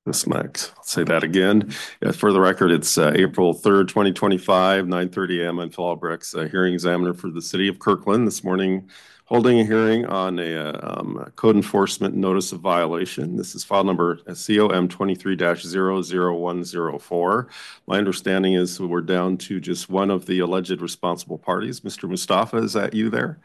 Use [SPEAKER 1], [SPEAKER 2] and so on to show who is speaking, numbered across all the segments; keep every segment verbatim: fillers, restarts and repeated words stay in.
[SPEAKER 1] This Max. I'll say that again. Yeah, for the record, it's uh, April third, twenty twenty-five, nine thirty a m I'm Phil Albrecht, uh, hearing examiner for the city of Kirkland this morning, holding a hearing on a, uh, um, code enforcement notice of violation. This is file number C O M twenty-three dash zero zero one zero four. My understanding is we're down to just one of the alleged responsible parties. Mister Mustafa, is that you there?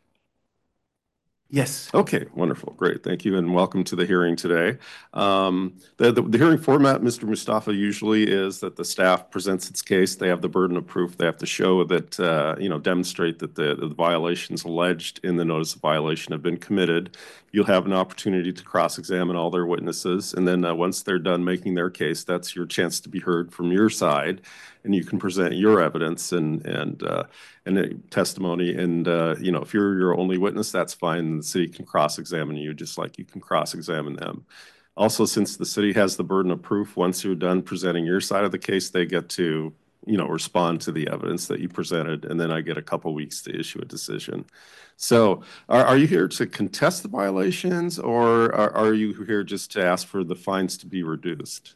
[SPEAKER 2] Yes.
[SPEAKER 1] Okay, wonderful. Great. Thank you, and welcome to the hearing today. Um, the, the, the hearing format, Mister Mustafa, usually is that the staff presents its case. They have the burden of proof. They have to show that, uh, you know, demonstrate that the, the violations alleged in the notice of violation have been committed. You'll have an opportunity to cross-examine all their witnesses, and then uh, once they're done making their case, that's your chance to be heard from your side, and you can present your evidence and and uh, and testimony. And uh, you know, if you're your only witness, that's fine. The city can cross-examine you just like you can cross-examine them. Also, since the city has the burden of proof, once you're done presenting your side of the case, they get to, you know, respond to the evidence that you presented, and then I get a couple weeks to issue a decision. So, are, are you here to contest the violations, or are, are you here just to ask for the fines to be reduced?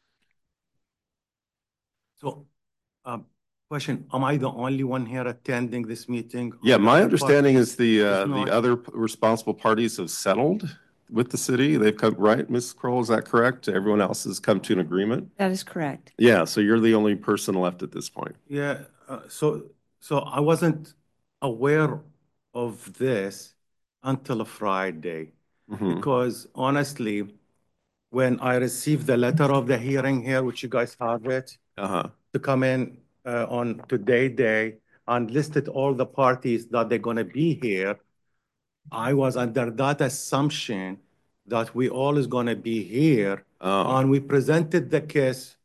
[SPEAKER 2] So, um, question, am I the only one here attending this meeting?
[SPEAKER 1] Yeah,
[SPEAKER 2] Are the
[SPEAKER 1] my
[SPEAKER 2] other
[SPEAKER 1] understanding
[SPEAKER 2] parties
[SPEAKER 1] is the
[SPEAKER 2] is
[SPEAKER 1] uh, the
[SPEAKER 2] not?
[SPEAKER 1] other p- responsible parties have settled with the city. They've come, right, Miz Kroll, is that correct? Everyone else has come to an agreement?
[SPEAKER 3] That is correct.
[SPEAKER 1] Yeah, so you're the only person left at this point.
[SPEAKER 2] Yeah, uh, so so I wasn't aware of this until Friday
[SPEAKER 1] Hmm.
[SPEAKER 2] because honestly, when I received the letter of the hearing here, which you guys have it,
[SPEAKER 1] Uh-huh.
[SPEAKER 2] to come in uh, on today day and listed all the parties that they're going to be here, I was under that assumption that we all is going to be here,
[SPEAKER 1] Oh,
[SPEAKER 2] and we presented the case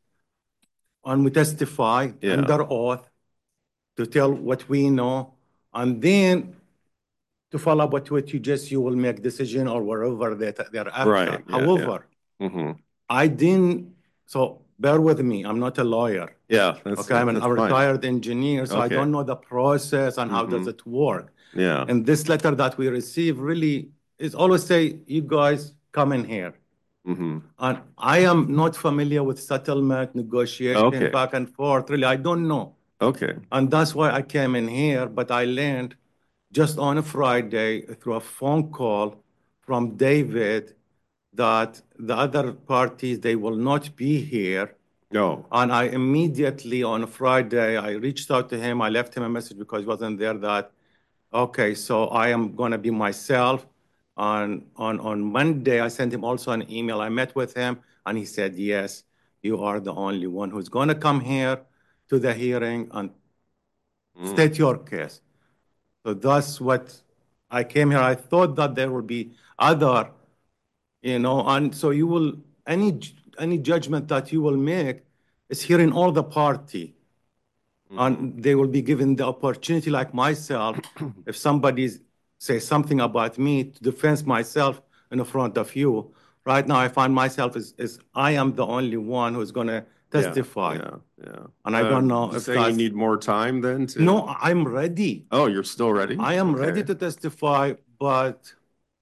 [SPEAKER 2] and we testify
[SPEAKER 1] yeah.
[SPEAKER 2] under oath to tell what we know, and then to follow up with what you just you will make decision or wherever that thereafter.
[SPEAKER 1] Right. Yeah,
[SPEAKER 2] However,
[SPEAKER 1] yeah. Hmm.
[SPEAKER 2] I didn't. So bear with me. I'm not a lawyer.
[SPEAKER 1] Yeah, that's
[SPEAKER 2] Okay, I'm an,
[SPEAKER 1] that's
[SPEAKER 2] a
[SPEAKER 1] fine.
[SPEAKER 2] retired engineer, so I
[SPEAKER 1] Okay.
[SPEAKER 2] don't know the process and how does
[SPEAKER 1] Hmm.
[SPEAKER 2] it work.
[SPEAKER 1] Yeah.
[SPEAKER 2] And this letter that we receive really is always say, you guys come in here.
[SPEAKER 1] Hmm.
[SPEAKER 2] And I am not familiar with settlement, negotiation,
[SPEAKER 1] Okay.
[SPEAKER 2] back and forth. Really, I don't know.
[SPEAKER 1] Okay.
[SPEAKER 2] And that's why I came in here. But I learned just on a Friday through a phone call from David that the other parties, they will not be here.
[SPEAKER 1] No.
[SPEAKER 2] And I immediately on Friday, I reached out to him. I left him a message because he wasn't there that, okay, so I am going to be myself. On, on, on Monday, I sent him also an email. I met with him and he said, yes, you are the only one who's going to come here to the hearing and
[SPEAKER 1] Mm.
[SPEAKER 2] state your case. So that's what I came here. I thought that there would be other, you know, and so you will, any, any judgment that you will make is hearing all the party.
[SPEAKER 1] Mhm.
[SPEAKER 2] And they will be given the opportunity, like myself, if somebody say something about me, to defend myself in front of you. Right now, I find myself as, as I am the only one who's going to testify.
[SPEAKER 1] Yeah, yeah, yeah.
[SPEAKER 2] And I
[SPEAKER 1] Uh,
[SPEAKER 2] don't know
[SPEAKER 1] you
[SPEAKER 2] if
[SPEAKER 1] saying you
[SPEAKER 2] that's...
[SPEAKER 1] need more time then to?
[SPEAKER 2] No, I'm ready.
[SPEAKER 1] Oh, you're still ready?
[SPEAKER 2] I am
[SPEAKER 1] Okay.
[SPEAKER 2] ready to testify, but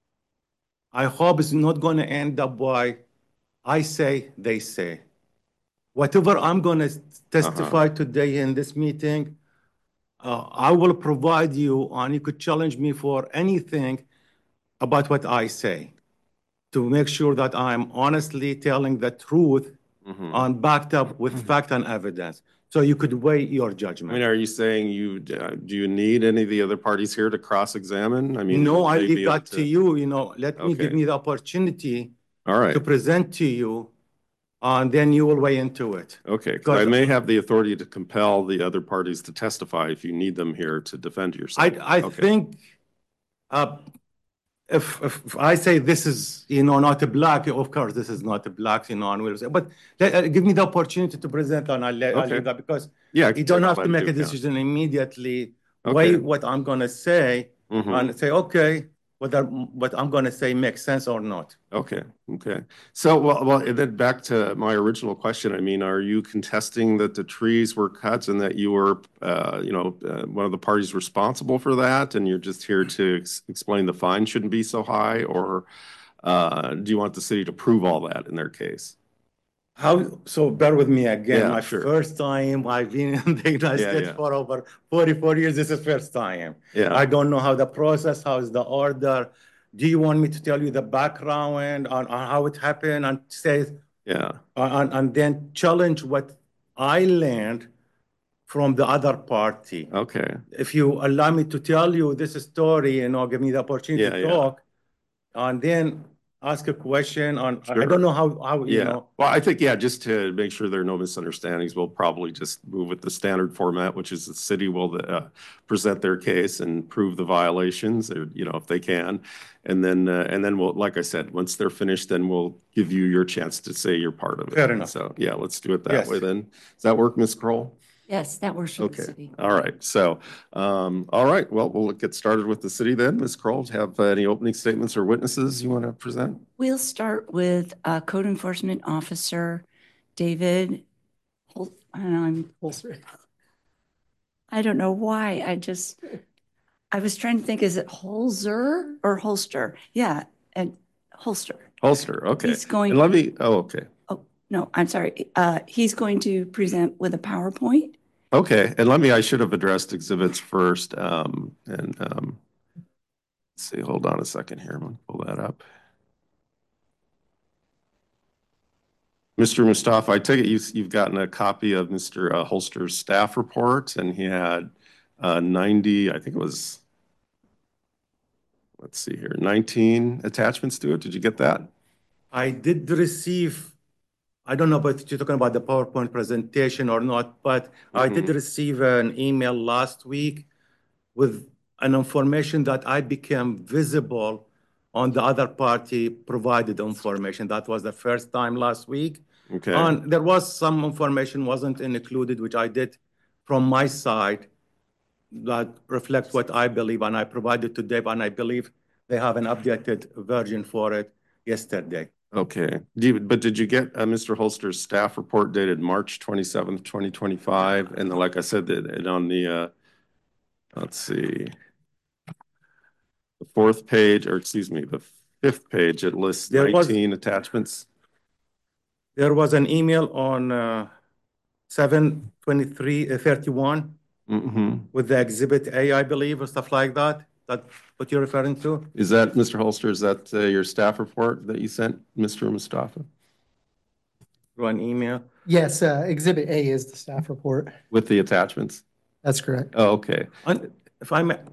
[SPEAKER 2] I hope it's not going to end up by I say, they say. Whatever I'm going to testify
[SPEAKER 1] Uh-huh.
[SPEAKER 2] today in this meeting, uh, I will provide you, and you could challenge me for anything about what I say to make sure that I'm honestly telling the truth
[SPEAKER 1] Mhm.
[SPEAKER 2] and backed up with fact and evidence. So you could weigh your
[SPEAKER 1] I
[SPEAKER 2] judgment.
[SPEAKER 1] mean, are you saying you uh, do you need any of the other parties here to cross-examine? I mean,
[SPEAKER 2] No,
[SPEAKER 1] would
[SPEAKER 2] I
[SPEAKER 1] they
[SPEAKER 2] leave
[SPEAKER 1] be able
[SPEAKER 2] that to you. You know, let me give
[SPEAKER 1] Okay.
[SPEAKER 2] me the opportunity
[SPEAKER 1] All right.
[SPEAKER 2] to present to you, and then you will weigh into it.
[SPEAKER 1] Okay, because I may have the authority to compel the other parties to testify if you need them here to defend yourself.
[SPEAKER 2] I, I
[SPEAKER 1] Okay.
[SPEAKER 2] think uh, if, if if I say this is, you know, not a black, of course, this is not a black, you know, and we'll say, but let, uh, give me the opportunity to present, and I'll, let, I'll
[SPEAKER 1] Okay.
[SPEAKER 2] leave that because
[SPEAKER 1] Yeah, I
[SPEAKER 2] you
[SPEAKER 1] can
[SPEAKER 2] don't
[SPEAKER 1] take all
[SPEAKER 2] have to
[SPEAKER 1] that
[SPEAKER 2] make a
[SPEAKER 1] into account.
[SPEAKER 2] decision immediately.
[SPEAKER 1] Okay.
[SPEAKER 2] Weigh what I'm going to say
[SPEAKER 1] Mhm.
[SPEAKER 2] and say, okay, whether what I'm going to say makes sense or not.
[SPEAKER 1] Okay, okay. So, well, well, and then back to my original question. I mean, are you contesting that the trees were cut and that you were, uh, you know, uh, one of the parties responsible for that, and you're just here to ex explain the fine shouldn't be so high, or uh, do you want the city to prove all that in their case?
[SPEAKER 2] How, so bear with me again.
[SPEAKER 1] Yeah,
[SPEAKER 2] My
[SPEAKER 1] sure.
[SPEAKER 2] first time I've been in the United
[SPEAKER 1] Yeah,
[SPEAKER 2] States
[SPEAKER 1] yeah.
[SPEAKER 2] for over forty-four years. This is first time.
[SPEAKER 1] Yeah.
[SPEAKER 2] I don't know how the process, how is the order. Do you want me to tell you the background on, on how it happened and say,
[SPEAKER 1] Yeah.
[SPEAKER 2] uh, and, and then challenge what I learned from the other party?
[SPEAKER 1] Okay.
[SPEAKER 2] If you allow me to tell you this story, you know, give me the opportunity
[SPEAKER 1] Yeah,
[SPEAKER 2] to
[SPEAKER 1] yeah.
[SPEAKER 2] talk, and then ask a question on, I
[SPEAKER 1] Sure.
[SPEAKER 2] don't know how, how, you
[SPEAKER 1] Yeah.
[SPEAKER 2] know.
[SPEAKER 1] Well, I think, yeah, just to make sure there are no misunderstandings, we'll probably just move with the standard format, which is the city will uh, present their case and prove the violations, or, you know, if they can. And then, uh, and then we'll, like I said, once they're finished, then we'll give you your chance to say you're part of it.
[SPEAKER 2] Fair enough.
[SPEAKER 1] So, yeah, let's do it that
[SPEAKER 2] Yes.
[SPEAKER 1] way then. Does that work, Miz Kroll?
[SPEAKER 3] Yes, that works for the
[SPEAKER 1] Okay,
[SPEAKER 3] city.
[SPEAKER 1] all right. So, um, all right, well, we'll get started with the city then. Miz Kroll, have uh, any opening statements or witnesses you want to present?
[SPEAKER 3] We'll start with uh, Code Enforcement Officer David Hol- I don't know, I'm Holster. I don't know why. I just, I was trying to think, is it Holzer or Holster? Yeah, and Holster.
[SPEAKER 1] Holster, okay.
[SPEAKER 3] He's going-
[SPEAKER 1] And let me, oh, okay.
[SPEAKER 3] Oh, no, I'm sorry. Uh, he's going to present with a PowerPoint.
[SPEAKER 1] Okay, and let me, I should have addressed exhibits first. Um, and um, let's see, hold on a second here. I'm gonna pull that up. Mister Mustafa, I take it you've, you've gotten a copy of Mister uh, Holster's staff report, and he had uh, ninety, I think it was, let's see here, nineteen attachments to it. Did you get that?
[SPEAKER 2] I did receive, I don't know if you're talking about the PowerPoint presentation or not, but I did
[SPEAKER 1] Mhm.
[SPEAKER 2] receive an email last week with an information that I became visible on the other party provided information. That was the first time last week.
[SPEAKER 1] Okay.
[SPEAKER 2] And there was some information wasn't included, which I did from my side that reflects what I believe, and I provided to Dave, and I believe they have an updated version for it yesterday.
[SPEAKER 1] Okay. Do you, but did you get uh, Mister Holster's staff report dated March twenty-seventh, twenty twenty-five? And then, like I said, it, it on the, uh, let's see, the fourth page, or excuse me, the fifth page, it lists
[SPEAKER 2] There was-
[SPEAKER 1] nineteen attachments.
[SPEAKER 2] There was an email on uh, seven twenty-three thirty-one
[SPEAKER 1] Mm-hmm.
[SPEAKER 2] with the exhibit A, I believe, or stuff like that. That what you're referring to?
[SPEAKER 1] Is that, Mister Holster, is that uh, your staff report that you sent, Mister Mustafa,
[SPEAKER 2] Through an email?
[SPEAKER 4] Yes, uh, Exhibit A is the staff report.
[SPEAKER 1] with the attachments?
[SPEAKER 4] That's correct.
[SPEAKER 1] Oh, okay.
[SPEAKER 2] And if I may,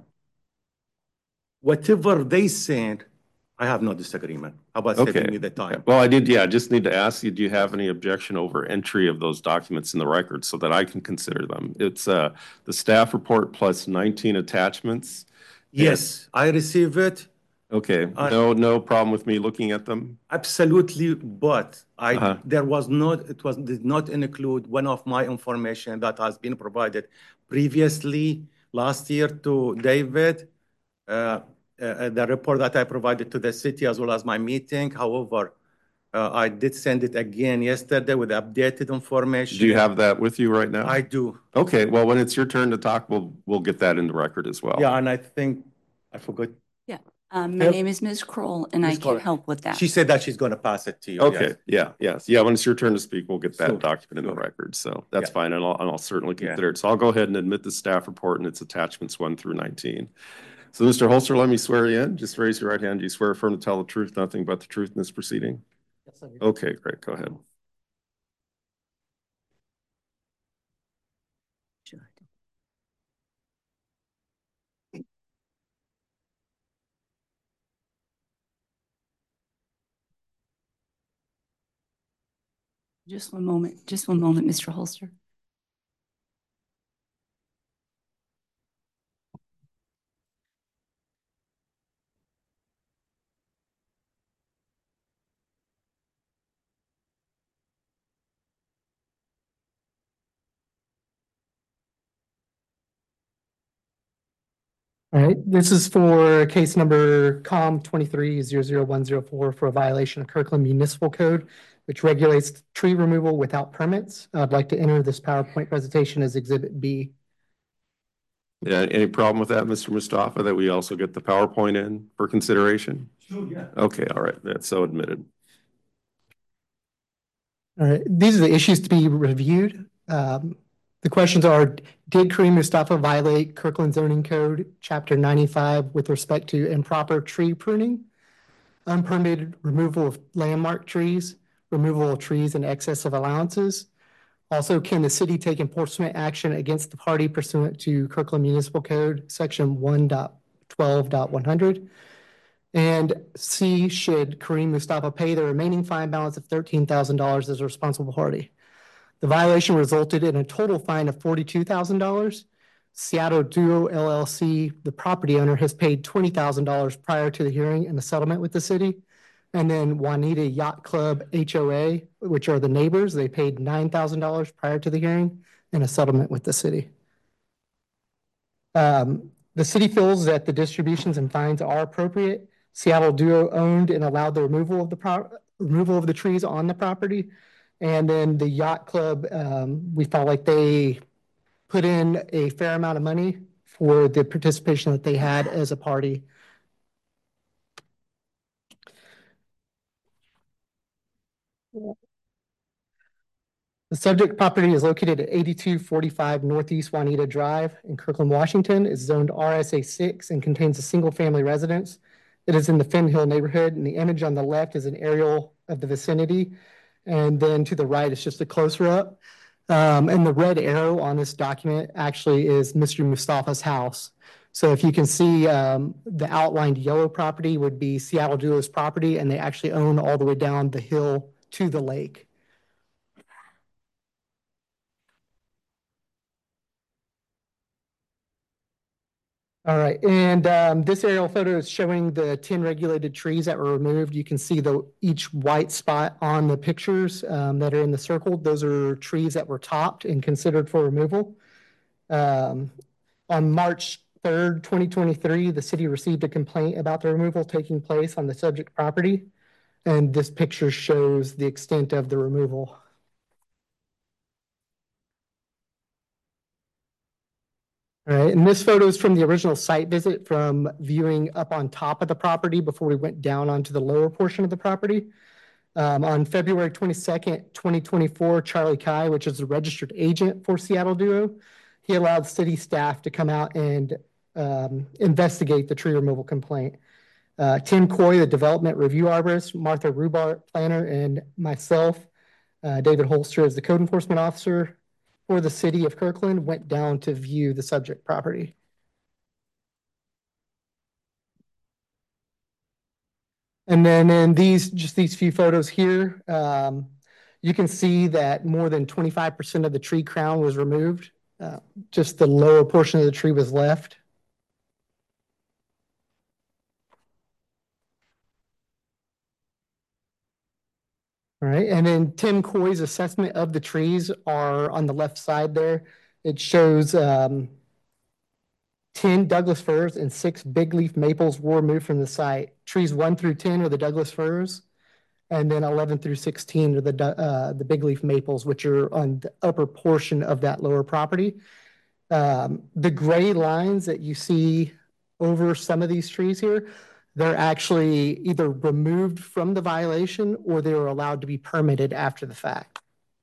[SPEAKER 2] whatever they sent, I have no disagreement. How about
[SPEAKER 1] Okay.
[SPEAKER 2] saving me the time?
[SPEAKER 1] Well, I did, yeah, I just need to ask you, do you have any objection over entry of those documents in the record so that I can consider them? It's uh, the staff report plus nineteen attachments.
[SPEAKER 2] Yes, I receive it.
[SPEAKER 1] Okay,
[SPEAKER 2] Uh,
[SPEAKER 1] no, no problem with me looking at them?
[SPEAKER 2] Absolutely, but I,
[SPEAKER 1] Uh-huh.
[SPEAKER 2] there was not, it was, did not include one of my information that has been provided previously last year to David. Uh, uh, the report that I provided to the city as well as my meeting. However, uh, I did send it again yesterday with updated information.
[SPEAKER 1] Do you have that with you right now?
[SPEAKER 2] I do.
[SPEAKER 1] Okay, well, when it's your turn to talk, we'll, we'll get that in the record as well.
[SPEAKER 2] Yeah, and I think, I forgot.
[SPEAKER 3] Um, my
[SPEAKER 2] Yep.
[SPEAKER 3] name is Miz Kroll, and I
[SPEAKER 2] Miz
[SPEAKER 3] can
[SPEAKER 2] Kroll.
[SPEAKER 3] help with that.
[SPEAKER 2] She said that she's going to pass it to you.
[SPEAKER 1] Okay,
[SPEAKER 2] yes.
[SPEAKER 1] yeah, yes. Yeah, when it's your turn to speak, we'll get that
[SPEAKER 2] Sure,
[SPEAKER 1] document in the
[SPEAKER 2] sure.
[SPEAKER 1] record. So that's
[SPEAKER 2] Yeah.
[SPEAKER 1] fine, and I'll, and I'll certainly
[SPEAKER 2] Yeah.
[SPEAKER 1] consider it. So I'll go ahead and admit the staff report and its attachments one through nineteen. So Mister Holster, let me swear you in. Just raise your right hand. Do you swear affirm to tell the truth, nothing but the truth in this proceeding?
[SPEAKER 4] Yes, I do.
[SPEAKER 1] Okay, great. Go ahead.
[SPEAKER 3] Sure. Just one moment, just one moment, Mister Holster.
[SPEAKER 4] All right, this is for case number COM twenty-three zero zero one zero four for a violation of Kirkland Municipal Code, which regulates tree removal without permits. I'd like to enter this PowerPoint presentation as Exhibit B.
[SPEAKER 1] Yeah, any problem with that, Mister Mustafa, that we also get the PowerPoint in for consideration?
[SPEAKER 2] Sure, yeah.
[SPEAKER 1] Okay, all right, that's so admitted.
[SPEAKER 4] All right, these are the issues to be reviewed. Um, the questions are, did Kareem Mustafa violate Kirkland Zoning Code, Chapter ninety-five, with respect to improper tree pruning, unpermitted removal of landmark trees, removal of trees in excess of allowances? Also, can the city take enforcement action against the party pursuant to Kirkland Municipal Code, Section one twelve one hundred? And C, should Kareem Mustafa pay the remaining fine balance of thirteen thousand dollars as a responsible party? The violation resulted in a total fine of forty-two thousand dollars. Seattle Duo L L C, the property owner, has paid twenty thousand dollars prior to the hearing and the settlement with the city. And then Juanita Yacht Club H O A, which are the neighbors, they paid nine thousand dollars prior to the hearing and a settlement with the city. Um, the city feels that the distributions and fines are appropriate. Seattle Duo owned and allowed the removal of the pro removal of the trees on the property. And then the Yacht Club, um, we felt like they put in a fair amount of money for the participation that they had as a party. The subject property is located at eighty-two forty-five Northeast Juanita Drive in Kirkland, Washington. It's zoned R S A six and contains a single-family residence. It is in the Finn Hill neighborhood, and the image on the left is an aerial of the vicinity. And then to the right is just a closer up. Um, and the red arrow on this document actually is Mister Mustafa's house. So if you can see, um, the outlined yellow property would be Seattle Duo's property, and they actually own all the way down the hill to the lake. All right, and um, this aerial photo is showing the ten regulated trees that were removed. You can see the each white spot on the pictures um, that are in the circle. Those are trees that were topped and considered for removal. Um, on March third, twenty twenty-three, the city received a complaint about the removal taking place on the subject property. And this picture shows the extent of the removal. All right, and this photo is from the original site visit from viewing up on top of the property before we went down onto the lower portion of the property. Um, on February twenty-second, twenty twenty-four, Charlie Kai, which is a registered agent for Seattle Duo, he allowed city staff to come out and um, investigate the tree removal complaint. Uh, Tim Coy, the development review arborist, Martha Rubart, planner, and myself, uh, David Holster, as the code enforcement officer for the city of Kirkland, went down to view the subject property. And then in these, just these few photos here, um, you can see that more than twenty-five percent of the tree crown was removed. Uh, just the lower portion of the tree was left. All right, and then Tim Coy's assessment of the trees are on the left side there. It shows um, ten Douglas firs and six big leaf maples were removed from the site. Trees one through ten are the Douglas firs, and then eleven through sixteen are the, uh, the big leaf maples, which are on the upper portion of that lower property. Um, the gray lines that you see over some of these trees here, they're actually either removed from the violation or they were allowed to be permitted after the fact.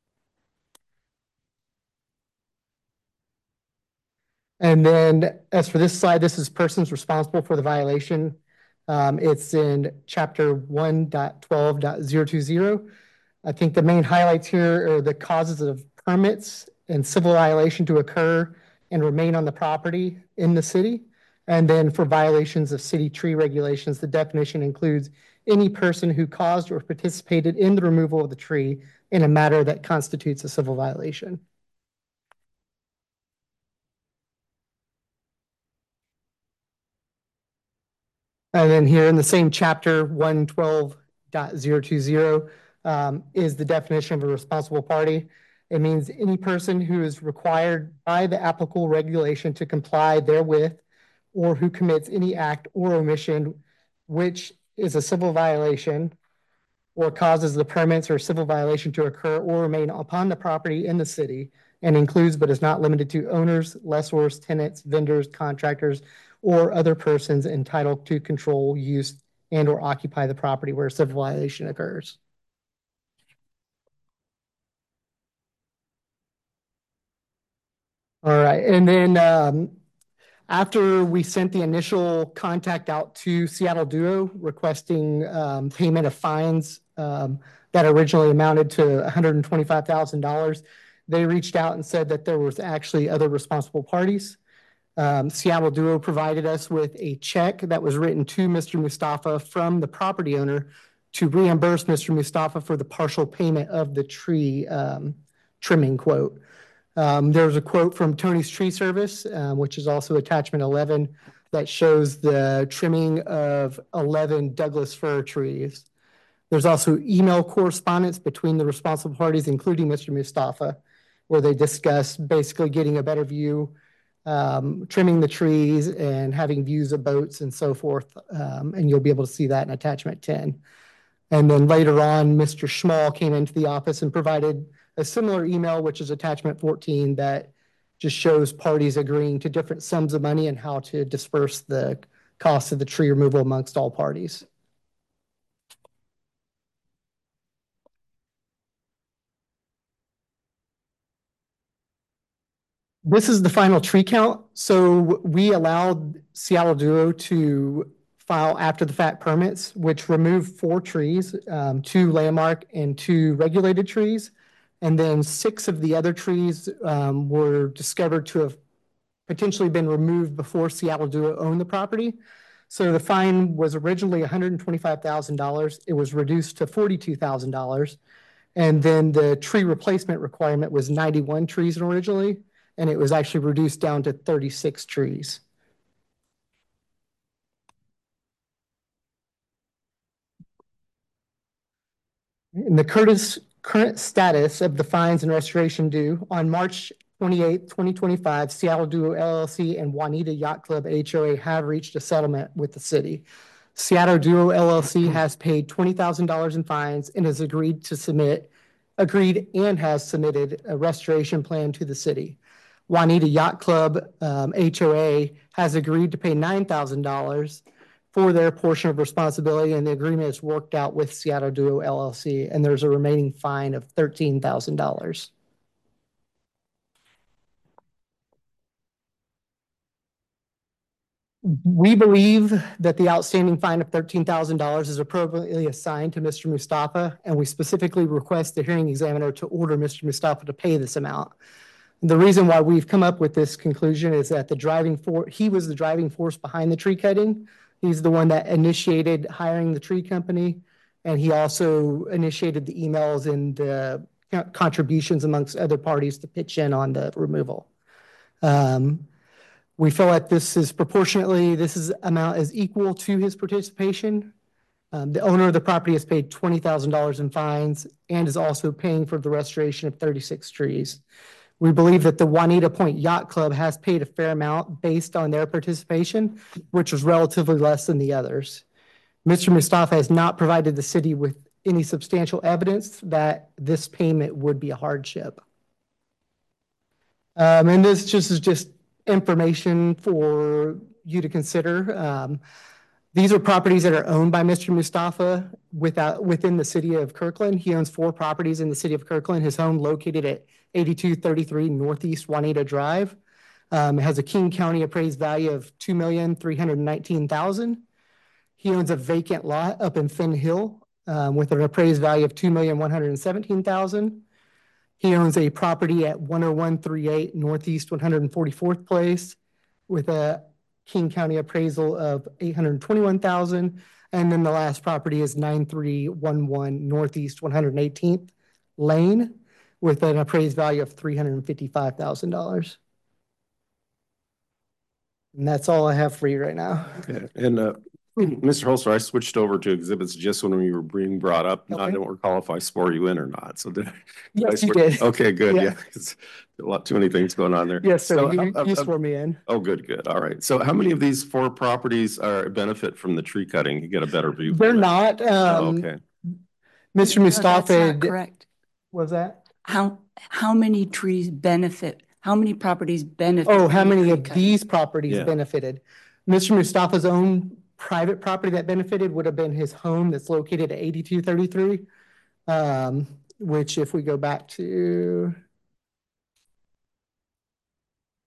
[SPEAKER 4] And then as for this slide, this is persons responsible for the violation. Um, it's in chapter one twelve point zero two zero. I think the main highlights here are the causes of permits and civil violation to occur and remain on the property in the city. And then for violations of city tree regulations, the definition includes any person who caused or participated in the removal of the tree in a matter that constitutes a civil violation. And then here in the same chapter, one twelve point zero two zero, um, is the definition of a responsible party. It means any person who is required by the applicable regulation to comply therewith, or who commits any act or omission which is a civil violation or causes the permits or civil violation to occur or remain upon the property in the city, and includes but is not limited to owners, lessors, tenants, vendors, contractors, or other persons entitled to control, use, and or occupy the property where a civil violation occurs. All right, and then um, after we sent the initial contact out to Seattle Duo requesting um, payment of fines um, that originally amounted to one hundred twenty-five thousand dollars, they reached out and said that there was actually other responsible parties. Um, Seattle Duo provided us with a check that was written to Mister Mustafa from the property owner to reimburse Mister Mustafa for the partial payment of the tree um, trimming quote. Um, there's a quote from Tony's Tree Service, um, which is also attachment eleven, that shows the trimming of eleven Douglas fir trees. There's also email correspondence between the responsible parties, including Mister Mustafa, where they discuss basically getting a better view, um, trimming the trees and having views of boats and so forth. Um, and you'll be able to see that in attachment ten. And then later on, Mister Schmall came into the office and provided a similar email, which is attachment fourteen, that just shows parties agreeing to different sums of money and how to disperse the cost of the tree removal amongst all parties. This is the final tree count. So we allowed Seattle Duo to file after the fact permits, which removed four trees, um, two landmark and two regulated trees. And then six of the other trees um, were discovered to have potentially been removed before Seattle Duo owned the property. So the fine was originally one hundred twenty-five thousand dollars. It was reduced to forty-two thousand dollars. And then the tree replacement requirement was ninety-one trees originally, and it was actually reduced down to thirty-six trees. In the Curtis current status of the fines and restoration due, on March twenty-eighth, twenty twenty-five, Seattle Duo L L C and Juanita Yacht Club H O A have reached a settlement with the city. Seattle Duo L L C has paid twenty thousand dollars in fines and has agreed to submit, agreed and has submitted a restoration plan to the city. Juanita Yacht Club um, H O A has agreed to pay nine thousand dollars for their portion of responsibility, and the agreement is worked out with Seattle Duo L L C, and there's a remaining fine of thirteen thousand dollars. We believe that the outstanding fine of thirteen thousand dollars is appropriately assigned to Mister Mustafa, and we specifically request the hearing examiner to order Mister Mustafa to pay this amount. The reason why we've come up with this conclusion is that the driving force, he was the driving force behind the tree cutting. He's the one that initiated hiring the tree company, and he also initiated the emails and the contributions amongst other parties to pitch in on the removal. Um, we feel like this is proportionately, this is amount is equal to his participation. Um, the owner of the property has paid twenty thousand dollars in fines and is also paying for the restoration of thirty-six trees. We believe that the Juanita Point Yacht Club has paid a fair amount based on their participation, which was relatively less than the others. Mister Mustafa has not provided the city with any substantial evidence that this payment would be a hardship. Um, and this just is just information for you to consider. Um, these are properties that are owned by Mister Mustafa without, within the city of Kirkland. He owns four properties in the city of Kirkland. His home located at eighty-two thirty-three Northeast Juanita Drive. Um, it has a King County appraised value of two million three hundred nineteen thousand dollars. He owns a vacant lot up in Finn Hill um, with an appraised value of two million one hundred seventeen thousand dollars. He owns a property at one oh one thirty-eight Northeast one hundred forty-fourth Place with a King County appraisal of eight hundred twenty-one thousand dollars. And then the last property is nine three one one Northeast one hundred eighteenth Lane with an appraised value of three hundred fifty-five thousand dollars. And that's all I have for you right now.
[SPEAKER 1] Okay. And uh, Mister Holster, I switched over to exhibits just when we were being brought up. Okay. I don't recall if I swore you in or not. So did I? Did
[SPEAKER 4] yes,
[SPEAKER 1] I
[SPEAKER 4] you did.
[SPEAKER 1] Okay, good.
[SPEAKER 4] Yeah.
[SPEAKER 1] Yeah. It's a lot, too many things going on there.
[SPEAKER 4] Yes, so, so you,
[SPEAKER 1] uh,
[SPEAKER 4] you
[SPEAKER 1] uh,
[SPEAKER 4] swore me in.
[SPEAKER 1] Oh, good, good. All right. So how many of these four properties are benefit from the tree cutting? You get a better view.
[SPEAKER 4] They're not. Um,
[SPEAKER 1] oh, okay.
[SPEAKER 4] Mister
[SPEAKER 3] No,
[SPEAKER 4] Mustafa.
[SPEAKER 3] that's not correct.
[SPEAKER 4] Was that?
[SPEAKER 3] How, how many trees benefit? How many properties benefit?
[SPEAKER 4] Oh, how many of
[SPEAKER 3] cutting?
[SPEAKER 4] these properties yeah. benefited? Mister Mustafa's own private property that benefited would have been his home that's located at eighty-two thirty-three, um, which if we go back to,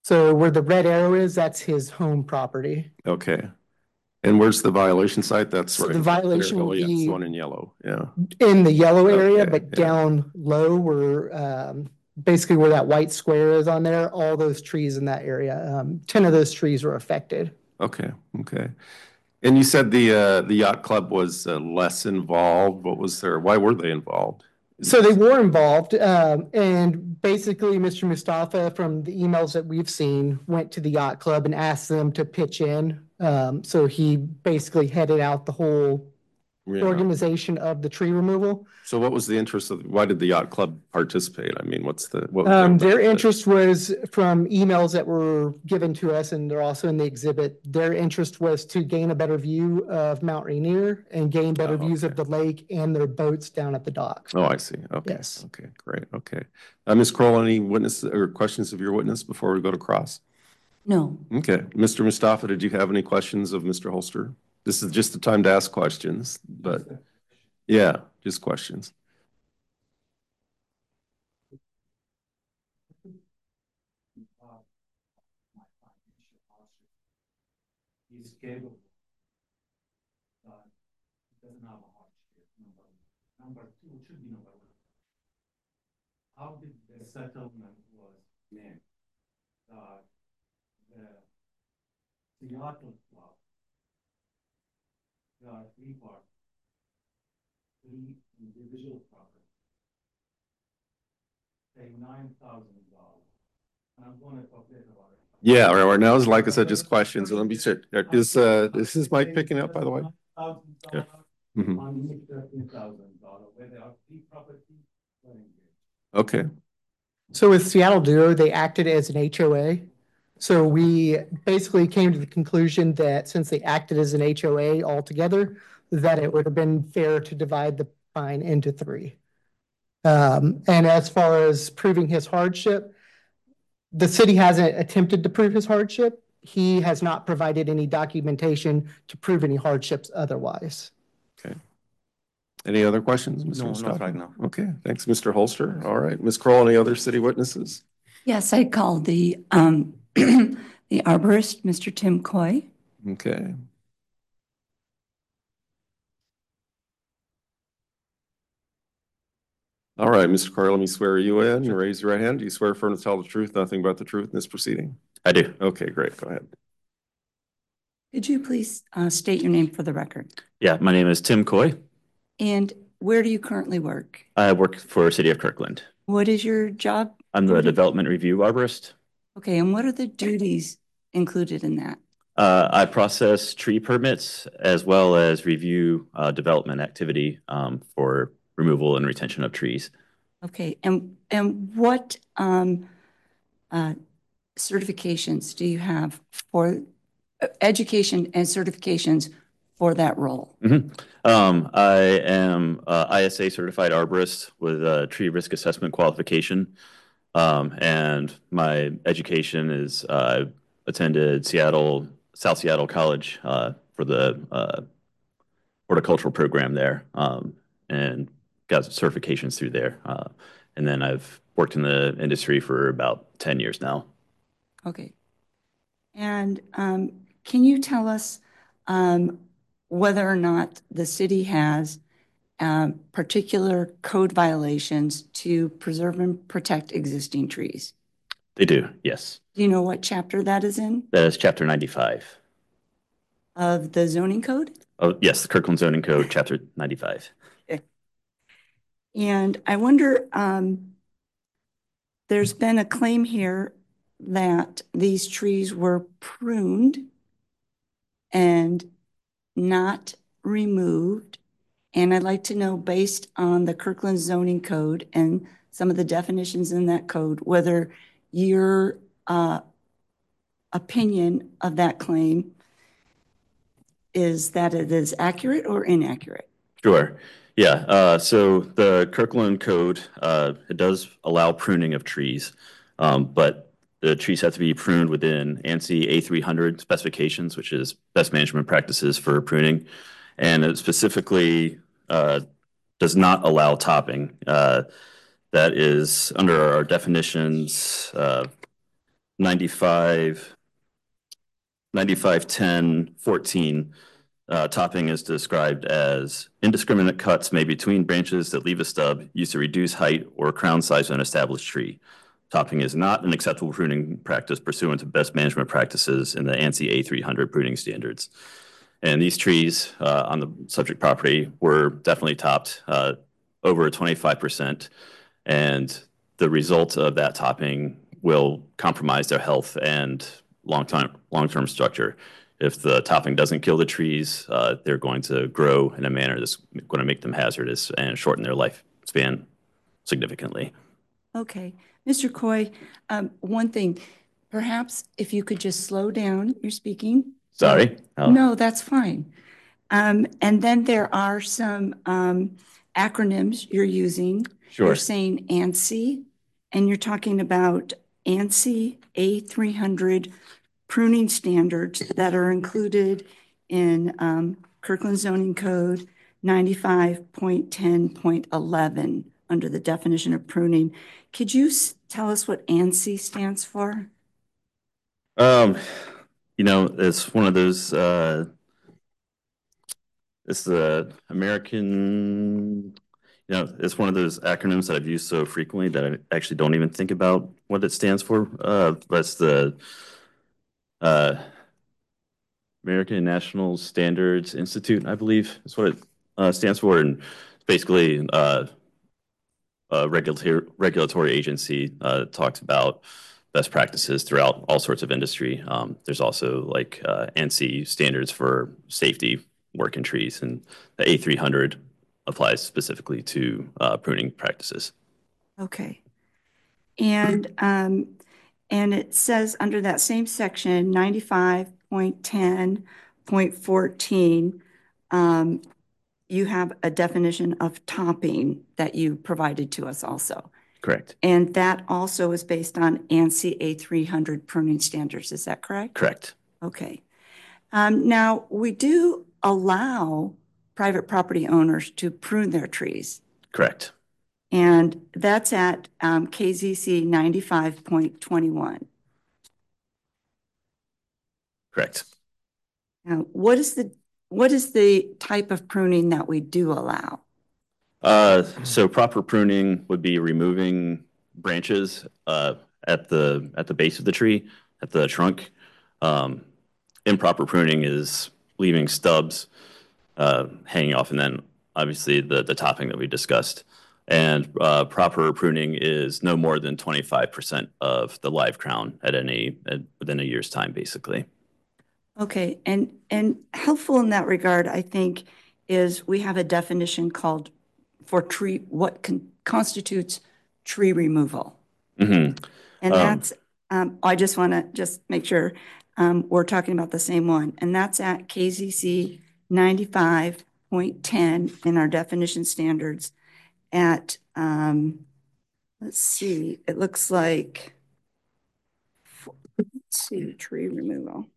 [SPEAKER 4] So where the red arrow is, that's his home property.
[SPEAKER 1] Okay. And where's the violation site? That's
[SPEAKER 4] So
[SPEAKER 1] right.
[SPEAKER 4] the violation
[SPEAKER 1] Oh,
[SPEAKER 4] will
[SPEAKER 1] yeah, it's
[SPEAKER 4] be
[SPEAKER 1] the one in yellow. Yeah.
[SPEAKER 4] in the yellow area,
[SPEAKER 1] Okay,
[SPEAKER 4] but
[SPEAKER 1] yeah.
[SPEAKER 4] down low where um, basically where that white square is on there, all those trees in that area, um, ten of those trees were affected.
[SPEAKER 1] Okay. Okay. And you said the uh, the yacht club was uh, less involved. What was their? Why were they involved?
[SPEAKER 4] So they were involved, um, and basically, Mister Mustafa, from the emails that we've seen, went to the yacht club and asked them to pitch in. Um, so he basically headed out the whole
[SPEAKER 1] Yeah.
[SPEAKER 4] organization of the tree removal.
[SPEAKER 1] So what was the interest of? Why did the yacht club participate? I mean, what's the what? was
[SPEAKER 4] Um,
[SPEAKER 1] their
[SPEAKER 4] their
[SPEAKER 1] benefit?
[SPEAKER 4] interest was from emails that were given to us, and they're also in the exhibit. Their interest was to gain a better view of Mount Rainier and gain better
[SPEAKER 1] Oh,
[SPEAKER 4] views
[SPEAKER 1] okay.
[SPEAKER 4] of the lake and their boats down at the docks.
[SPEAKER 1] Oh, I see. Okay.
[SPEAKER 4] Yes.
[SPEAKER 1] Okay. Great. Okay. Uh, Miz Kroll, any witness or questions of your witness before we go to cross?
[SPEAKER 3] No.
[SPEAKER 1] Okay. Mister Mustafa, did you have any questions of Mister Holster? This is just the time to ask questions, but yeah, just questions.
[SPEAKER 2] He's capable. Uh, he doesn't have a hardship. Number one. Number two, it should be number one. How did the settlement was made? Uh, the Seattle Club, there are three parts, three individual properties, pay nine thousand dollars. And I'm going to talk later about it.
[SPEAKER 1] Yeah, right, right. Now, like I said, just questions. And let me check. Is uh, is his mic picking up, by the way?
[SPEAKER 2] Yeah.
[SPEAKER 1] Mhm.
[SPEAKER 2] On thirteen thousand dollars, where there are three properties.
[SPEAKER 1] Okay.
[SPEAKER 4] So with Seattle Duo, they acted as an H O A. So we basically came to the conclusion that since they acted as an H O A altogether, that it would have been fair to divide the fine into three. Um, and as far as proving his hardship, the city hasn't attempted to prove his hardship. He has not provided any documentation to prove any hardships otherwise.
[SPEAKER 1] Okay. Any other questions, Mister
[SPEAKER 2] No,
[SPEAKER 1] Mustafa?
[SPEAKER 2] not right now.
[SPEAKER 1] Okay, thanks, Mister Holster. All right, Miz Kroll, any other city witnesses?
[SPEAKER 3] Yes, I called the, um, the arborist, Mister Tim Coy.
[SPEAKER 1] Okay. All right, Mister Coy, let me swear you in. You raise your right hand. Do you swear firm to tell the truth, nothing but the truth in this proceeding?
[SPEAKER 5] I do.
[SPEAKER 1] Okay, great. Go ahead.
[SPEAKER 3] Could you please uh, state your name for the record?
[SPEAKER 5] Yeah, my name is Tim Coy.
[SPEAKER 3] And where do you currently work?
[SPEAKER 5] I work for City of Kirkland.
[SPEAKER 3] What is your job?
[SPEAKER 5] I'm the
[SPEAKER 3] duty?
[SPEAKER 5] development review arborist.
[SPEAKER 3] Okay, and what are the duties included in that?
[SPEAKER 5] Uh, I process tree permits as well as review uh, development activity um, for removal and retention of trees.
[SPEAKER 3] Okay, and and what um, uh, certifications do you have for uh, education and certifications for that role?
[SPEAKER 5] Mm-hmm. um, I am uh, I S A certified arborist with a tree risk assessment qualification. Um, and my education is uh, attended Seattle, South Seattle College uh, for the uh, horticultural program there, um, and got certifications through there. Uh, and then I've worked in the industry for about ten years now.
[SPEAKER 3] Okay. And um, can you tell us um, whether or not the city has um, particular code violations to preserve and protect existing trees?
[SPEAKER 5] They do, yes.
[SPEAKER 3] Do you know what chapter that is in
[SPEAKER 5] That is chapter ninety-five.
[SPEAKER 3] of the zoning code?
[SPEAKER 5] Oh, yes, the Kirkland Zoning Code, chapter ninety-five.
[SPEAKER 3] And I wonder, um, there's been a claim here that these trees were pruned and not removed. And I'd like to know, based on the Kirkland zoning code and some of the definitions in that code, whether your uh, opinion of that claim is that it is accurate or inaccurate.
[SPEAKER 5] Sure. Yeah. Uh, so the Kirkland Code, uh, it does allow pruning of trees, um, but the trees have to be pruned within ANSI A three hundred specifications, which is best management practices for pruning. And it specifically uh, does not allow topping. Uh, that is under our definitions. Uh, ninety-five, ninety-five, ten, fourteen, uh, topping is described as indiscriminate cuts made between branches that leave a stub used to reduce height or crown size of an established tree. Topping is not an acceptable pruning practice pursuant to best management practices in the ANSI A three hundred pruning standards. And these trees uh, on the subject property were definitely topped uh, over twenty-five percent. And the result of that topping will compromise their health and long-term long-term structure. If the topping doesn't kill the trees, uh, they're going to grow in a manner that's going to make them hazardous and shorten their lifespan significantly.
[SPEAKER 3] Okay. Mister Coy, um, one thing, perhaps if you could just slow down your speaking.
[SPEAKER 5] Sorry? Oh.
[SPEAKER 3] No, that's fine. Um, and then there are some um, acronyms you're using.
[SPEAKER 5] Sure.
[SPEAKER 3] You're saying ANSI, and you're talking about ANSI A three hundred pruning standards that are included in um, Kirkland Zoning Code ninety-five point ten point eleven under the definition of pruning. Could you s- tell us what ANSI stands for?
[SPEAKER 5] Um, you know, it's one of those, uh, it's the American, you know, it's one of those acronyms that I've used so frequently that I actually don't even think about what it stands for. Uh, but it's the uh, American National Standards Institute, I believe is what it uh, stands for. And it's basically uh, a regulatory regulatory agency uh, talks about best practices throughout all sorts of industry. Um, there's also like uh, ANSI standards for safety work in trees, and the A three hundred applies specifically to uh, pruning practices.
[SPEAKER 3] Okay. And um, and it says under that same section, ninety-five point ten point fourteen, um, you have a definition of topping that you provided to us also.
[SPEAKER 5] Correct.
[SPEAKER 3] And that also is based on ANSI A three hundred pruning standards. Is that correct?
[SPEAKER 5] Correct.
[SPEAKER 3] Okay. Um, now, we do allow private property owners to prune their trees.
[SPEAKER 5] Correct.
[SPEAKER 3] And that's at um, K Z C ninety-five point twenty-one.
[SPEAKER 5] Correct.
[SPEAKER 3] Now, what is the what is the type of pruning that we do allow?
[SPEAKER 5] Uh, so proper pruning would be removing branches uh, at the at the base of the tree, at the trunk. Um, improper pruning is leaving stubs uh, hanging off, and then obviously the the topping that we discussed. And uh, proper pruning is no more than twenty-five percent of the live crown at any at, within a year's time, basically.
[SPEAKER 3] Okay, and and helpful in that regard, I think, is we have a definition called for tree, what con constitutes tree removal.
[SPEAKER 5] Mm-hmm.
[SPEAKER 3] And
[SPEAKER 5] Um,
[SPEAKER 3] that's, um, I just want to just make sure um, we're talking about the same one. And that's at K Z C ninety-five point ten in our definition standards at, um, let's see, it looks like, let's see, tree removal.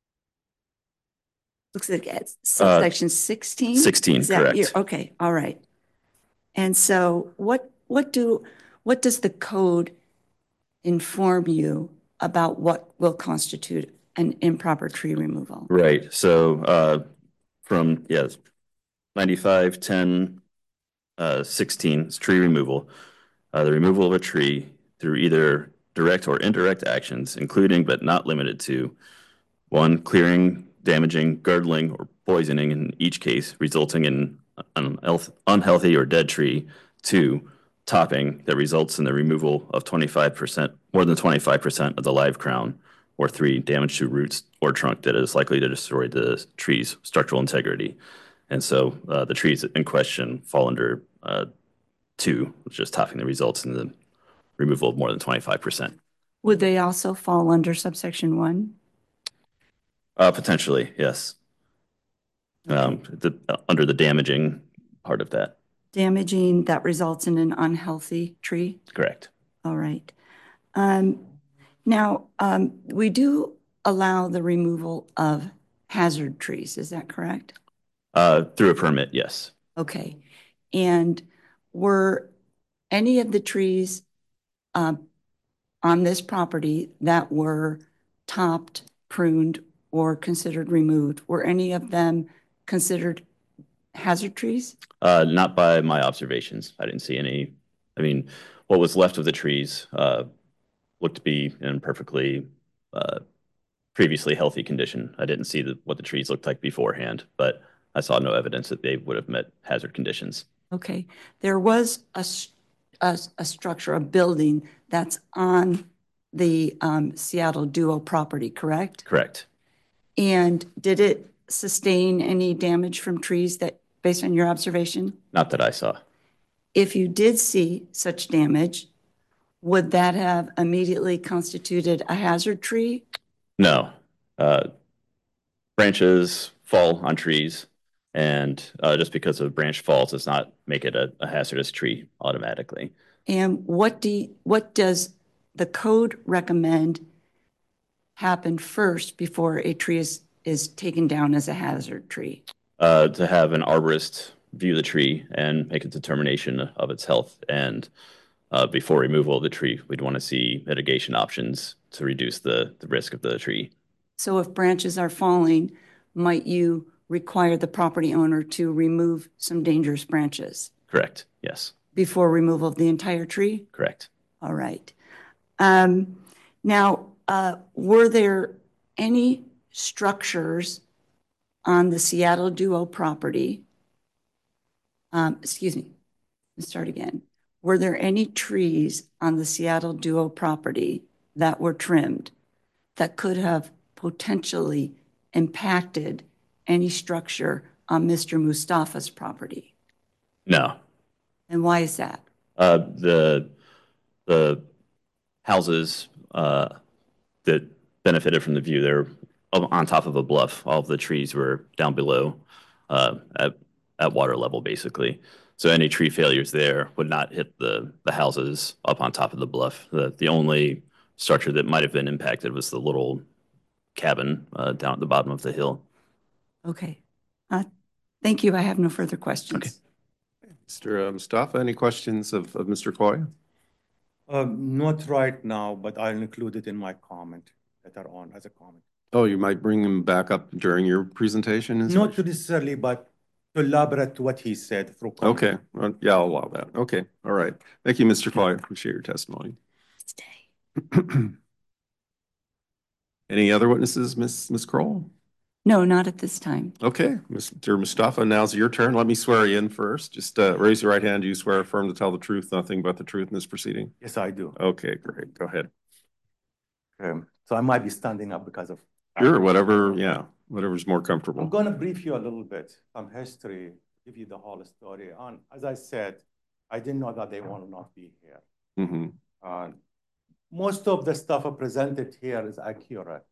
[SPEAKER 3] Looks like it's subsection sixteen.
[SPEAKER 5] sixteen,
[SPEAKER 3] Is that
[SPEAKER 5] correct.
[SPEAKER 3] your- Okay, all right. And so what, what do, what does the code inform you about what will constitute an improper tree removal?
[SPEAKER 5] Right. So uh, from, yes, ninety-five, ten, uh, sixteen, it's tree removal. Uh, the removal of a tree through either direct or indirect actions, including but not limited to one, clearing, damaging, girdling, or poisoning in each case, resulting in an unhealthy or dead tree. Two, topping that results in the removal of twenty-five percent, more than twenty-five percent of the live crown. Or three, damage to roots or trunk that is likely to destroy the tree's structural integrity. And so uh, the trees in question fall under uh, two, which is topping the results in the removal of more than twenty-five percent.
[SPEAKER 3] Would they also fall under subsection one?
[SPEAKER 5] Uh, potentially, yes. Um, the, uh, under the damaging part of that.
[SPEAKER 3] Damaging that results in an unhealthy tree?
[SPEAKER 5] Correct.
[SPEAKER 3] All right. Um, now, um, we do allow the removal of hazard trees, is that correct?
[SPEAKER 5] Uh, through a permit, yes.
[SPEAKER 3] Okay. And were any of the trees uh, on this property that were topped, pruned, or considered removed? Were any of them considered hazard trees?
[SPEAKER 5] Uh, not by my observations. I didn't see any. I mean, what was left of the trees uh, looked to be in perfectly uh, previously healthy condition. I didn't see the, what the trees looked like beforehand, but I saw no evidence that they would have met hazard conditions.
[SPEAKER 3] Okay. There was a, a, a structure, a building that's on the um, Seattle Duo property, correct?
[SPEAKER 5] Correct.
[SPEAKER 3] And did it sustain any damage from trees that, based on your observation?
[SPEAKER 5] Not that I saw.
[SPEAKER 3] If you did see such damage, would that have immediately constituted a hazard tree?
[SPEAKER 5] No. Uh, branches fall on trees, and uh, just because a branch falls does not make it a, a hazardous tree automatically.
[SPEAKER 3] And what do you, what does the code recommend happen first before a tree is, is taken down as a hazard tree?
[SPEAKER 5] Uh, to have an arborist view the tree and make a determination of its health. And uh, before removal of the tree, we'd want to see mitigation options to reduce the, the risk of the tree.
[SPEAKER 3] So if branches are falling, might you require the property owner to remove some dangerous branches?
[SPEAKER 5] Correct. Yes.
[SPEAKER 3] Before removal of the entire tree?
[SPEAKER 5] Correct.
[SPEAKER 3] All right. Um, now, uh, were there any structures on the Seattle Duo property? Um, excuse me, let's start again. Were there any trees on the Seattle Duo property that were trimmed that could have potentially impacted any structure on Mister Mustafa's property?
[SPEAKER 5] No.
[SPEAKER 3] And why is that?
[SPEAKER 5] Uh, the the houses uh, that benefited from the view, they're on top of a bluff. All of the trees were down below uh, at, at water level, basically. So any tree failures there would not hit the, the houses up on top of the bluff. The, the only structure that might have been impacted was the little cabin uh, down at the bottom of the hill.
[SPEAKER 3] Okay. Uh, thank you. I have no further questions.
[SPEAKER 5] Okay.
[SPEAKER 1] Mister Mustafa, any questions of, of Mister Coy?
[SPEAKER 2] Um, not right now, but I'll include it in my comment later on as a comment.
[SPEAKER 1] Oh, you might bring him back up during your presentation? Is
[SPEAKER 2] Not necessarily, but to elaborate what he said through comment.
[SPEAKER 1] Okay. Uh, Yeah, I'll allow that. Okay. All right. Thank you, Mister Coy. Appreciate your testimony.
[SPEAKER 3] Stay.
[SPEAKER 1] Any other witnesses, Miss Miss Kroll?
[SPEAKER 3] No, not at this time.
[SPEAKER 1] Okay, Mister Mustafa, now's your turn. Let me swear you in first. Just uh, raise your right hand. Do you swear affirm to tell the truth, nothing but the truth in this proceeding?
[SPEAKER 2] Yes, I do.
[SPEAKER 1] Okay, great. Go ahead.
[SPEAKER 2] Um, so I might be standing up because of.
[SPEAKER 1] Sure, whatever, yeah, whatever's more
[SPEAKER 2] I'm
[SPEAKER 1] comfortable.
[SPEAKER 2] going to brief you a little bit from history, give you the whole story. And as I said, I didn't know that they will not be here.
[SPEAKER 1] Mm-hmm.
[SPEAKER 2] Uh, most of the stuff presented here is accurate.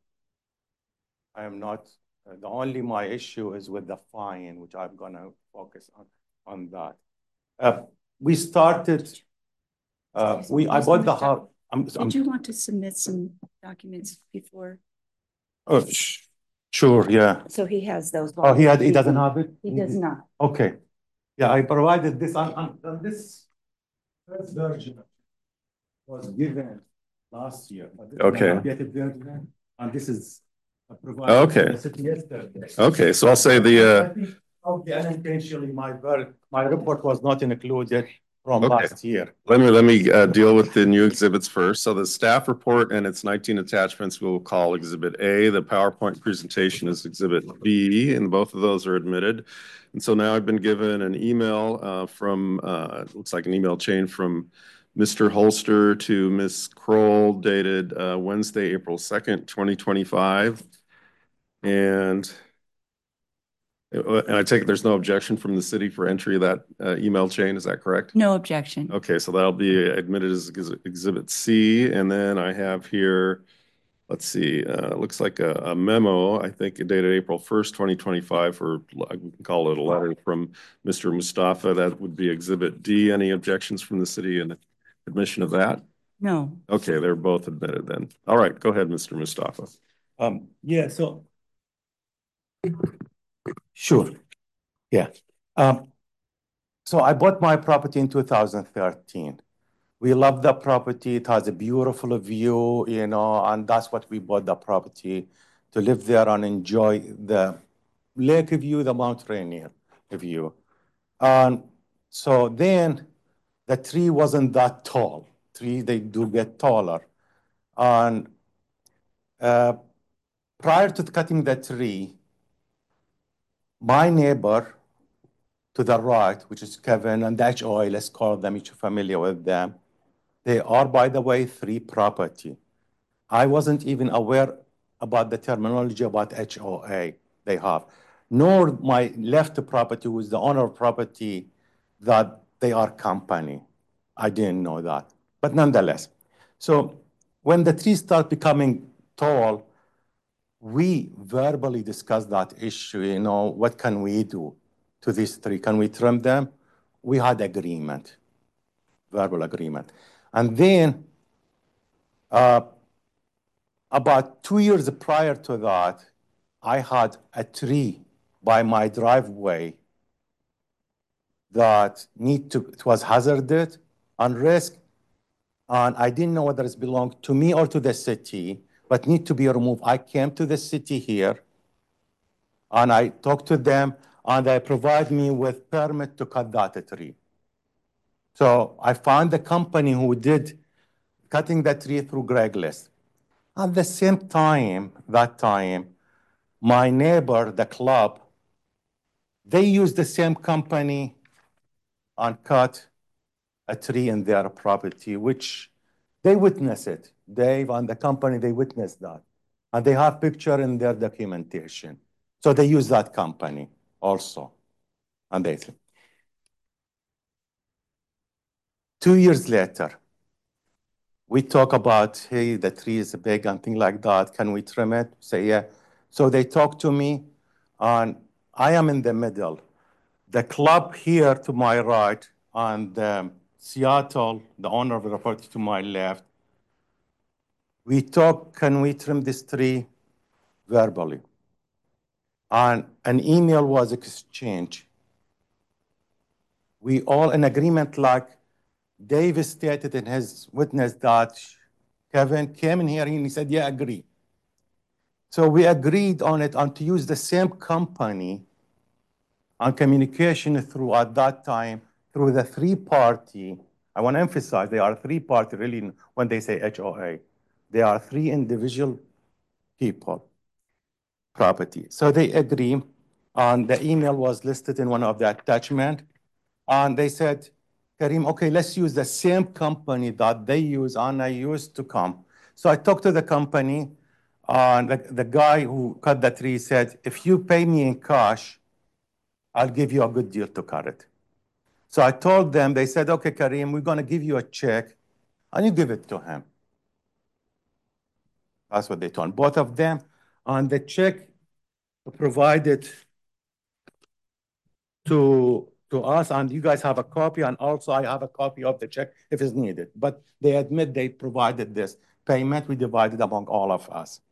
[SPEAKER 2] I am not, uh, the only my issue is with the fine, which I'm going to focus on, on that. Uh, we started, uh, we, I bought the house. I'm, I'm,
[SPEAKER 3] Did you want to submit some documents before?
[SPEAKER 2] oh, sh sure, yeah.
[SPEAKER 3] So he has those.
[SPEAKER 2] Oh, he had, he doesn't have it?
[SPEAKER 3] He does not.
[SPEAKER 2] Okay. Yeah, I provided this on, on, on this first version was given last year. But this
[SPEAKER 1] Okay.
[SPEAKER 2] is an updated version, and this is provided
[SPEAKER 1] Okay.
[SPEAKER 2] to the city yesterday.
[SPEAKER 1] Okay, so I'll say the, uh,
[SPEAKER 2] I think, okay, unintentionally, my ver my report was not included from
[SPEAKER 1] Okay.
[SPEAKER 2] last year.
[SPEAKER 1] let me, let me uh, deal with the new exhibits first. So the staff report and its nineteen attachments we'll call Exhibit A. The PowerPoint presentation is Exhibit B, and both of those are admitted. And so now I've been given an email uh, from, uh, it looks like an email chain from Mister Holster to Miz Kroll dated uh, Wednesday, April second, twenty twenty-five. And And I take it there's no objection from the city for entry of that uh, email chain, is that correct?
[SPEAKER 3] No objection.
[SPEAKER 1] Okay, so that'll be admitted as ex- Exhibit C, and then I have here, let's see, uh, looks like a a memo, I think dated April first, twenty twenty-five, or I can call it a letter from Mister Mustafa, that would be Exhibit D. Any objections from the city and admission of that?
[SPEAKER 3] No.
[SPEAKER 1] Okay, they're both admitted then. All right, go ahead, Mister Mustafa.
[SPEAKER 2] Um, yeah, so. Sure. Yeah. Um, so I bought my property in two thousand thirteen. We love the property. It has a beautiful view, you know, and that's what we bought the property to live there and enjoy the lake view, the Mount Rainier view. And so then the tree wasn't that tall. Trees, they do get taller. And uh, prior to cutting the tree, my neighbor to the right, which is Kevin and the H O A, let's call them, if you're familiar with them, they are, by the way, three property. I wasn't even aware about the terminology about H O A they have, nor my left property, who is the owner of property, that they are company. I didn't know that, but nonetheless. So when the trees start becoming tall, we verbally discussed that issue, you know, what can we do to these three? Can we trim them? We had agreement, verbal agreement. And then uh, about two years prior to that, I had a tree by my driveway that need to, it was hazarded and risk, and I didn't know whether it belonged to me or to the city, but need to be removed. I came to the city here, and I talked to them, and they provide me with permit to cut that tree. So I found the company who did cutting the tree through Craigslist. At the same time, that time, my neighbor, the club, they used the same company and cut a tree in their property, which they witnessed it. Dave and the company, they witnessed that. And they have picture in their documentation. So they use that company also. And they think. Two years later, we talk about, hey, the tree is big and things like that. Can we trim it? Say, yeah. So they talk to me, and I am in the middle. The club here to my right, and um, Seattle, the owner of the property to my left. We talk, can we trim this tree verbally? And an email was exchanged. We all in agreement, like Dave stated in his witness that Kevin came in here and he said, yeah, agree. So we agreed on it and to use the same company and communication through, at that time, through the three-party. I want to emphasize they are three-party, really, when they say H O A. They are three individual people, property. So they agree, and the email was listed in one of the attachment, and they said, Kareem, okay, let's use the same company that they use and I used to come. So I talked to the company, and the, the guy who cut the tree said, if you pay me in cash, I'll give you a good deal to cut it. So I told them, they said, okay, Kareem, we're going to give you a check, and you give it to him. That's what they told both of them. And the check provided to, to us, and you guys have a copy, and also I have a copy of the check if it's needed. But they admit they provided this payment. We divided among all of us.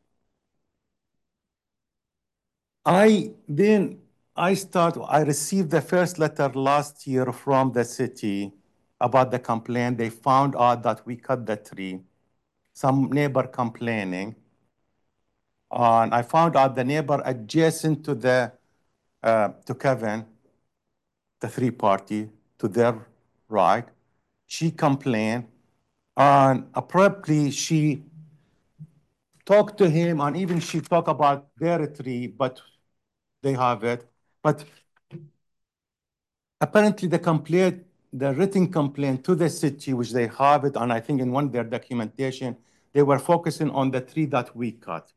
[SPEAKER 2] I then, I start, I received the first letter last year from the city about the complaint. They found out that we cut the tree. Some neighbor complaining. And I found out the neighbor adjacent to the, uh, to Kevin, the three party, to their right, she complained. And abruptly she talked to him, and even she talked about their tree, but they have it. But apparently the complaint, the written complaint to the city, which they have it, and I think in one of their documentation, they were focusing on the tree that we cut.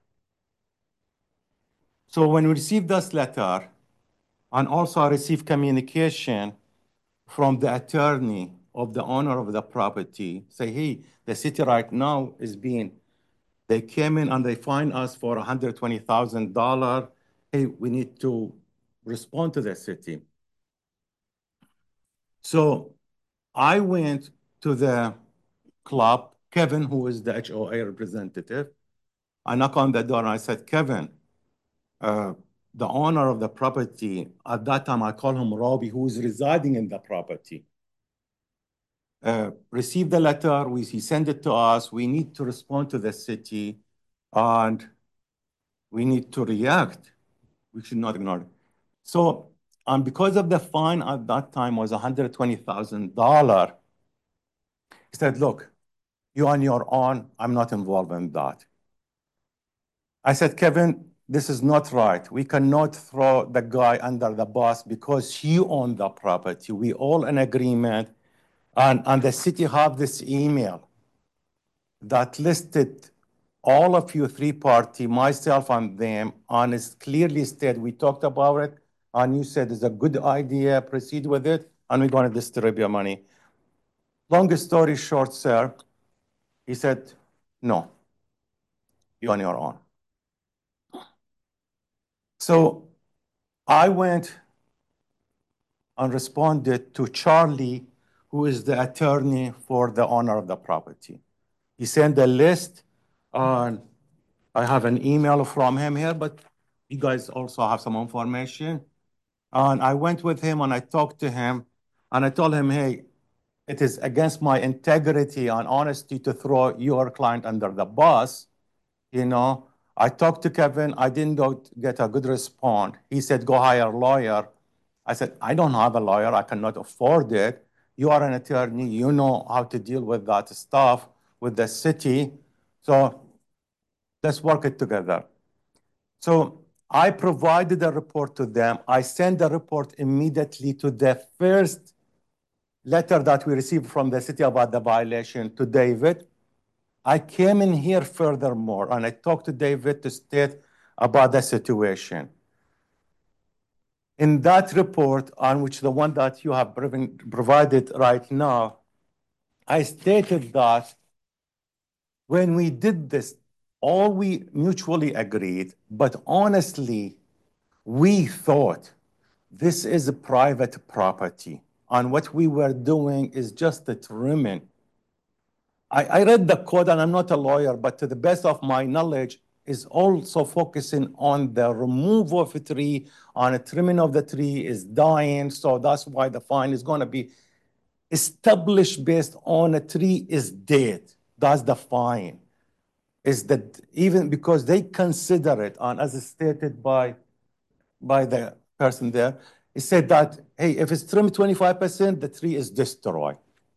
[SPEAKER 2] So when we received this letter, and also I received communication from the attorney of the owner of the property, say, hey, the city right now is being, they came in and they fined us for one hundred twenty thousand dollars. Hey, we need to respond to the city. So I went to the club, Kevin, who is the H O A representative. I knocked on the door and I said, Kevin, uh, the owner of the property, at that time I call him Robbie, who is residing in the property. uh, received the letter, we, he sent it to us, we need to respond to the city, and we need to react. We should not ignore it. So, um, because of the fine at that time was one hundred twenty thousand dollars, he said, look, you're on your own, I'm not involved in that. I said, Kevin, this is not right. We cannot throw the guy under the bus because he owned the property. We all in agreement. And, and the city have this email that listed all of you three party, myself and them, and it's clearly stated, we talked about it, and you said it's a good idea, proceed with it, and we're going to distribute your money. Long story short, sir, he said, no, you're on your own. So I went and responded to Charlie, who is the attorney for the owner of the property. He sent a list, and I have an email from him here, but you guys also have some information. And I went with him and I talked to him, and I told him, hey, it is against my integrity and honesty to throw your client under the bus. You know, I talked to Kevin, I didn't go get a good response. He said, go hire a lawyer. I said, I don't have a lawyer, I cannot afford it. You are an attorney, you know how to deal with that stuff with the city. So let's work it together. So I provided a report to them. I sent the report immediately to the first letter that we received from the city about the violation to David. I came in here furthermore, and I talked to David to state about the situation. In that report, on which the one that you have provided right now, I stated that when we did this, all we mutually agreed, but honestly, we thought this is a private property, and what we were doing is just a trimming. I, I read the code, and I'm not a lawyer, but to the best of my knowledge, is also focusing on the removal of a tree, on a trimming of the tree is dying, so that's why the fine is going to be established based on a tree is dead. That's the fine. Is that even because they consider it, and as stated by, by the person there, it said that, hey, if it's trimmed twenty-five percent, the tree is destroyed.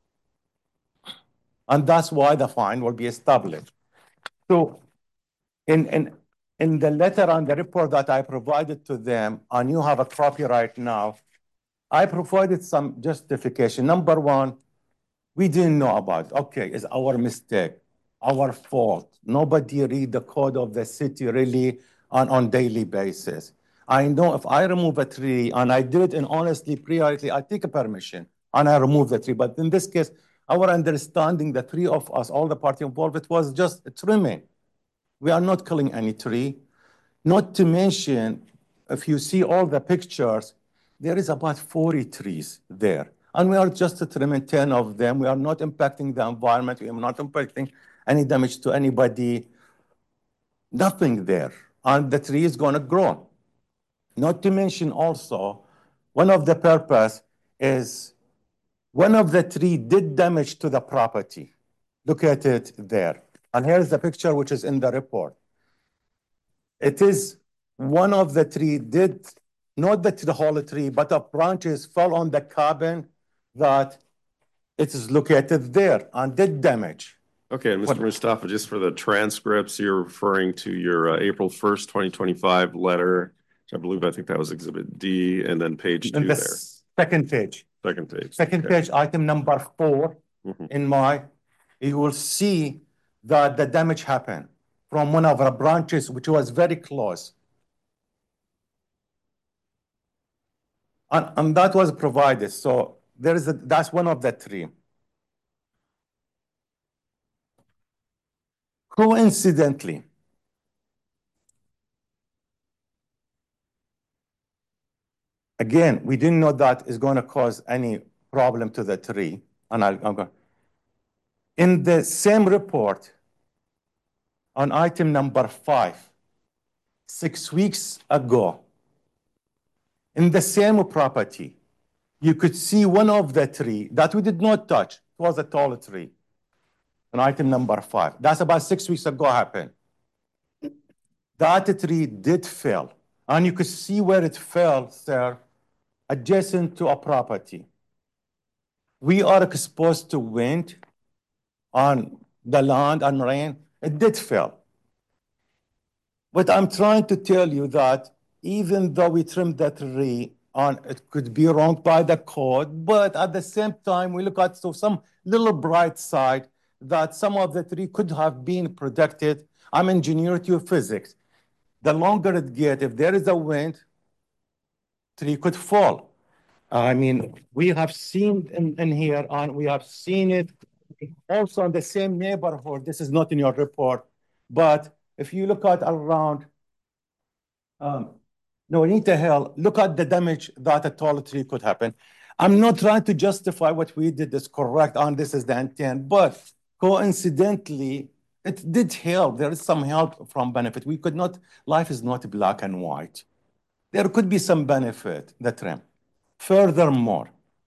[SPEAKER 2] And that's why the fine will be established. So in, in, in the letter and the report that I provided to them, and you have a copy right now, I provided some justification. Number one, we didn't know about it. Okay, it's our mistake, our fault. Nobody read the code of the city really on, on daily basis. I know if I remove a tree, and I did it, and honestly, periodically, I take a permission, and I remove the tree. But in this case, our understanding, the three of us, all the party involved, it was just a trimming. We are not killing any tree. Not to mention, if you see all the pictures, there is about forty trees there. And we are just trimming ten of them. We are not impacting the environment. We are not impacting any damage to anybody. Nothing there. And the tree is going to grow. Not to mention also, one of the purpose is one of the tree did damage to the property. Look at it there. And here's the picture which is in the report. It is one of the tree did, not the, the whole tree, but the branches fell on the cabin that it is located there and did damage.
[SPEAKER 1] Okay, and Mister Mustafa, just for the transcripts, you're referring to your uh, April first, twenty twenty-five letter, which I believe, I think that was Exhibit D, and then page two
[SPEAKER 2] In the
[SPEAKER 1] there.
[SPEAKER 2] second page.
[SPEAKER 1] Second page.
[SPEAKER 2] Second
[SPEAKER 1] okay.
[SPEAKER 2] page, item number four,
[SPEAKER 1] mm-hmm.
[SPEAKER 2] in my, you will see that the damage happened from one of our branches, which was very close. And, and that was provided. So there is a, that's one of the three. Coincidentally, again, we didn't know that is going to cause any problem to the tree. And I'll, I'm going. In the same report, on item number five, six weeks ago, in the same property, you could see one of the tree that we did not touch, was a tall tree. On item number five. That's about six weeks ago happened. That tree did fall. And you could see where it fell, sir, adjacent to a property. We are exposed to wind on the land and rain. It did fall. But I'm trying to tell you that even though we trimmed that tree, and it could be wrong by the code, but at the same time, we look at so some little bright side that some of the tree could have been protected. I'm engineer geophysics. The longer it gets, if there is a wind, tree could fall. I mean, we have seen in, in here, and we have seen it also in the same neighborhood. This is not in your report, but if you look at around, um, no, Anita Hill, look at the damage that a tall tree could happen. I'm not trying to justify what we did is correct, and this is the intent, but coincidentally, it did help. There is some help from benefit. We could not, life is not black and white. There could be some benefit, the trim. Furthermore,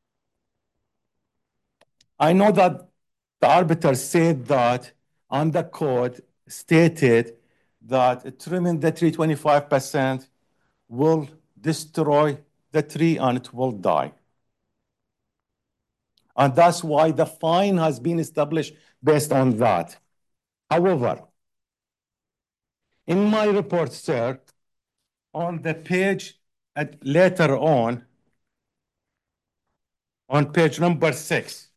[SPEAKER 2] I know that the arbiter said that on the code stated that trimming the tree twenty-five percent will destroy the tree and it will die. And that's why the fine has been established based on that. However, in my report, sir, on the page at, later on, on page number six,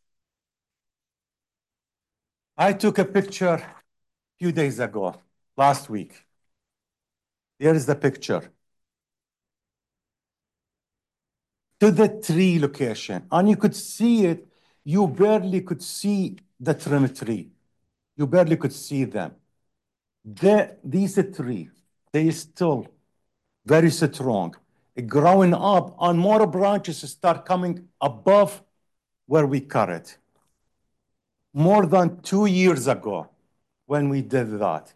[SPEAKER 2] I took a picture a few days ago, last week. Here is the picture. To the tree location, and you could see it, you barely could see the trim tree. You barely could see them. The, these three, they still very strong, growing up, and more branches start coming above where we cut it. More than two years ago when we did that.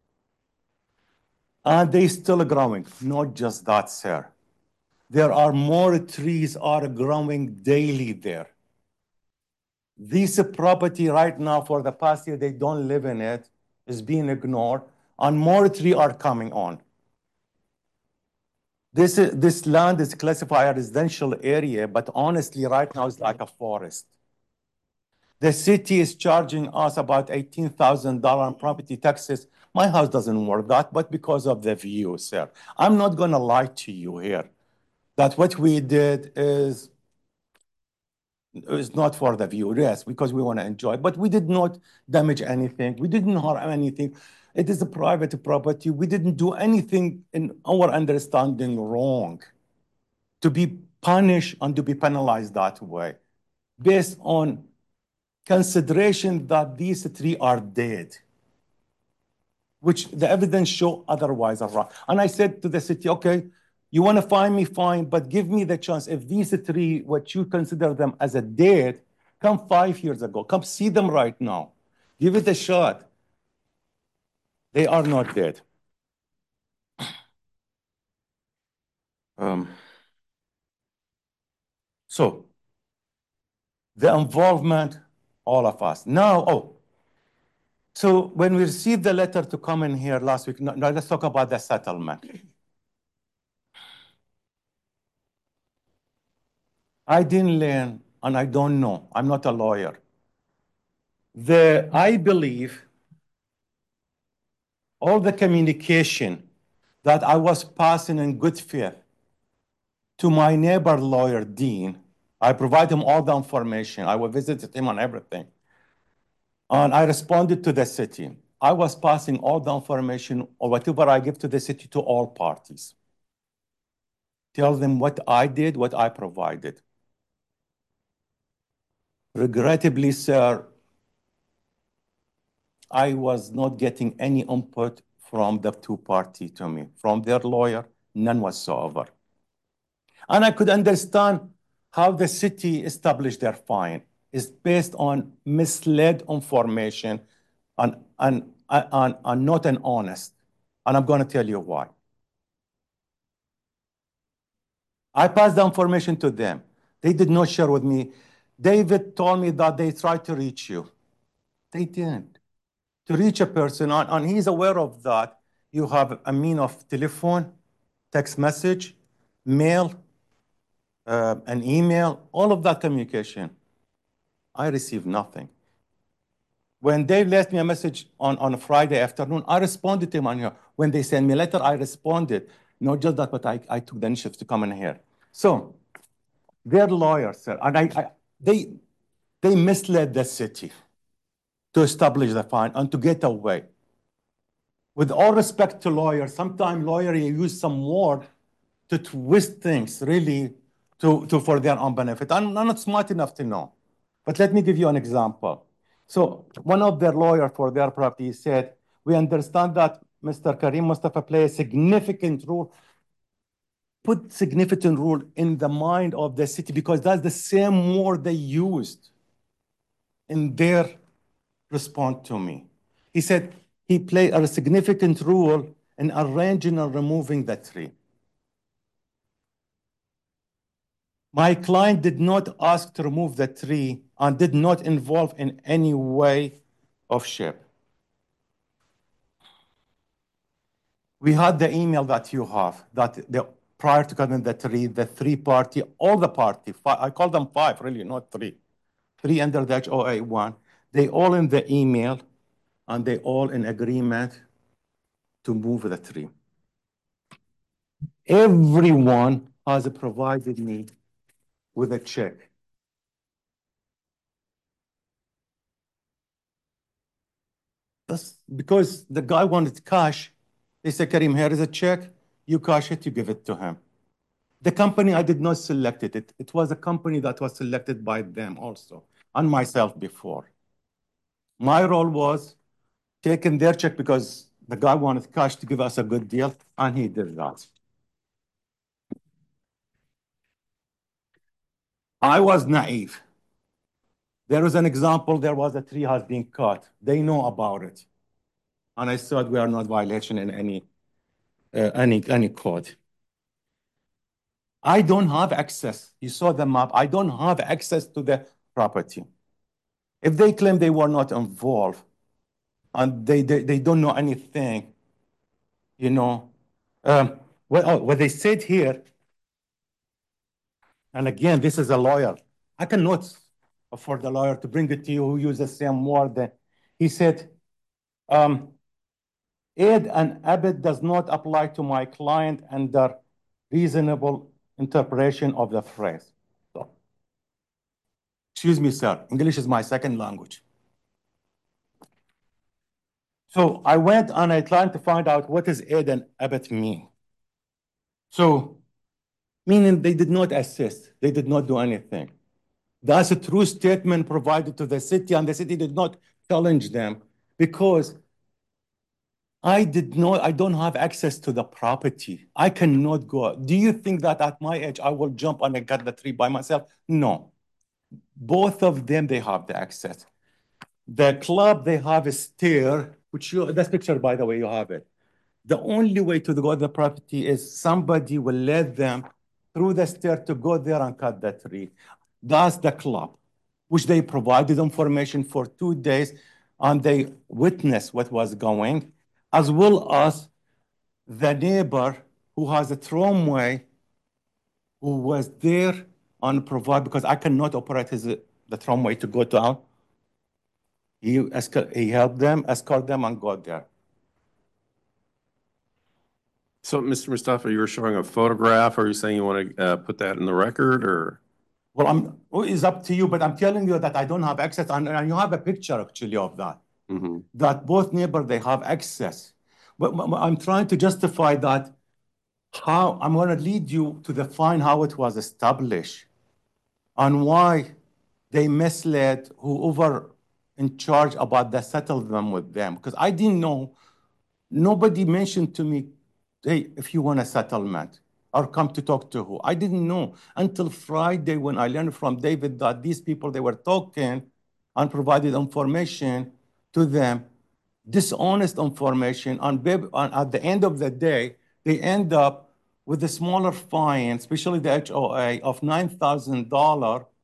[SPEAKER 2] And they still growing, not just that, sir. There are more trees are growing daily there. This property right now for the past year, they don't live in it, is being ignored, and more trees are coming on. This, is, this land is classified as residential area, but honestly, right now it's like a forest. The city is charging us about eighteen thousand dollars on property taxes. My house doesn't worth that, but because of the view, sir. I'm not gonna lie to you here, that what we did is, is not for the view, yes, because we wanna enjoy, but we did not damage anything. We didn't harm anything. It is a private property. We didn't do anything in our understanding wrong to be punished and to be penalized that way based on consideration that these three are dead, which the evidence show otherwise are wrong. And I said to the city, okay, you want to find me, fine, but give me the chance. If these three, what you consider them as a dead, come five years ago, come see them right now. Give it a shot. They are not dead. Um, so, the involvement, all of us. Now, oh, so when we received the letter to come in here last week, now let's talk about the settlement. I didn't learn, and I don't know. I'm not a lawyer. The, I believe all the communication that I was passing in good faith to my neighbor lawyer, Dean, I provide him all the information. I will visit him on everything. And I responded to the city. I was passing all the information or whatever I give to the city to all parties. Tell them what I did, what I provided. Regrettably, sir, I was not getting any input from the two parties to me. From their lawyer, none whatsoever. And I could understand how the city established their fine. It's based on misled information and, and, and, and not an honest. And I'm going to tell you why. I passed the information to them. They did not share with me David told me that they tried to reach you. They didn't. To reach a person, and, and he's aware of that, you have a mean of telephone, text message, mail, uh, an email, all of that communication. I received nothing. When Dave left me a message on, on a Friday afternoon, I responded to him on here. When they sent me a letter, I responded. Not just that, but I, I took the initiative to come in here. So their lawyers, sir, and I, I, they, they misled the city to establish the fine and to get away. With all respect to lawyers, sometimes lawyers use some word to twist things, really, to, to for their own benefit. I'm, I'm not smart enough to know. But let me give you an example. So one of their lawyers for their property said, we understand that Mister Karim Mustafa plays a significant role, put significant role in the mind of the city because that's the same word they used in their response to me. He said he played a significant role in arranging and removing the tree. My client did not ask to remove the tree and did not involve in any way of shape. We had the email that you have, that the prior to cutting the tree, the three party, all the party, five, I call them five, really, not three. Three under the H O A one, they all in the email and they all in agreement to move the tree. Everyone has provided me with a check. That's because the guy wanted cash. They said, Karim, here is a check. You cash it, you give it to him. The company, I did not select it. It, it was a company that was selected by them also, and myself before. My role was taking their check because the guy wanted cash to give us a good deal, and he did that. I was naive. There was an example, there was a tree has been cut. They know about it. And I thought we are not violation in any, uh, any, any code. I don't have access. You saw the map. I don't have access to the property. If they claim they were not involved and they, they, they don't know anything, you know, um, well, oh, what they said here, and again, this is a lawyer. I cannot afford a lawyer to bring it to you who uses the same word. That he said, um, aid and abet does not apply to my client under reasonable interpretation of the phrase. So, excuse me, sir. English is my second language. So I went and I tried to find out what does aid and abet mean. So, meaning they did not assist. They did not do anything. That's a true statement provided to the city, and the city did not challenge them because I did not, I don't have access to the property. I cannot go. Do you think that at my age, I will jump and I cut the tree by myself? No. Both of them, they have the access. The club, they have a stair, which you, this picture, by the way, you have it. The only way to go to the property is somebody will let them through the stair to go there and cut the tree. That's the club, which they provided information for two days, and they witnessed what was going, as well as the neighbor who has a tramway who was there and provide, because I cannot operate his, the tramway to go down. He, he helped them, escort them, and got there.
[SPEAKER 1] So, Mister Mustafa, you were showing a photograph. Are you saying you want to uh, put that in the record, or?
[SPEAKER 2] Well, I'm, it's up to you, but I'm telling you that I don't have access, and, and you have a picture actually of that. Mm-hmm. That both neighbors, they have access. But I'm trying to justify that how I'm going to lead you to define how it was established and why they misled whoever in charge about the settlement with them. Because I didn't know, nobody mentioned to me, hey, if you want a settlement or come to talk to who. I didn't know until Friday when I learned from David that these people, they were talking and provided information to them, dishonest information, and at the end of the day, they end up with a smaller fine, especially the H O A, of nine thousand dollars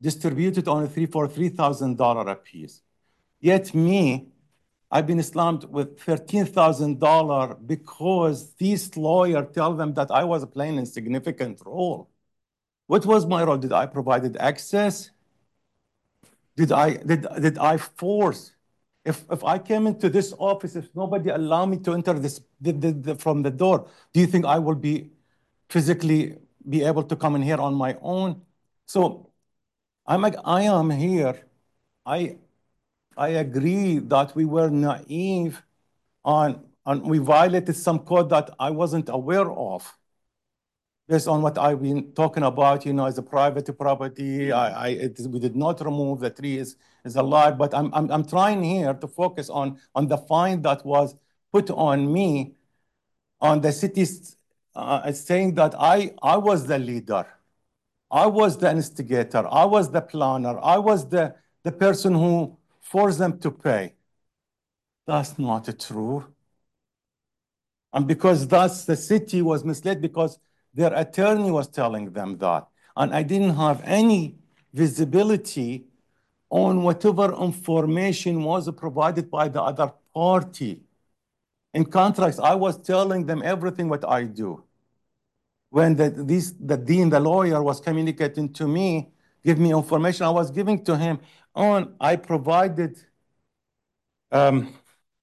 [SPEAKER 2] distributed only three for three thousand dollars apiece. Yet me, I've been slammed with thirteen thousand dollars because these lawyers tell them that I was playing a significant role. What was my role? Did I provide access? Did I, did, did I force? If, if I came into this office, if nobody allowed me to enter this the, the, the, from the door, do you think I will be physically be able to come in here on my own? So I'm like, I am here. I, I agree that we were naive on, on we violated some code that I wasn't aware of. Based on what I've been talking about, you know, as a private property, I, I it, we did not remove the tree is, is alive, but I'm, I'm, I'm trying here to focus on, on the fine that was put on me, on the city's uh, saying that I, I was the leader. I was the instigator. I was the planner. I was the, the person who forced them to pay. That's not true. And because that's the city was misled because their attorney was telling them that. And I didn't have any visibility on whatever information was provided by the other party. In contracts, I was telling them everything what I do. When the, these, the dean, the lawyer, was communicating to me, give me information, I was giving to him. On, I provided, um,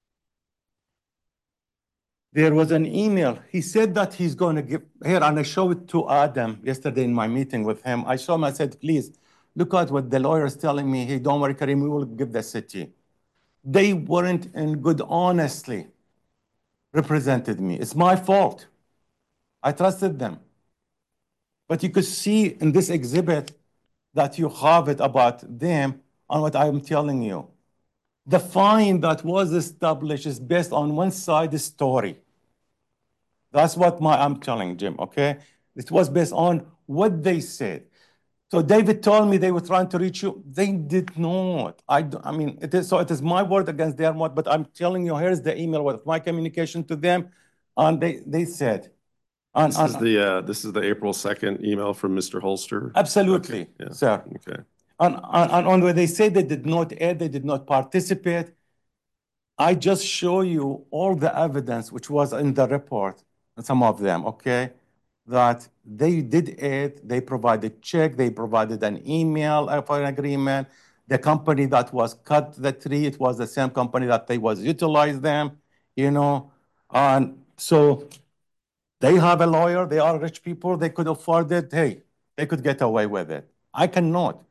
[SPEAKER 2] there was an email. He said that he's going to give, here, and I showed it to Adam yesterday in my meeting with him. I showed him, I said, please, look at what the lawyer is telling me. Hey, don't worry, Karim, we will give the city. They weren't in good, honestly, represented me. It's my fault. I trusted them. But you could see in this exhibit that you have it about them and what I'm telling you. The fine that was established is based on one side story. That's what my, I'm telling Jim, okay? It was based on what they said. So David told me they were trying to reach you. They did not. I, I mean, it is, so it is my word against their word, but I'm telling you, here's the email with my communication to them. And they, they said. And,
[SPEAKER 1] This
[SPEAKER 2] and,
[SPEAKER 1] is the, uh, this is the April second email from Mister Holster?
[SPEAKER 2] Absolutely,
[SPEAKER 1] Okay, yeah.
[SPEAKER 2] sir.
[SPEAKER 1] Okay.
[SPEAKER 2] And, and, and on where they say they did not aid, they did not participate, I just show you all the evidence which was in the report, some of them, okay? That they did aid, they provided check, they provided an email for an agreement. The company that was cut the tree, it was the same company that they was utilize them, you know? And so they have a lawyer, they are rich people, they could afford it, hey, they could get away with it. I cannot.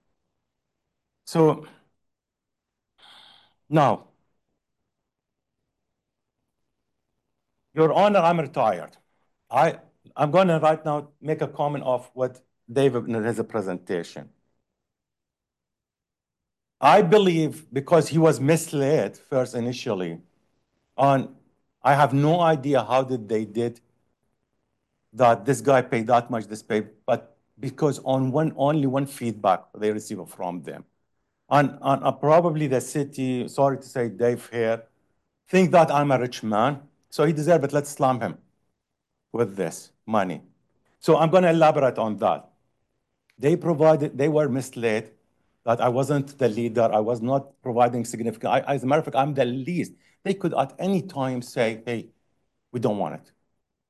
[SPEAKER 2] So now, Your Honor, I'm retired. I, I'm going to right now make a comment of what David in his presentation. I believe because he was misled first initially, on I have no idea how did they did that this guy paid that much, this paid, but because on one only one feedback they receive from them. And, and uh, probably the city, sorry to say Dave here, think that I'm a rich man, so he deserves it, let's slam him with this money. So I'm going to elaborate on that. They provided, they were misled that I wasn't the leader, I was not providing significant, I, as a matter of fact, I'm the least. They could at any time say, hey, we don't want it.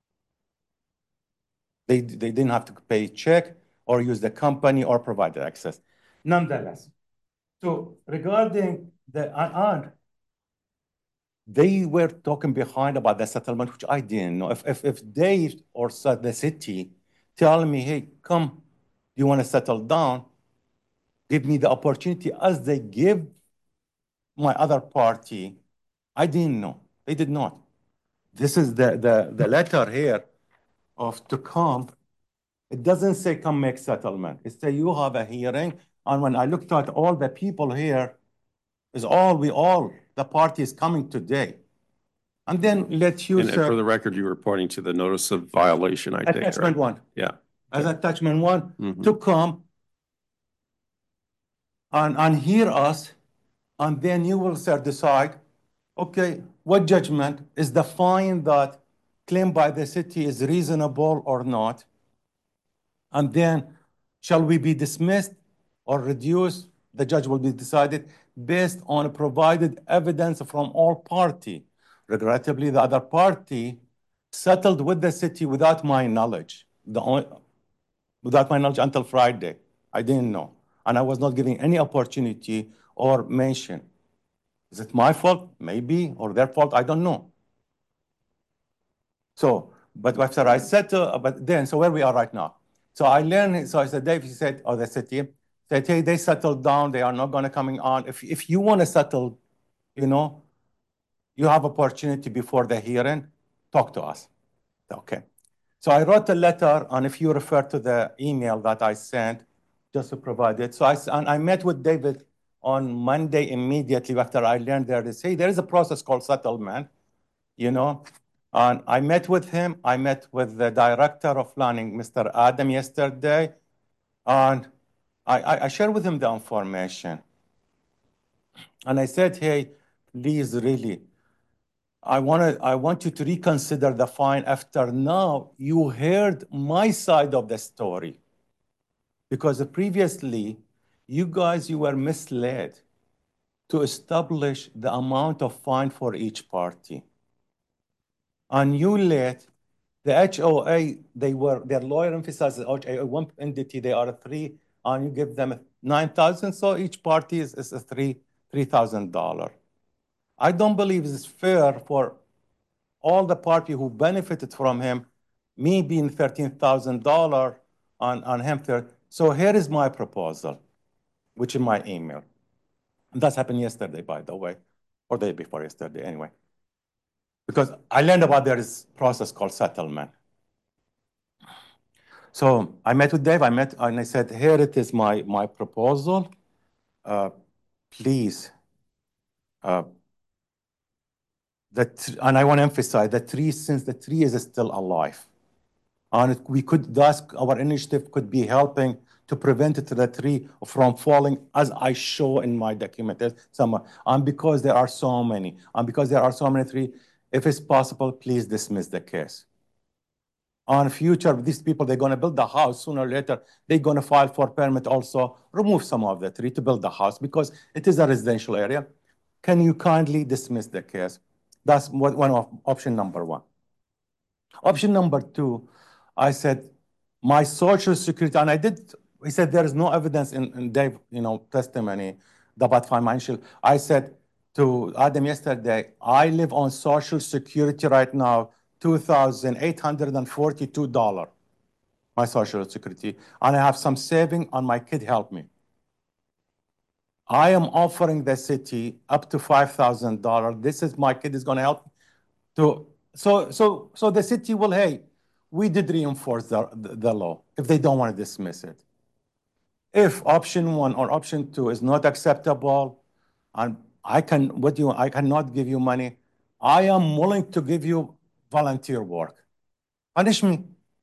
[SPEAKER 2] They, they didn't have to pay a check or use the company or provide the access. Nonetheless, so regarding the, and they were talking behind about the settlement, which I didn't know. If, if, if they or the city tell me, hey, come, do you want to settle down? Give me the opportunity as they give my other party. I didn't know. They did not. This is the, the, the letter here of to come. It doesn't say come make settlement. It says you have a hearing. And when I looked at all the people here, is all, we all, the party is coming today. And then let you,
[SPEAKER 1] And
[SPEAKER 2] sir.
[SPEAKER 1] for the record, you were pointing to the notice of violation, I think, right?
[SPEAKER 2] Attachment one.
[SPEAKER 1] Yeah.
[SPEAKER 2] As attachment one,
[SPEAKER 1] Mhm.
[SPEAKER 2] to come and, and hear us, and then you will, sir, decide, okay, what judgment is the fine that claimed by the city is reasonable or not? And then shall we be dismissed or reduce, the judge will be decided based on provided evidence from all party. Regrettably, the other party settled with the city without my knowledge. The only, without my knowledge until Friday. I didn't know. And I was not giving any opportunity or mention. Is it my fault? Maybe, or their fault? I don't know. So, but after I said to, but then, so where we are right now. So I learned, so I said, Dave, he said, or the city, said, hey, they settled down. They are not going to coming on. If, if you want to settle, you know, you have opportunity before the hearing, talk to us. Okay. So I wrote a letter, and if you refer to the email that I sent, just to provide it. So I, and I met with David on Monday immediately after I learned there is, hey, there is a process called settlement, you know. And I met with him. I met with the director of planning, Mister Adam, yesterday. And I, I, I shared with him the information. And I said, hey, please, really, I want to, I want you to reconsider the fine after now you heard my side of the story. Because previously, you guys, you were misled to establish the amount of fine for each party. And you let the H O A, they were, their lawyer emphasized the H O A, one entity, they are three, and you give them nine thousand, so each party is, is a three, three thousand dollars. I don't believe it's fair for all the party who benefited from him, me being thirteen thousand dollars on, on him. So here is my proposal, which is my email. And that's happened yesterday, by the way, or the day before yesterday, anyway. Because I learned about there is a process called settlement. So I met with Dave, I met, and I said, here it is my, my proposal. Uh, please, uh, that, and I want to emphasize the tree, since the tree is still alive. And we could, thus, our initiative could be helping to prevent the tree from falling, as I show in my document. Some, and because there are so many, and because there are so many trees, if it's possible, please dismiss the case. On future, these people, they're going to build the house sooner or later. They're going to file for permit also, remove some of the tree to build the house because it is a residential area. Can you kindly dismiss the case? That's what, one of option number one. Option number two, I said, my social security, and I did, he said there is no evidence in, in Dave, you know, testimony about financial. I said to Adam yesterday, I live on social security right now, two thousand eight hundred forty-two dollars, my social security, and I have some saving, and my kid helped me. I am offering the city up to five thousand dollars. This is my kid is going to help to, so, so, so the city will, hey, we did reinforce the, the, the law if they don't want to dismiss it. If option one or option two is not acceptable, and I can, what do you, I cannot give you money, I am willing to give you volunteer work. Punish me.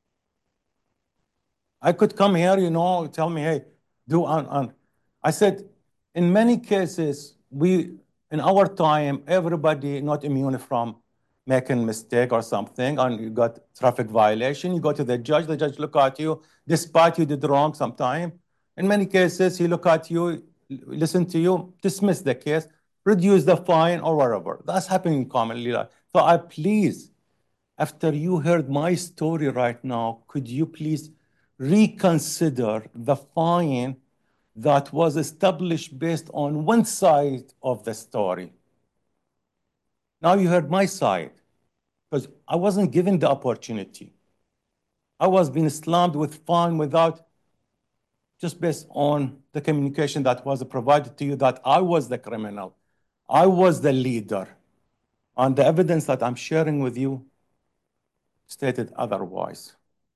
[SPEAKER 2] I could come here, you know, tell me, hey, do on, on. I said, in many cases, we, in our time, everybody not immune from making mistake or something, and you got traffic violation, you go to the judge, the judge look at you, despite you did wrong sometime. In many cases, he look at you, listen to you, dismiss the case, reduce the fine or whatever. That's happening commonly. So I please, after you heard my story right now, could you please reconsider the fine that was established based on one side of the story? Now you heard my side, because I wasn't given the opportunity. I was being slammed with fine without, just based on the communication that was provided to you that I was the criminal. I was the leader. And the evidence that I'm sharing with you stated otherwise.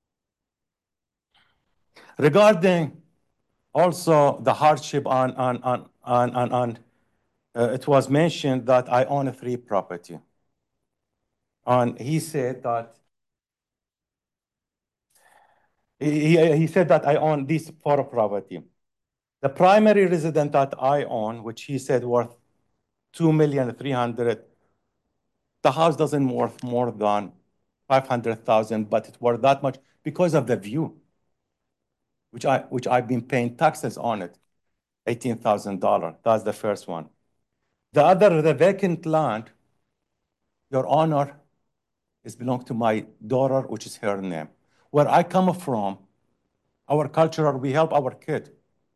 [SPEAKER 2] Regarding also the hardship on, on, on, on, on, on uh, it was mentioned that I own a three property. And he said that, he, he said that I own these four property. The primary residence that I own, which he said worth two million three hundred, the house doesn't worth more than five hundred thousand, but it's worth that much because of the view, which I which I've been paying taxes on it. eighteen thousand dollars. That's the first one. The other, the vacant land, Your Honor, is belong to my daughter, which is her name. Where I come from, our culture, we help our kid.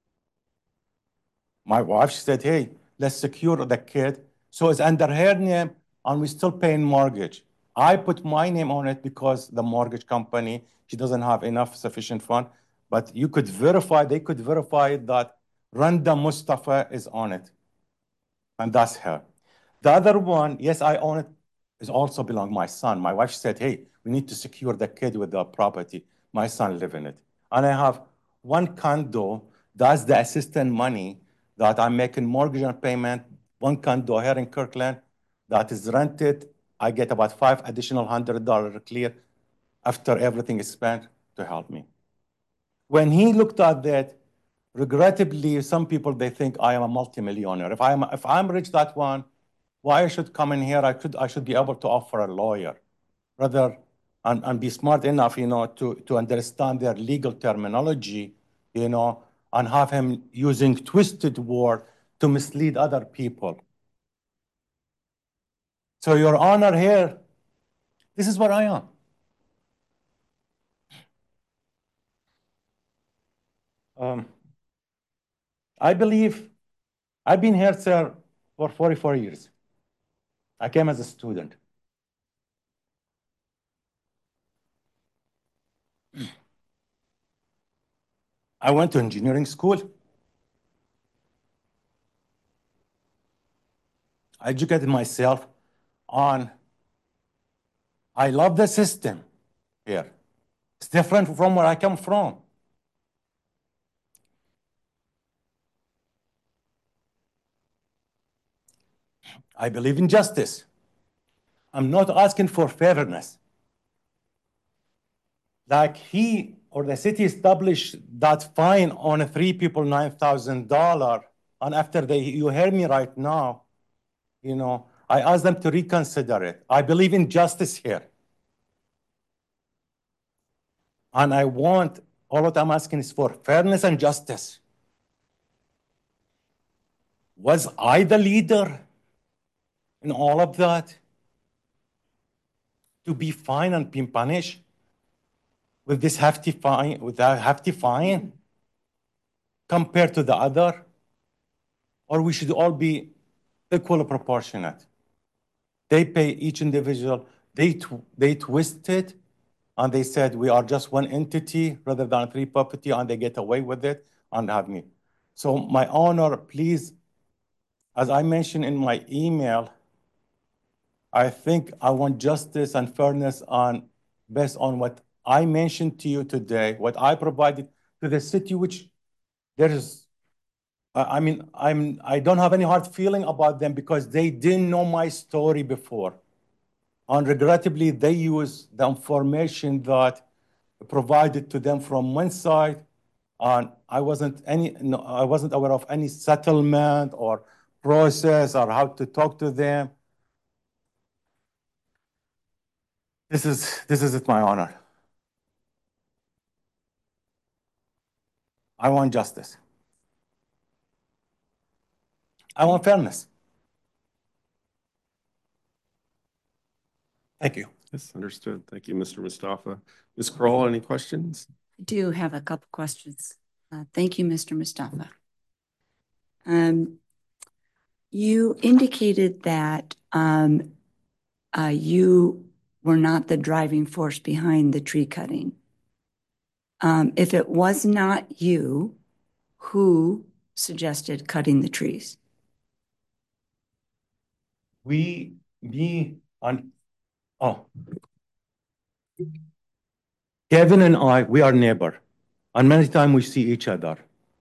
[SPEAKER 2] My wife, she said, hey, let's secure the kid. So it's under her name, and we're still paying mortgage. I put my name on it because the mortgage company, she doesn't have enough sufficient fund. But you could verify, they could verify that Randa Mustafa is on it. And that's her. The other one, yes, I own it, is also belong my son. My wife said, hey, we need to secure the kid with the property. My son live in it. And I have one condo, that's the assistant money that I'm making mortgage and payment, one condo here in Kirkland that is rented. I get about five additional hundred dollars clear after everything is spent to help me. When he looked at that, regrettably, some people, they think I am a multimillionaire. If I'm, if I'm rich that one, why I should come in here? I could, I should be able to offer a lawyer rather and, and be smart enough, you know, to, to understand their legal terminology, you know, and have him using twisted word to mislead other people. So, Your Honor, here, this is where I am. Um, I believe I've been here, sir, for forty-four years. I came as a student. I went to engineering school. I educated myself on, I love the system here. It's different from where I come from. I believe in justice. I'm not asking for fairness. Like he or the city established that fine on three people, nine thousand dollars, and after they, you hear me right now, you know, I ask them to reconsider it. I believe in justice here. And I want, all what I'm asking is for fairness and justice. Was I the leader in all of that? To be fined and being punished with this hefty fine, with that hefty fine compared to the other? Or we should all be equally proportionate? They pay each individual, they, tw they twisted, and they said we are just one entity rather than three property, and they get away with it and have me. So my honor, please, as I mentioned in my email, I think I want justice and fairness on based on what I mentioned to you today, what I provided to the city, which there is, I mean, I'm, I don't have any hard feeling about them because they didn't know my story before. And regrettably, they used the information that provided to them from one side, and I wasn't any, no, I wasn't aware of any settlement or process or how to talk to them. This is, this is it, my honor. I want justice. I want fairness. Thank you.
[SPEAKER 1] Yes, understood. Thank you, Mister Mustafa. Miz Kroll, any questions?
[SPEAKER 3] I do have a couple questions. Uh, thank you, Mister Mustafa. Um, you indicated that um, uh, you were not the driving force behind the tree cutting. Um, if it was not you, who suggested cutting the trees?
[SPEAKER 2] We, me, and, oh. Kevin and I, we are neighbor, and many times we see each other.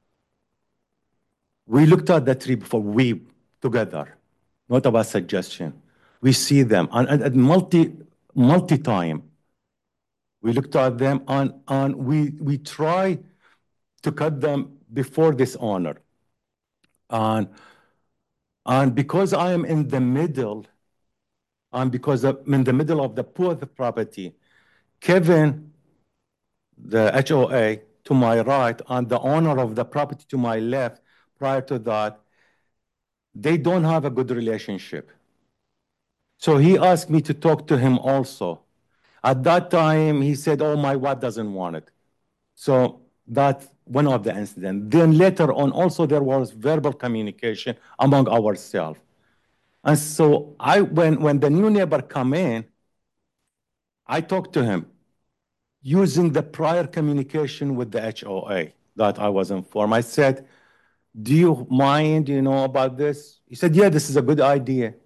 [SPEAKER 2] We looked at the tree before, we together, not about suggestion. We see them, and at multi, multi-time, we looked at them, and, and we, we try to cut them before this honor. And, and because I am in the middle, and because I'm in the middle of the poor property, Kevin, the H O A, to my right, and the owner of the property to my left, prior to that, they don't have a good relationship. So he asked me to talk to him also. At that time, he said, oh, my wife doesn't want it. So that's one of the incidents. Then later on, also there was verbal communication among ourselves. And so I, when, when the new neighbor come in, I talked to him using the prior communication with the H O A that I was informed. I said, do you mind, you know, about this? He said, yeah, this is a good idea.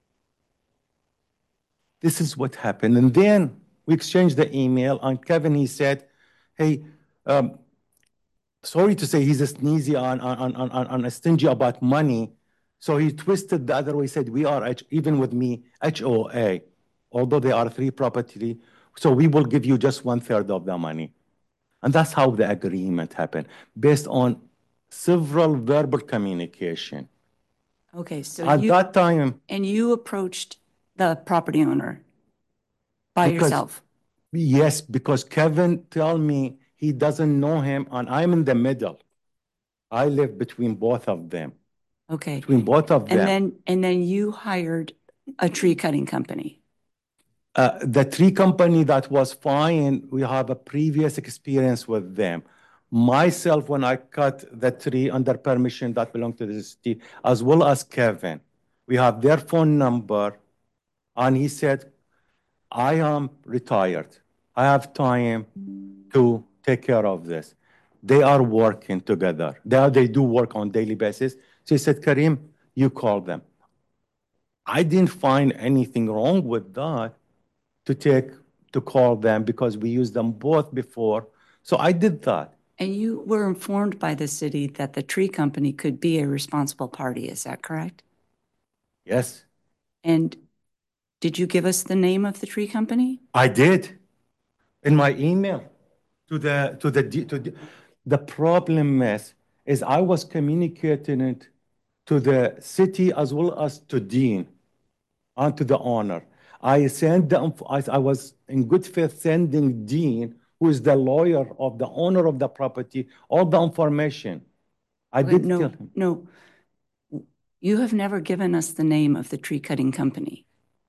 [SPEAKER 2] This is what happened. And then we exchanged the email, and Kevin, he said, hey, um, sorry to say he's a sneezy on, on, on, on, on a stingy about money. So he twisted the other way, said, we are, H even with me, H O A, although they are three property, so we will give you just one third of the money. And that's how the agreement happened, based on several verbal communication.
[SPEAKER 3] Okay, so
[SPEAKER 2] At
[SPEAKER 3] you,
[SPEAKER 2] that time,
[SPEAKER 3] and you approached the property owner by
[SPEAKER 2] Because-
[SPEAKER 3] yourself?
[SPEAKER 2] yes, because Kevin tell me he doesn't know him, and I'm in the middle. I live between both of them,
[SPEAKER 3] Okay.
[SPEAKER 2] between both of
[SPEAKER 3] And
[SPEAKER 2] them.
[SPEAKER 3] then, and then you hired a tree cutting company?
[SPEAKER 2] Uh, the tree company that was fine, we have a previous experience with them. Myself, when I cut the tree under permission that belonged to the city, as well as Kevin, we have their phone number, and he said, I am retired. I have time to take care of this. They are working together. They, are, they do work on daily basis. So he said, Karim, you call them. I didn't find anything wrong with that to take, to call them, because we used them both before. So I did that.
[SPEAKER 3] And you were informed by the city that the tree company could be a responsible party, is that correct?
[SPEAKER 2] Yes,
[SPEAKER 3] And did you give us the name of the tree company?
[SPEAKER 2] I did. In my email to the, to the, to the, the problem is, is I was communicating it to the city as well as to Dean and to the owner. I sent the, inf- I, I was in good faith sending Dean, who is the lawyer of the owner of the property, all the information. I
[SPEAKER 3] But
[SPEAKER 2] did
[SPEAKER 3] no,
[SPEAKER 2] tell him.
[SPEAKER 3] No, you have never given us the name of the tree cutting company.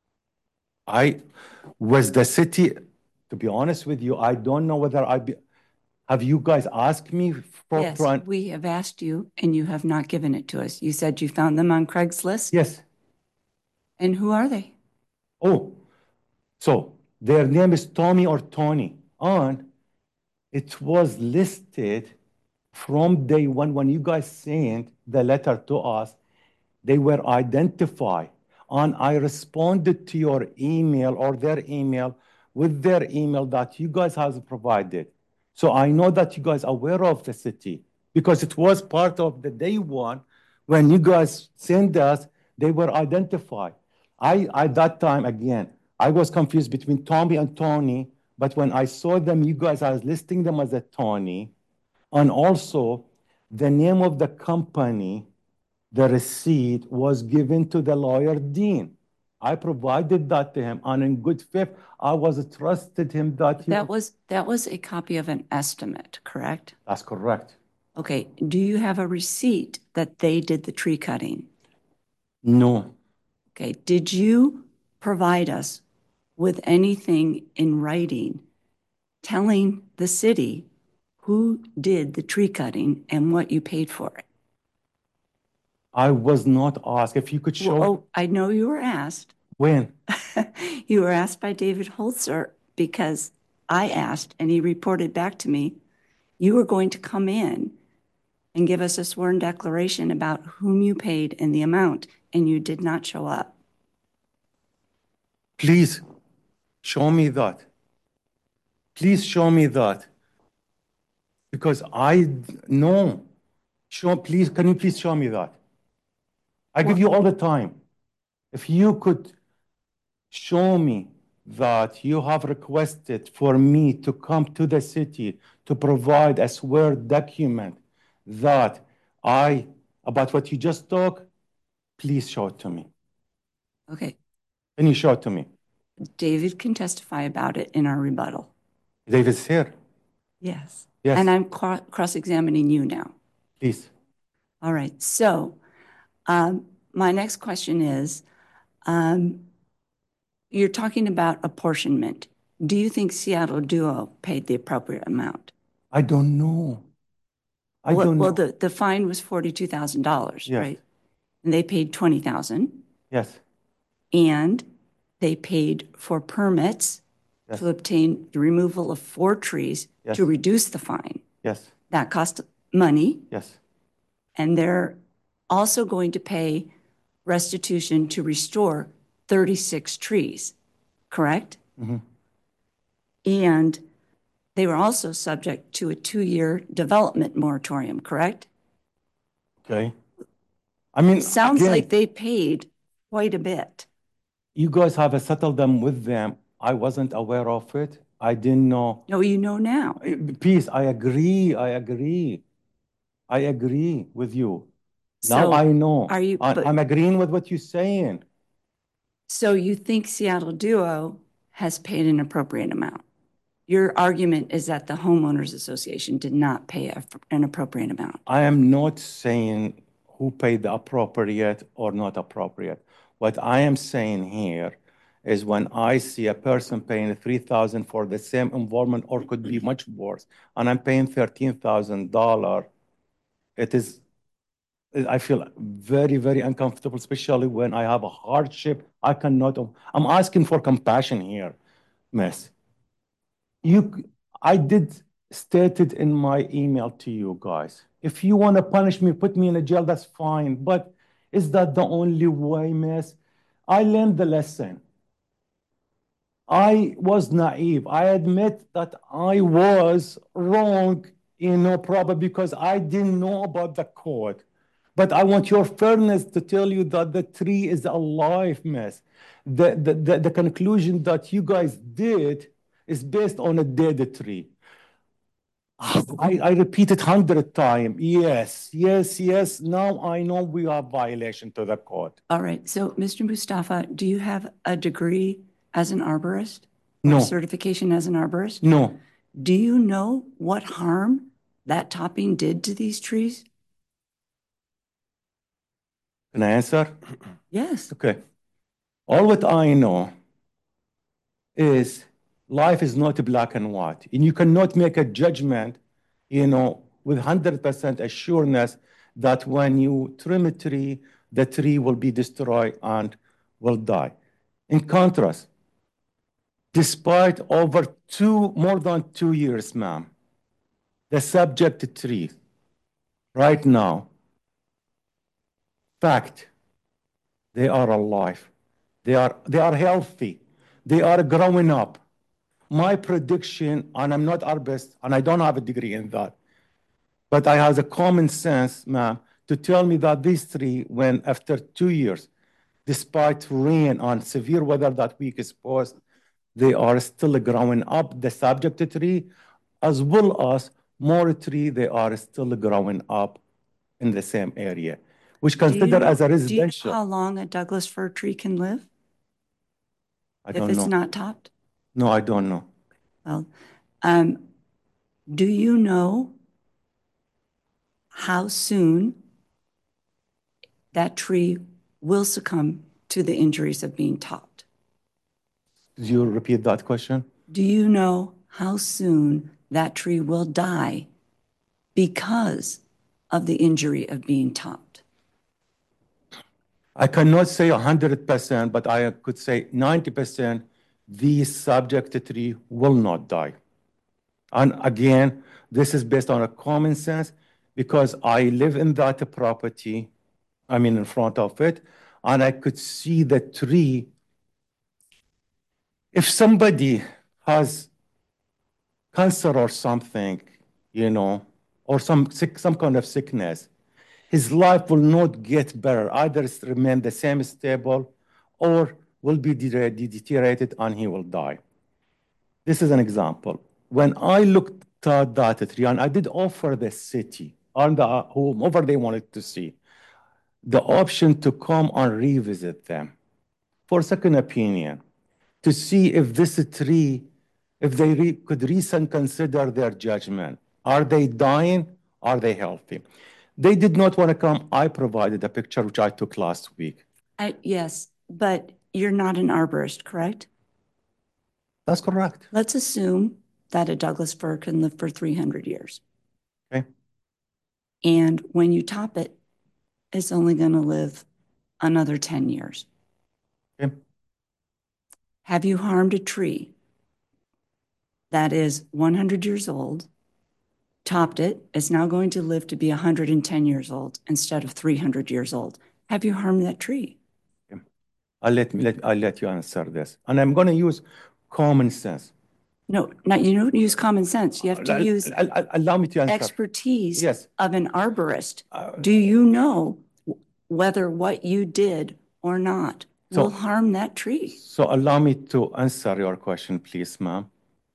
[SPEAKER 2] I was the city, to be honest with you, I don't know whether I be, have you guys asked me for
[SPEAKER 3] Yes,
[SPEAKER 2] front?
[SPEAKER 3] we have asked you and you have not given it to us. You said you found them on Craigslist?
[SPEAKER 2] Yes.
[SPEAKER 3] And who are they?
[SPEAKER 2] Oh, so their name is Tommy or Tony, and it was listed from day one when you guys sent the letter to us. They were identified, and I responded to your email or their email with their email that you guys have provided. So I know that you guys are aware of the city, because it was part of the day one when you guys sent us. They were identified. I, at that time, again, I was confused between Tommy and Tony, but when I saw them, you guys are listing them as a Tony, and also the name of the company, the receipt was given to the lawyer Dean. I provided that to him, and in good faith, I was trusted him that he.
[SPEAKER 3] That was, that was a copy of an estimate, correct?
[SPEAKER 2] That's correct.
[SPEAKER 3] Okay, do you have a receipt that they did the tree cutting?
[SPEAKER 2] No.
[SPEAKER 3] Okay, did you provide us with anything in writing telling the city who did the tree cutting and what you paid for it?
[SPEAKER 2] I was not asked. If you could show.
[SPEAKER 3] Well, oh, I know you were asked.
[SPEAKER 2] When?
[SPEAKER 3] You were asked by David Holzer because I asked and he reported back to me, you were going to come in and give us a sworn declaration about whom you paid and the amount, and you did not show up.
[SPEAKER 2] Please show me that. Please show me that. Because I know. Show, please, can you please show me that? I give you all the time. If you could show me that you have requested for me to come to the city to provide a swear document that I, about what you just talked, please show it to me.
[SPEAKER 3] Okay,
[SPEAKER 2] Can you show it to me?
[SPEAKER 3] David can testify about it in our rebuttal.
[SPEAKER 2] David's here.
[SPEAKER 3] Yes.
[SPEAKER 2] Yes.
[SPEAKER 3] And I'm cro- cross-examining you now.
[SPEAKER 2] Please.
[SPEAKER 3] All right. So um, my next question is, um, you're talking about apportionment. Do you think Seattle Duo paid the appropriate amount?
[SPEAKER 2] I don't know. I
[SPEAKER 3] well,
[SPEAKER 2] don't
[SPEAKER 3] well,
[SPEAKER 2] know.
[SPEAKER 3] the, the fine was forty-two thousand dollars,
[SPEAKER 2] Yes.
[SPEAKER 3] right? And they paid twenty thousand dollars.
[SPEAKER 2] Yes.
[SPEAKER 3] And they paid for permits
[SPEAKER 2] Yes.
[SPEAKER 3] to obtain the removal of four trees
[SPEAKER 2] Yes.
[SPEAKER 3] to reduce the fine.
[SPEAKER 2] Yes.
[SPEAKER 3] That cost money.
[SPEAKER 2] Yes.
[SPEAKER 3] And they're also going to pay restitution to restore thirty-six trees, correct?
[SPEAKER 2] Mm-hmm.
[SPEAKER 3] And they were also subject to a two-year development moratorium, correct?
[SPEAKER 2] Okay. I mean,
[SPEAKER 3] Sounds
[SPEAKER 2] again,
[SPEAKER 3] like they paid quite a bit.
[SPEAKER 2] you guys have settled them with them. I wasn't aware of it. I didn't know.
[SPEAKER 3] No, you know now.
[SPEAKER 2] Please, I agree. I agree. I agree with you. Now
[SPEAKER 3] So
[SPEAKER 2] I know.
[SPEAKER 3] are you-
[SPEAKER 2] I,
[SPEAKER 3] but-
[SPEAKER 2] I'm agreeing with what you're saying.
[SPEAKER 3] So you think Seattle Duo has paid an appropriate amount? Your argument is that the homeowners association did not pay a- an appropriate amount.
[SPEAKER 2] I am not saying who paid the appropriate or not appropriate. What I am saying here is when I see a person paying three thousand dollars for the same involvement or could be much worse, and I'm paying thirteen thousand dollars, it is, I feel very, very uncomfortable, especially when I have a hardship. I cannot, I'm asking for compassion here, miss. You, I did state it in my email to you guys. If you want to punish me, put me in a jail, that's fine. But is that the only way, miss? I learned the lesson. I was naive. I admit that I was wrong, you know, probably because I didn't know about the code. But I want your fairness to tell you that the tree is alive, miss. The, the, the, the conclusion that you guys did is based on a dead tree. I, I repeat it hundred times. Yes, yes, yes. Now I know we are violation to the code.
[SPEAKER 3] All right. So, Mister Mustafa, do you have a degree as an arborist?
[SPEAKER 2] No.
[SPEAKER 3] Or certification as an arborist?
[SPEAKER 2] No.
[SPEAKER 3] Do you know what harm that topping did to these trees?
[SPEAKER 2] Can I answer?
[SPEAKER 3] Yes.
[SPEAKER 2] Okay. All what I know is life is not black and white. And you cannot make a judgment, you know, with one hundred percent assurance that when you trim a tree, the tree will be destroyed and will die. In contrast, despite over two, more than two years, ma'am, the subject tree right now, fact, they are alive. They are, they are healthy. They are growing up. My prediction, and I'm not arborist, and I don't have a degree in that, but I have the common sense, ma'am, to tell me that these three, when after two years, despite rain and severe weather that we exposed, they are still growing up, the subject tree, as well as more tree, they are still growing up in the same area, which
[SPEAKER 3] Do you
[SPEAKER 2] considered
[SPEAKER 3] know-
[SPEAKER 2] as a
[SPEAKER 3] Do you know
[SPEAKER 2] residential.
[SPEAKER 3] how long a Douglas fir tree can live
[SPEAKER 2] I
[SPEAKER 3] if
[SPEAKER 2] don't
[SPEAKER 3] it's
[SPEAKER 2] know.
[SPEAKER 3] not topped?
[SPEAKER 2] No, I don't know.
[SPEAKER 3] Well, um, do you know how soon that tree will succumb to the injuries of being topped?
[SPEAKER 2] Could you repeat that question?
[SPEAKER 3] Do you know how soon that tree will die because of the injury of being topped?
[SPEAKER 2] I cannot say one hundred percent, but I could say ninety percent the subject tree will not die. And again, this is based on a common sense because I live in that property, I mean in front of it, and I could see the tree. If somebody has cancer or something, you know, or some sick, some kind of sickness, his life will not get better. Either it's remain the same stable or will be de- deteriorated and he will die. This is an example. When I looked at that tree, and I did offer the city and the, whomever they wanted to see, the option to come and revisit them for second opinion, to see if this tree, if they re- could reconsider their judgment. Are they dying? Are they healthy? They did not want to come. I provided a picture, which I took last week.
[SPEAKER 3] I, yes, but you're not an arborist, correct?
[SPEAKER 2] That's correct.
[SPEAKER 3] Let's assume that a Douglas fir can live for three hundred years.
[SPEAKER 2] Okay.
[SPEAKER 3] And when you top it, it's only going to live another ten years.
[SPEAKER 2] Okay.
[SPEAKER 3] Have you harmed a tree that is one hundred years old, topped it, is now going to live to be one hundred ten years old instead of three hundred years old? Have you harmed that tree?
[SPEAKER 2] Okay. I'll let me let I'll let you answer this, and I'm going to use common sense.
[SPEAKER 3] No, not you don't use common sense. You have to
[SPEAKER 2] Al-
[SPEAKER 3] use
[SPEAKER 2] al- al- allow me to answer.
[SPEAKER 3] expertise
[SPEAKER 2] Yes.
[SPEAKER 3] of an arborist.
[SPEAKER 2] Uh,
[SPEAKER 3] Do you know whether what you did or not
[SPEAKER 2] So-
[SPEAKER 3] will harm that tree?
[SPEAKER 2] So allow me to answer your question, please, ma'am.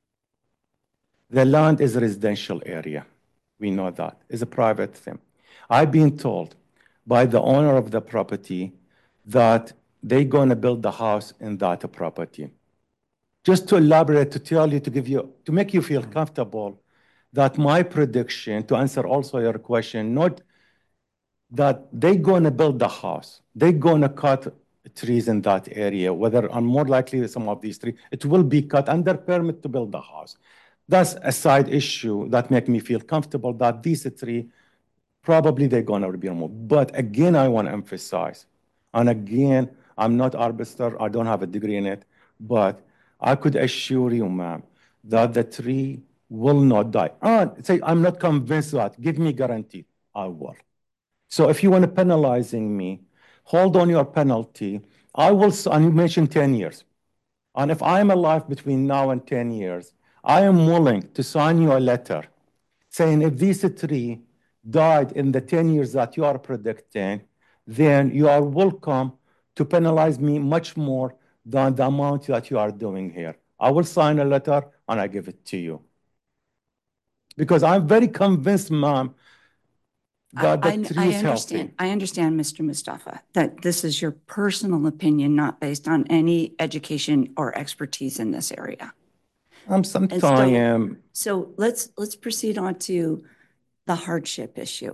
[SPEAKER 2] The land is a residential area. We know that. It's a private thing. I've been told by the owner of the property that they're going to build the house in that property. Just to elaborate, to tell you, to give you, to make you feel comfortable, that my prediction, to answer also your question, not that they're going to build the house. They're going to cut trees in that area, whether, and more likely some of these trees, it will be cut under permit to build the house. That's a side issue that make me feel comfortable that these three, probably they're going to be removed. But again, I want to emphasize, and again, I'm not arbiter, I don't have a degree in it, but I could assure you, ma'am, that the tree will not die. And say, I'm not convinced that, give me guarantee, I will. So if you want to penalizing me, hold on your penalty. I will, and you mentioned ten years. And if I'm alive between now and ten years, I am willing to sign you a letter saying if these three died in the ten years that you are predicting, then you are welcome to penalize me much more than the amount that you are doing here. I will sign a letter and I give it to you. Because I'm very convinced, ma'am, that the
[SPEAKER 3] I,
[SPEAKER 2] tree
[SPEAKER 3] I
[SPEAKER 2] is
[SPEAKER 3] understand.
[SPEAKER 2] healthy.
[SPEAKER 3] I understand, Mister Mustafa, that this is your personal opinion, not based on any education or expertise in this area.
[SPEAKER 2] I'm sometimes.
[SPEAKER 3] So let's let's proceed on to the hardship issue.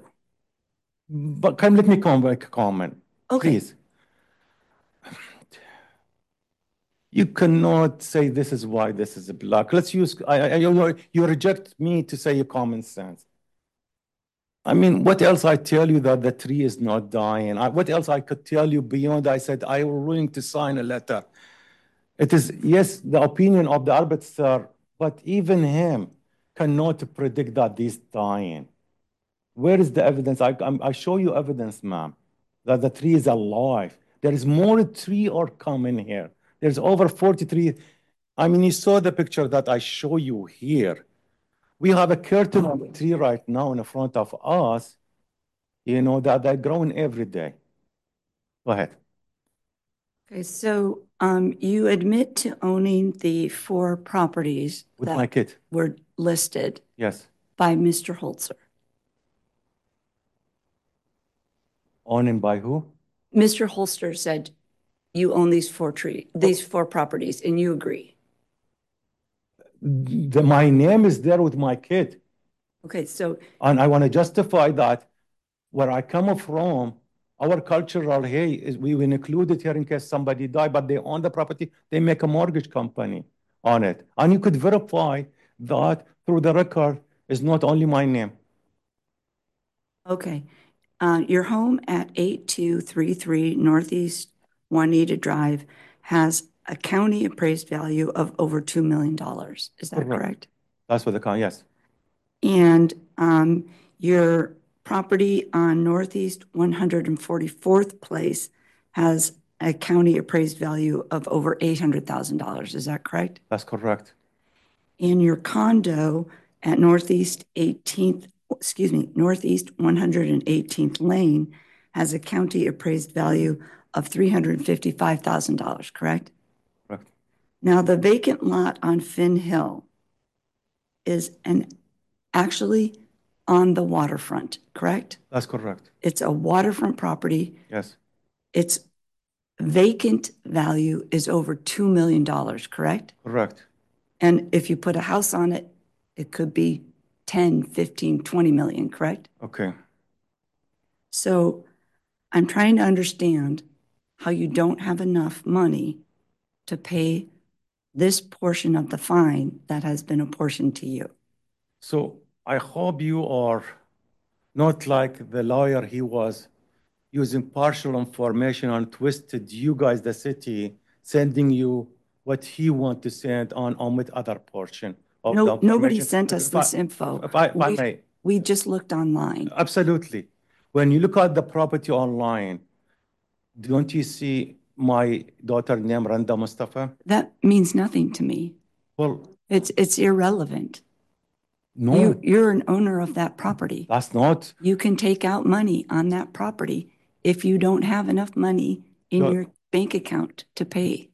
[SPEAKER 2] But can let me comment, comment,
[SPEAKER 3] Okay.
[SPEAKER 2] please. You cannot say this is why this is black. Let's use, I, I, you, you reject me to say your common sense. I mean, what else I tell you that the tree is not dying? I, what else I could tell you beyond I said I was willing to sign a letter? It is, yes, the opinion of the arbiter, but even him cannot predict that this dying. Where is the evidence? I, I'm, I show you evidence, ma'am, that the tree is alive. There is more tree are coming here. There's over forty-three. I mean, you saw the picture that I show you here. We have a curtain of a tree right now in front of us, you know, that they're growing every day. Go ahead.
[SPEAKER 3] Okay, so um, you admit to owning the four properties
[SPEAKER 2] With
[SPEAKER 3] that
[SPEAKER 2] my kid.
[SPEAKER 3] were listed
[SPEAKER 2] Yes.
[SPEAKER 3] by Mister Holzer.
[SPEAKER 2] Owned by who?
[SPEAKER 3] Mister Holster said you own these four tree, these four properties, and you agree.
[SPEAKER 2] The, my name is there with my kid.
[SPEAKER 3] Okay, so
[SPEAKER 2] And I want to justify that where I come from, our cultural, hey, is we will include it here in case somebody die, but they own the property, they make a mortgage company on it. And you could verify that through the record is not only my name.
[SPEAKER 3] okay, uh, your home at eight two three three Northeast Juanita Drive has a county appraised value of over two million dollars. Is that
[SPEAKER 2] Correct.
[SPEAKER 3] correct?
[SPEAKER 2] That's what the count, yes.
[SPEAKER 3] And um, your property on Northeast one hundred forty-fourth Place has a county appraised value of over eight hundred thousand dollars. Is that correct?
[SPEAKER 2] That's correct.
[SPEAKER 3] And your condo at Northeast eighteenth, excuse me, Northeast one hundred eighteenth Lane has a county appraised value of three hundred fifty-five thousand dollars, correct?
[SPEAKER 2] Correct.
[SPEAKER 3] Now, the vacant lot on Finn Hill is an actually on the waterfront, correct?
[SPEAKER 2] That's correct.
[SPEAKER 3] It's a waterfront property.
[SPEAKER 2] Yes.
[SPEAKER 3] Its vacant value is over two million dollars, correct?
[SPEAKER 2] Correct.
[SPEAKER 3] And if you put a house on it, it could be ten, fifteen, twenty million, correct?
[SPEAKER 2] Okay.
[SPEAKER 3] So I'm trying to understand how you don't have enough money to pay this portion of the fine that has been apportioned to you.
[SPEAKER 2] So I hope you are not like the lawyer he was, using partial information and twisted you guys, the city, sending you what he want to send on, on with other portion of the
[SPEAKER 3] No, nobody
[SPEAKER 2] information.
[SPEAKER 3] sent us
[SPEAKER 2] If I-
[SPEAKER 3] this info.
[SPEAKER 2] If I, if I
[SPEAKER 3] We-
[SPEAKER 2] may,
[SPEAKER 3] We just looked online.
[SPEAKER 2] absolutely. When you look at the property online, don't you see my daughter named Randa Mustafa?
[SPEAKER 3] That means nothing to me.
[SPEAKER 2] Well,
[SPEAKER 3] It's, it's irrelevant.
[SPEAKER 2] no,
[SPEAKER 3] You, you're an owner of that property.
[SPEAKER 2] that's not.
[SPEAKER 3] You can take out money on that property if you don't have enough money in
[SPEAKER 2] No.
[SPEAKER 3] your bank account to pay.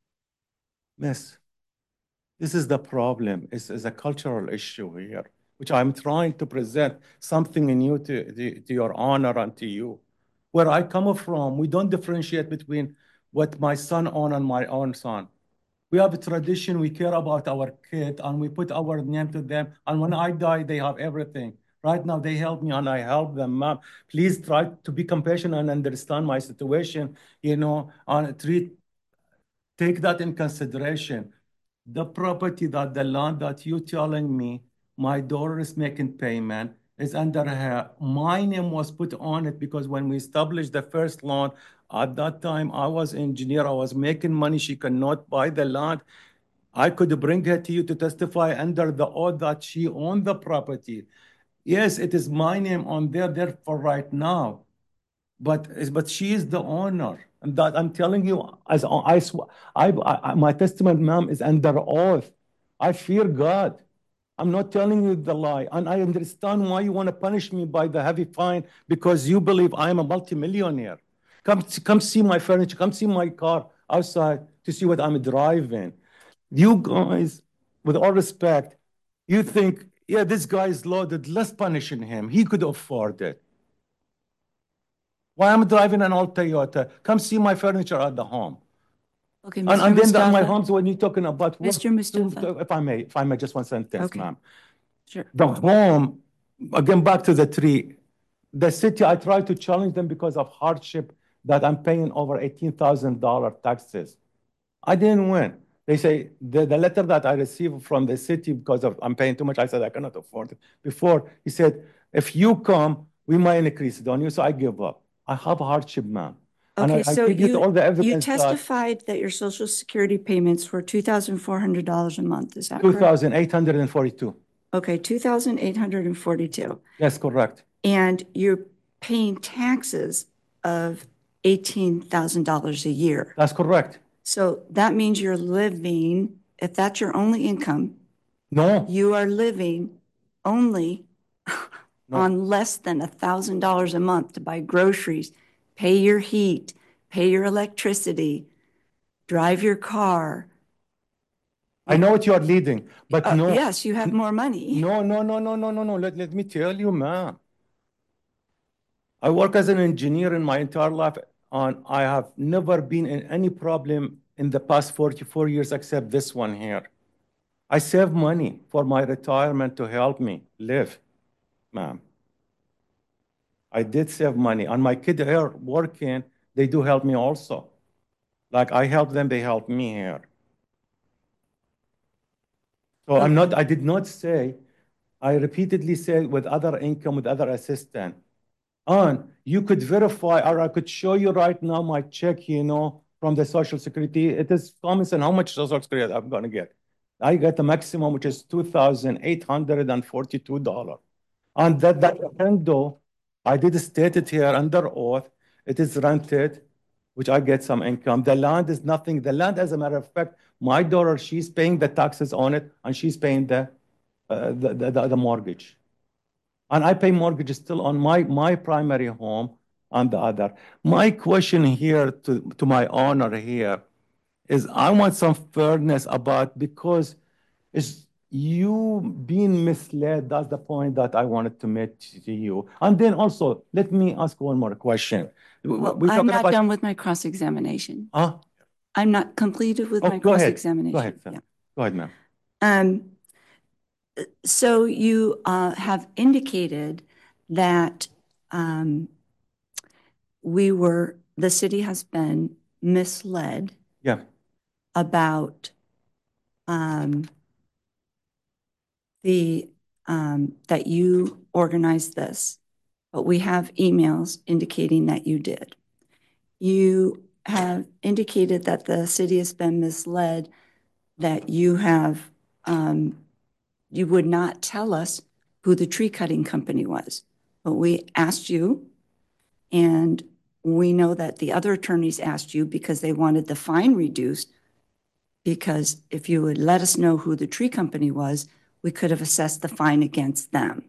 [SPEAKER 2] Miss, this is the problem. It's, it's a cultural issue here, which I'm trying to present something new to, to, to your honor and to you. Where I come from, we don't differentiate between what my son own and my own son. We have a tradition, we care about our kid, and we put our name to them. And when I die, they have everything. Right now, they help me and I help them. Mom, please try to be compassionate and understand my situation, you know, and treat, take that in consideration. The property that the land that you telling me, my daughter is making payment, is under her. My name was put on it because when we established the first loan, at that time, I was engineer, I was making money, she cannot buy the land. I could bring her to you to testify under the oath that she owned the property. Yes, it is my name on there, there for right now. But, but she is the owner. And that I'm telling you, as I, sw- I, I, my testament, ma'am, is under oath. I fear God. I'm not telling you the lie. And I understand why you want to punish me by the heavy fine because you believe I am a multimillionaire. Come, come see my furniture. Come see my car outside to see what I'm driving. You guys, with all respect, you think, yeah, this guy is loaded. Let's punish him. He could afford it. Why I'm driving an old Toyota? Come see my furniture at the home.
[SPEAKER 3] Okay,
[SPEAKER 2] And,
[SPEAKER 3] Mister
[SPEAKER 2] and then the, my
[SPEAKER 3] Mustafa.
[SPEAKER 2] homes, when you're talking about what-
[SPEAKER 3] Mister Mustafa.
[SPEAKER 2] if I may, if I may, just one sentence,
[SPEAKER 3] Okay.
[SPEAKER 2] ma'am.
[SPEAKER 3] Sure.
[SPEAKER 2] The home, again, back to the tree. The city, I try to challenge them because of hardship that I'm paying over eighteen thousand dollars taxes. I didn't win. They say the, the letter that I received from the city because of I'm paying too much, I said I cannot afford it. Before, he said, if you come, we might increase it on you. So I give up. I have a hardship, ma'am. And I,
[SPEAKER 3] Okay,
[SPEAKER 2] I
[SPEAKER 3] so
[SPEAKER 2] give you all the
[SPEAKER 3] you,
[SPEAKER 2] evidence
[SPEAKER 3] you
[SPEAKER 2] that
[SPEAKER 3] testified that your social security payments were two thousand four hundred dollars a month, is that
[SPEAKER 2] two
[SPEAKER 3] correct?
[SPEAKER 2] thousand eight hundred forty-two.
[SPEAKER 3] Okay, two thousand eight hundred forty-two.
[SPEAKER 2] Yes, correct.
[SPEAKER 3] And you're paying taxes of eighteen thousand dollars a year.
[SPEAKER 2] That's correct.
[SPEAKER 3] So that means you're living, if that's your only income,
[SPEAKER 2] No,
[SPEAKER 3] you are living only
[SPEAKER 2] No.
[SPEAKER 3] on less than a thousand dollars a month to buy groceries, pay your heat, pay your electricity, drive your car.
[SPEAKER 2] I know what you are leading, but
[SPEAKER 3] Uh,
[SPEAKER 2] no.
[SPEAKER 3] Yes, you have more money.
[SPEAKER 2] No, no, no, no, no, no, no. Let, let me tell you, ma'am. I work as an engineer in my entire life, and I have never been in any problem in the past forty-four years except this one here. I save money for my retirement to help me live, ma'am. I did save money, and my kids here working, they do help me also. Like I help them, they help me here. So I'm not, I did not say, I repeatedly said with other income, with other assistant. And you could verify, or I could show you right now my check, you know, from the Social Security. It is common sense how much Social Security I'm gonna get. I get the maximum, which is two thousand eight hundred forty-two dollars. And that, that though, I did state it here under oath, it is rented, which I get some income. The land is nothing. The land, as a matter of fact, my daughter, she's paying the taxes on it, and she's paying the, uh, the, the, the, the mortgage. And I pay mortgage still on my, my primary home and the other. My question here to, to my honor here is I want some fairness about, because is you being misled, that's the point that I wanted to make to you. And then also, let me ask one more question.
[SPEAKER 3] Well,
[SPEAKER 2] We're
[SPEAKER 3] I'm
[SPEAKER 2] talking
[SPEAKER 3] not
[SPEAKER 2] about-
[SPEAKER 3] done with my cross-examination.
[SPEAKER 2] Huh?
[SPEAKER 3] I'm not completed with
[SPEAKER 2] Oh,
[SPEAKER 3] my
[SPEAKER 2] go ahead.
[SPEAKER 3] cross-examination.
[SPEAKER 2] Go ahead, sir.
[SPEAKER 3] Yeah.
[SPEAKER 2] Go ahead, ma'am.
[SPEAKER 3] Um, so you uh, have indicated that um, we were, the city has been misled
[SPEAKER 2] Yeah.
[SPEAKER 3] about um, the, um, that you organized this, but we have emails indicating that you did. You have indicated that the city has been misled, that you have, um, you would not tell us who the tree cutting company was. But we asked you, and we know that the other attorneys asked you because they wanted the fine reduced, because if you would let us know who the tree company was, we could have assessed the fine against them.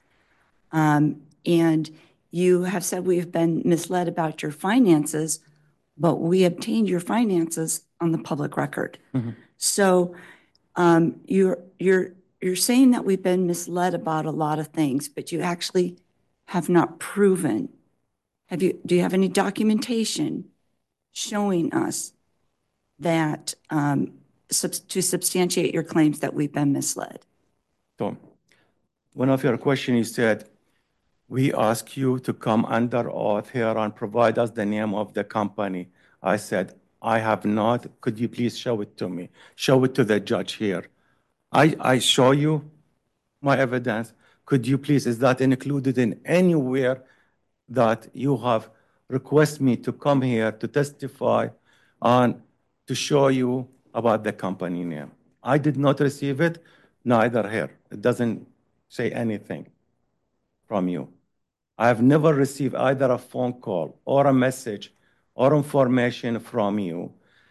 [SPEAKER 3] Um, and you have said we have been misled about your finances, but we obtained your finances on the public record.
[SPEAKER 2] Mm-hmm.
[SPEAKER 3] So um, you're you're you're saying that we've been misled about a lot of things, but you actually have not proven. Have you? Do you have any documentation showing us that um, sub- to substantiate your claims that we've been misled?
[SPEAKER 2] So, one of your questions, you said, we ask you to come under oath here and provide us the name of the company. I said, I have not. Could you please show it to me? Show it to the judge here. I, I show you my evidence. Could you please, is that included in anywhere that you have requested me to come here to testify and to show you about the company name? I did not receive it, neither here. It doesn't say anything from you. I have never received either a phone call or a message or information from you.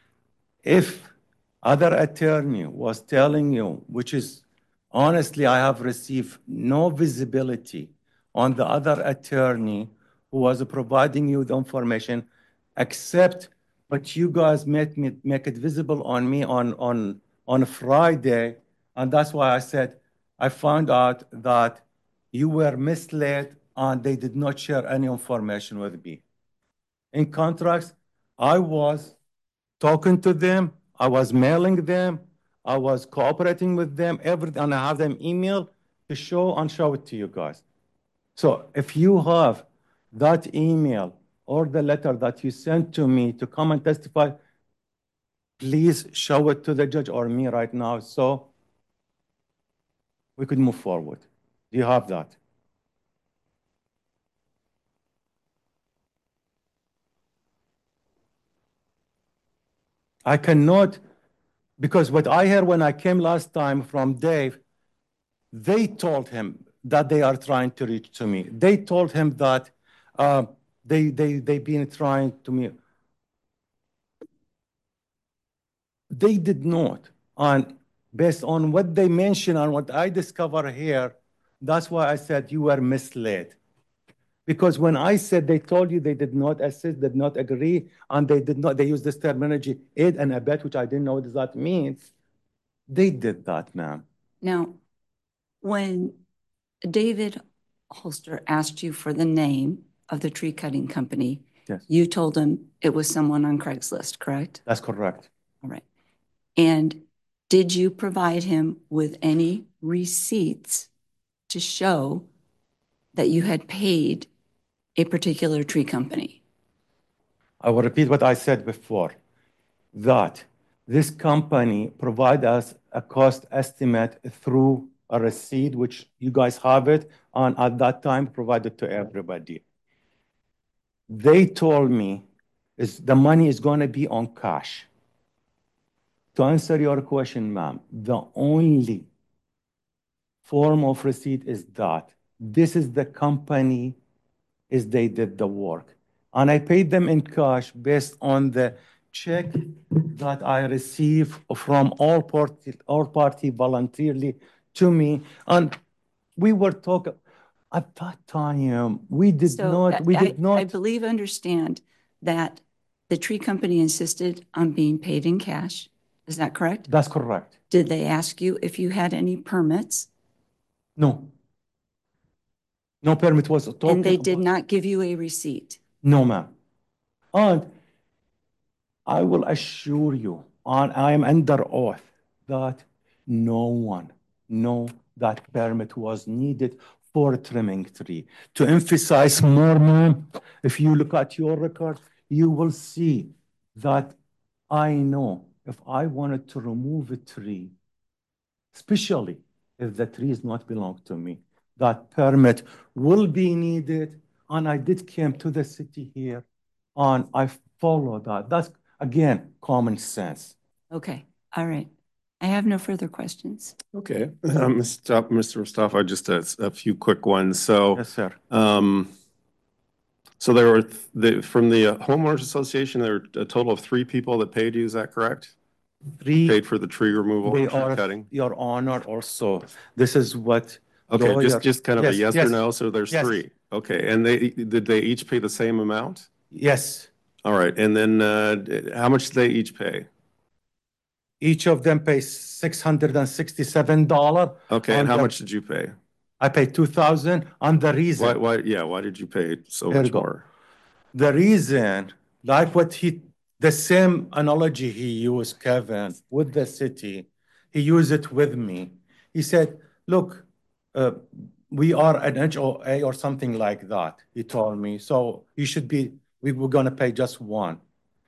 [SPEAKER 2] If other attorney was telling you, which is honestly, I have received no visibility on the other attorney who was providing you the information, except but you guys made me make it visible on me on on on Friday, and that's why I said I found out that you were misled and they did not share any information with me. In contrast, I was talking to them, I was mailing them, I was cooperating with them, everything, and I have them email to show and show it to you guys. So if you have that email or the letter that you sent to me to come and testify, please show it to the judge or me right now so we could move forward. Do you have that? I cannot, because what I heard when I came last time from Dave, they told him that they are trying to reach to me. They told him that uh, they, they, they've been trying to me. They did not. And based on what they mentioned and what I discover here, that's why I said you were misled. Because when I said they told you they did not assist, did not agree, and they did not, they used this terminology, aid and abet, which I didn't know what that means, they did that, ma'am.
[SPEAKER 3] Now, when David Holster asked you for the name of the tree cutting company,
[SPEAKER 2] Yes.
[SPEAKER 3] you told him it was someone on Craigslist, correct?
[SPEAKER 2] That's correct.
[SPEAKER 3] All right. And did you provide him with any receipts to show that you had paid a particular tree company?
[SPEAKER 2] I will repeat what I said before, that this company provide us a cost estimate through a receipt, which you guys have it, and at that time provided to everybody. They told me is the money is going to be on cash. To answer your question, ma'am, the only form of receipt is that this is the company is they did the work. And I paid them in cash based on the check that I received from all party, all party voluntarily to me. And we were talking, at that time, we did
[SPEAKER 3] So
[SPEAKER 2] not, we
[SPEAKER 3] I-
[SPEAKER 2] did not.
[SPEAKER 3] I believe, understand that the tree company insisted on being paid in cash. Is that correct?
[SPEAKER 2] That's correct.
[SPEAKER 3] Did they ask you if you had any permits?
[SPEAKER 2] No. No permit was talking.
[SPEAKER 3] And they did
[SPEAKER 2] about-
[SPEAKER 3] not give you a receipt?
[SPEAKER 2] No, ma'am. And I will assure you, and I am under oath, that no one, no, that permit was needed for trimming tree. To emphasize more, ma'am, if you look at your record, you will see that I know if I wanted to remove a tree, especially if the tree is not belong to me, that permit will be needed. And I did came to the city here and I follow that. That's, again, common sense.
[SPEAKER 3] Okay, all right. I have no further questions.
[SPEAKER 1] Okay, uh, Mister Mister Mustafa, just a, a few quick ones. So,
[SPEAKER 2] Yes, sir.
[SPEAKER 1] um, so there were th the, from the uh, homeowners association, there were a total of three people that paid you. Is that correct?
[SPEAKER 2] Three,
[SPEAKER 1] Paid for the tree removal,
[SPEAKER 2] they
[SPEAKER 1] and tree
[SPEAKER 2] are,
[SPEAKER 1] cutting.
[SPEAKER 2] Your Honor, also. This is what.
[SPEAKER 1] Okay,
[SPEAKER 2] lawyer-
[SPEAKER 1] just just kind of a
[SPEAKER 2] Yes,
[SPEAKER 1] yes,
[SPEAKER 2] yes,
[SPEAKER 1] or no. So there's
[SPEAKER 2] yes.
[SPEAKER 1] three. Okay, and they did they each pay the same amount?
[SPEAKER 2] Yes.
[SPEAKER 1] All right, and then uh, how much did they each pay?
[SPEAKER 2] Each of them pays six hundred and sixty-seven dollars.
[SPEAKER 1] Okay, and how much did you pay?
[SPEAKER 2] I paid two thousand dollars, and the reason.
[SPEAKER 1] Why? Why? Yeah, why did you pay so
[SPEAKER 2] Here
[SPEAKER 1] much
[SPEAKER 2] you go.
[SPEAKER 1] more?
[SPEAKER 2] The reason, like what he, the same analogy he used, Kevin, with the city, he used it with me. He said, look, uh, we are an H O A or something like that, he told me. So you should be, we were gonna pay just one.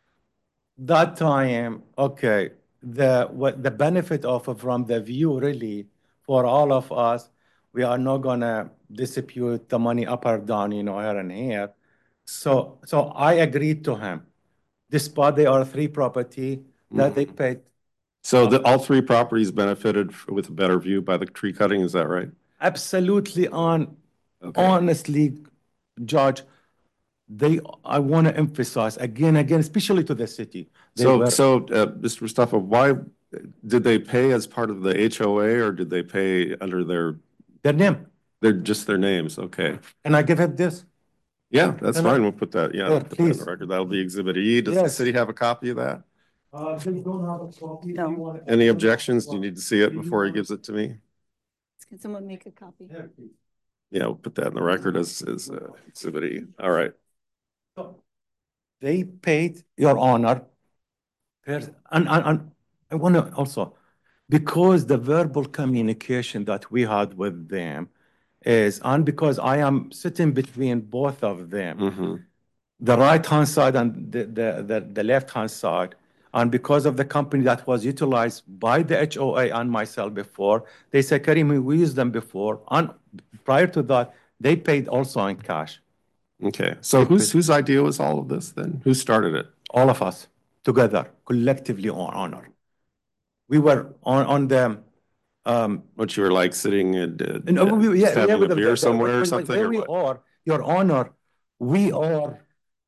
[SPEAKER 2] That time, okay, the what the benefit of it from the view really for all of us, we are not gonna dispute the money up or down, you know, here and here. So, so I agreed to him. Despite they are three property that they paid.
[SPEAKER 1] So the, all three properties benefited f- with a better view by the tree cutting, is that right?
[SPEAKER 2] Absolutely on,
[SPEAKER 1] Okay.
[SPEAKER 2] honestly, Judge, they, I want to emphasize again, again, especially to the city. They
[SPEAKER 1] So,
[SPEAKER 2] were-
[SPEAKER 1] so, uh, Mister Mustafa, why did they pay as part of the H O A or did they pay under their,
[SPEAKER 2] Their name.
[SPEAKER 1] their, just their names? Okay.
[SPEAKER 2] Can I give it this?
[SPEAKER 1] Yeah, that's
[SPEAKER 2] Can I-
[SPEAKER 1] fine. We'll put that, yeah,
[SPEAKER 2] Yeah,
[SPEAKER 1] we'll put that in
[SPEAKER 2] please.
[SPEAKER 1] the record. That'll be Exhibit E. Does the
[SPEAKER 2] Yes.
[SPEAKER 1] city have a copy of that?
[SPEAKER 2] Uh, they don't have a copy.
[SPEAKER 3] No.
[SPEAKER 2] Do you want it?
[SPEAKER 1] Any objections? Do you need to see it before he gives it to me?
[SPEAKER 3] Can someone make a copy?
[SPEAKER 2] Here, please.
[SPEAKER 1] Yeah, we'll put that in the record as, as uh, Exhibit E. All right.
[SPEAKER 2] So, they paid, Your Honor, pers- and, and, and I want to also, because the verbal communication that we had with them is, and because I am sitting between both of them,
[SPEAKER 1] Mm-hmm.
[SPEAKER 2] the right-hand side and the, the, the, the left-hand side, and because of the company that was utilized by the H O A and myself before, they said, Karim, we used them before, and prior to that, they paid also in cash,
[SPEAKER 1] Okay. So whose, whose idea was all of this then? Who started it?
[SPEAKER 2] all of us, together, collectively on honor. We were on, on the, um,
[SPEAKER 1] What you were like sitting and, uh,
[SPEAKER 2] and, uh, we- yeah,
[SPEAKER 1] just
[SPEAKER 2] yeah,
[SPEAKER 1] having
[SPEAKER 2] with
[SPEAKER 1] a
[SPEAKER 2] the-
[SPEAKER 1] beer
[SPEAKER 2] the-
[SPEAKER 1] somewhere or
[SPEAKER 2] when-
[SPEAKER 1] something?
[SPEAKER 2] Where
[SPEAKER 1] or
[SPEAKER 2] we
[SPEAKER 1] what?
[SPEAKER 2] are, Your Honor, we are,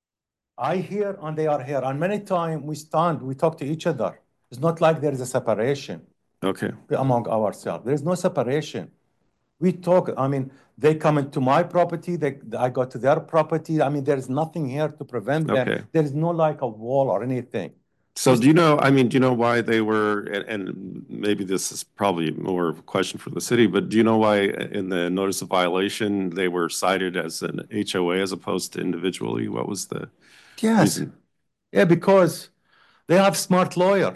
[SPEAKER 2] I here and they are here, and many times we stand, we talk to each other. It's not like there is a separation
[SPEAKER 1] Okay.
[SPEAKER 2] among ourselves. There is no separation. We talk, I mean, they come into my property, they, I go to their property. I mean, there is nothing here to prevent them.
[SPEAKER 1] Okay.
[SPEAKER 2] There is no like a wall or anything.
[SPEAKER 1] So do you know, I mean, do you know why they were, and, and maybe this is probably more of a question for the city, but do you know why in the notice of violation, they were cited as an H O A as opposed to individually? What was the
[SPEAKER 2] Yes.
[SPEAKER 1] reason?
[SPEAKER 2] Yeah, because they have smart lawyer.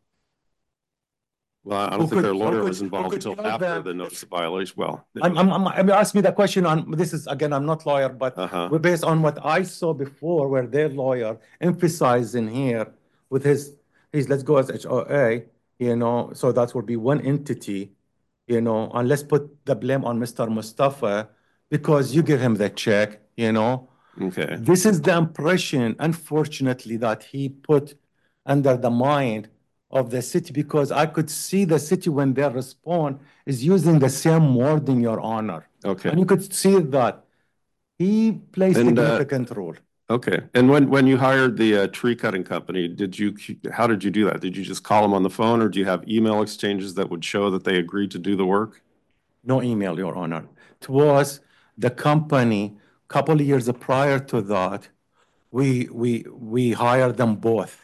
[SPEAKER 1] Well, I
[SPEAKER 2] Who
[SPEAKER 1] don't think
[SPEAKER 2] could-
[SPEAKER 1] their
[SPEAKER 2] who
[SPEAKER 1] lawyer
[SPEAKER 2] could-
[SPEAKER 1] was
[SPEAKER 2] who
[SPEAKER 1] involved
[SPEAKER 2] could
[SPEAKER 1] until
[SPEAKER 2] tell
[SPEAKER 1] after
[SPEAKER 2] them-
[SPEAKER 1] the notice of violation. Well,
[SPEAKER 2] I'm, I'm, I'm, I'm asking me the question on, this is, again, I'm not lawyer, but
[SPEAKER 1] Uh-huh.
[SPEAKER 2] we're based on what I saw before, where their lawyer emphasized in here with his, his, let's go as H O A, you know, so that would be one entity, you know, and let's put the blame on Mister Mustafa because you give him the check, you know.
[SPEAKER 1] okay.
[SPEAKER 2] This is the impression, unfortunately, that he put under the mind of the city because I could see the city when they respond is using the same wording, Your Honor.
[SPEAKER 1] Okay.
[SPEAKER 2] And you could see that he plays
[SPEAKER 1] And, uh,
[SPEAKER 2] significant role.
[SPEAKER 1] Okay. And when, when you hired the uh, tree cutting company, did you, how did you do that? Did you just call them on the phone or do you have email exchanges that would show that they agreed to do the work?
[SPEAKER 2] No email, Your Honor. It was the company, couple of years prior to that, we, we, we hired them both.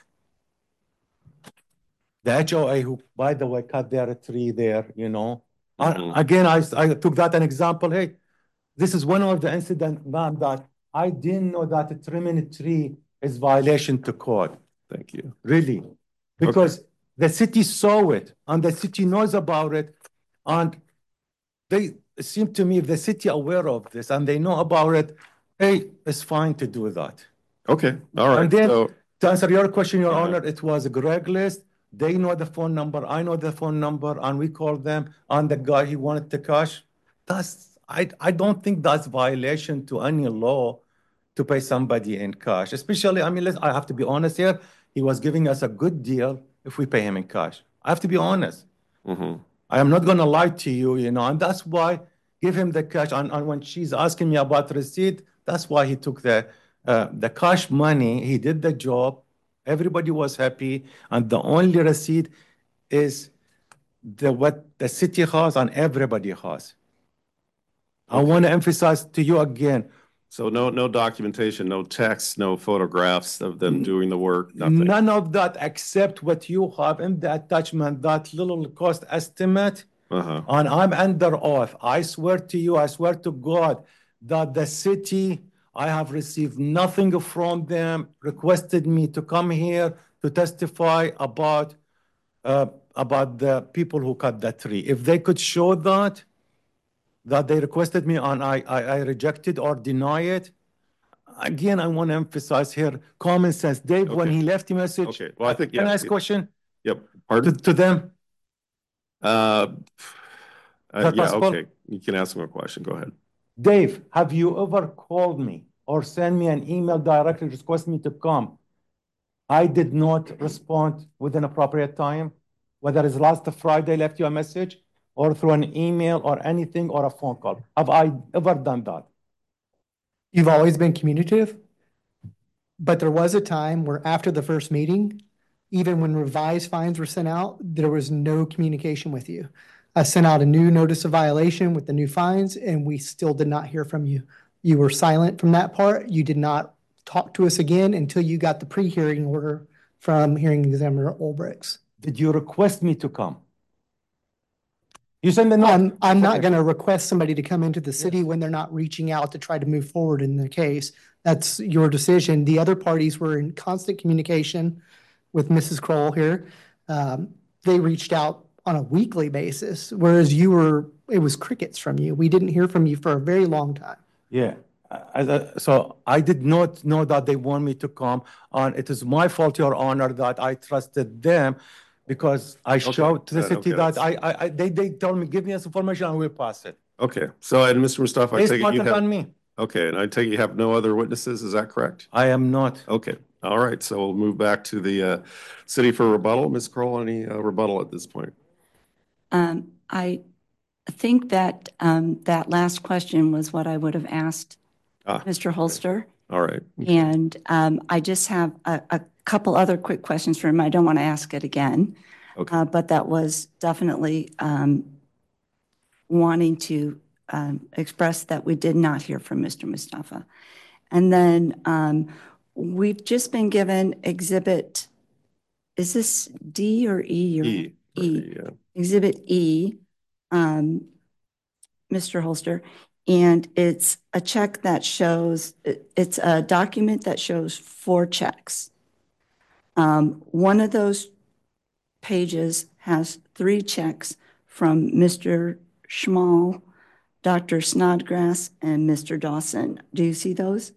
[SPEAKER 2] The H O A, who, by the way, cut their tree there, you know. And
[SPEAKER 1] Mhm.
[SPEAKER 2] again, I, I took that an example. Hey, this is one of the incident, ma'am, that I didn't know that a trimming a tree is violation to code,
[SPEAKER 1] Thank you.
[SPEAKER 2] really. Because the city saw it and the city knows about it. And they, it seemed to me if the city aware of this and they know about it, hey, it's fine to do that.
[SPEAKER 1] Okay, all right.
[SPEAKER 2] And then,
[SPEAKER 1] So,
[SPEAKER 2] to answer your question, Your
[SPEAKER 1] Uh-huh.
[SPEAKER 2] Honor, it was Greg List. They know the phone number, I know the phone number, and we called them, and the guy, he wanted the cash. That's, I, I don't think that's violation to any law to pay somebody in cash, especially, I mean, let's, I have to be honest here, he was giving us a good deal if we pay him in cash. I have to be honest.
[SPEAKER 1] mhm.
[SPEAKER 2] I am not gonna lie to you, you know, and that's why give him the cash. And, and when she's asking me about the receipt, that's why he took the uh, the cash money. He did the job. Everybody was happy, and the only receipt is the what the city has and everybody has. I
[SPEAKER 1] Okay.
[SPEAKER 2] want to emphasize to you again.
[SPEAKER 1] So no, no documentation, no text, no photographs of them doing the work, nothing.
[SPEAKER 2] None of that except what you have in the attachment, that little cost estimate.
[SPEAKER 1] Uh-huh.
[SPEAKER 2] And I'm under oath. I swear to you, I swear to God, that the city, I have received nothing from them, requested me to come here to testify about, uh, about the people who cut that tree. If they could show that, that they requested me and I, I, I rejected or deny it, again, I want to emphasize here, common sense. Dave, when
[SPEAKER 1] Okay.
[SPEAKER 2] he left the message,
[SPEAKER 1] Okay, well, I think,
[SPEAKER 2] can
[SPEAKER 1] yeah,
[SPEAKER 2] I ask a
[SPEAKER 1] yeah.
[SPEAKER 2] question
[SPEAKER 1] Yep,
[SPEAKER 2] to,
[SPEAKER 1] pardon?
[SPEAKER 2] to them?
[SPEAKER 1] Uh, uh,
[SPEAKER 2] That
[SPEAKER 1] yeah,
[SPEAKER 2] possible?
[SPEAKER 1] okay, you can ask him a question, go ahead.
[SPEAKER 2] Dave, have you ever called me or sent me an email directly requesting me to come? I did not respond within appropriate time, whether it's last Friday left you a message or through an email or anything or a phone call. Have I ever done that?
[SPEAKER 4] You've always been communicative, but there was a time where after the first meeting, even when revised fines were sent out, there was no communication with you. I sent out a new notice of violation with the new fines, and we still did not hear from you. You were silent from that part. You did not talk to us again until you got the pre-hearing order from hearing examiner Olbrichs.
[SPEAKER 2] Did you request me to come? You sent the note.
[SPEAKER 4] I'm, I'm not
[SPEAKER 2] Okay.
[SPEAKER 4] going to request somebody to come into the city when they're not reaching out to try to move forward in the case. That's your decision. The other parties were in constant communication with Missus Kroll here. Um, they reached out on a weekly basis, whereas you were, it was crickets from you. We didn't hear from you for a very long time.
[SPEAKER 2] Yeah. As a- so I did not know that they want me to come, and it is my fault, Your Honor, that I trusted them because I showed to the
[SPEAKER 1] uh,
[SPEAKER 2] city
[SPEAKER 1] okay,
[SPEAKER 2] that
[SPEAKER 1] that's-
[SPEAKER 2] I, I, I, they, they told me, give me this information and we'll pass it.
[SPEAKER 1] Okay, so, and Mister Mustafa, I
[SPEAKER 2] It's
[SPEAKER 1] take it you
[SPEAKER 2] not on
[SPEAKER 1] have,
[SPEAKER 2] me.
[SPEAKER 1] okay, and I take it you have no other witnesses, is that correct?
[SPEAKER 2] I am not.
[SPEAKER 1] Okay, all right, so we'll move back to the uh, city for rebuttal. Miz Kroll, any uh, rebuttal at this point?
[SPEAKER 3] Um, I think that um, that last question was what I would have asked
[SPEAKER 1] Ah,
[SPEAKER 3] Mister Holster.
[SPEAKER 1] all right,
[SPEAKER 3] And um, I just have a, a couple other quick questions for him. I don't want to ask it again.
[SPEAKER 1] Okay.
[SPEAKER 3] Uh, but that was definitely um, wanting to um, express that we did not hear from Mister Mustafa. And then um, we've just been given exhibit, is this D or E? Your-
[SPEAKER 1] E.
[SPEAKER 3] E.
[SPEAKER 1] Yeah.
[SPEAKER 3] Exhibit E, um, Mister Holster, and it's a check that shows, it- it's a document that shows four checks. Um, One of those pages has three checks from Mister Schmal, Doctor Snodgrass, and Mister Dawson. Do you see those?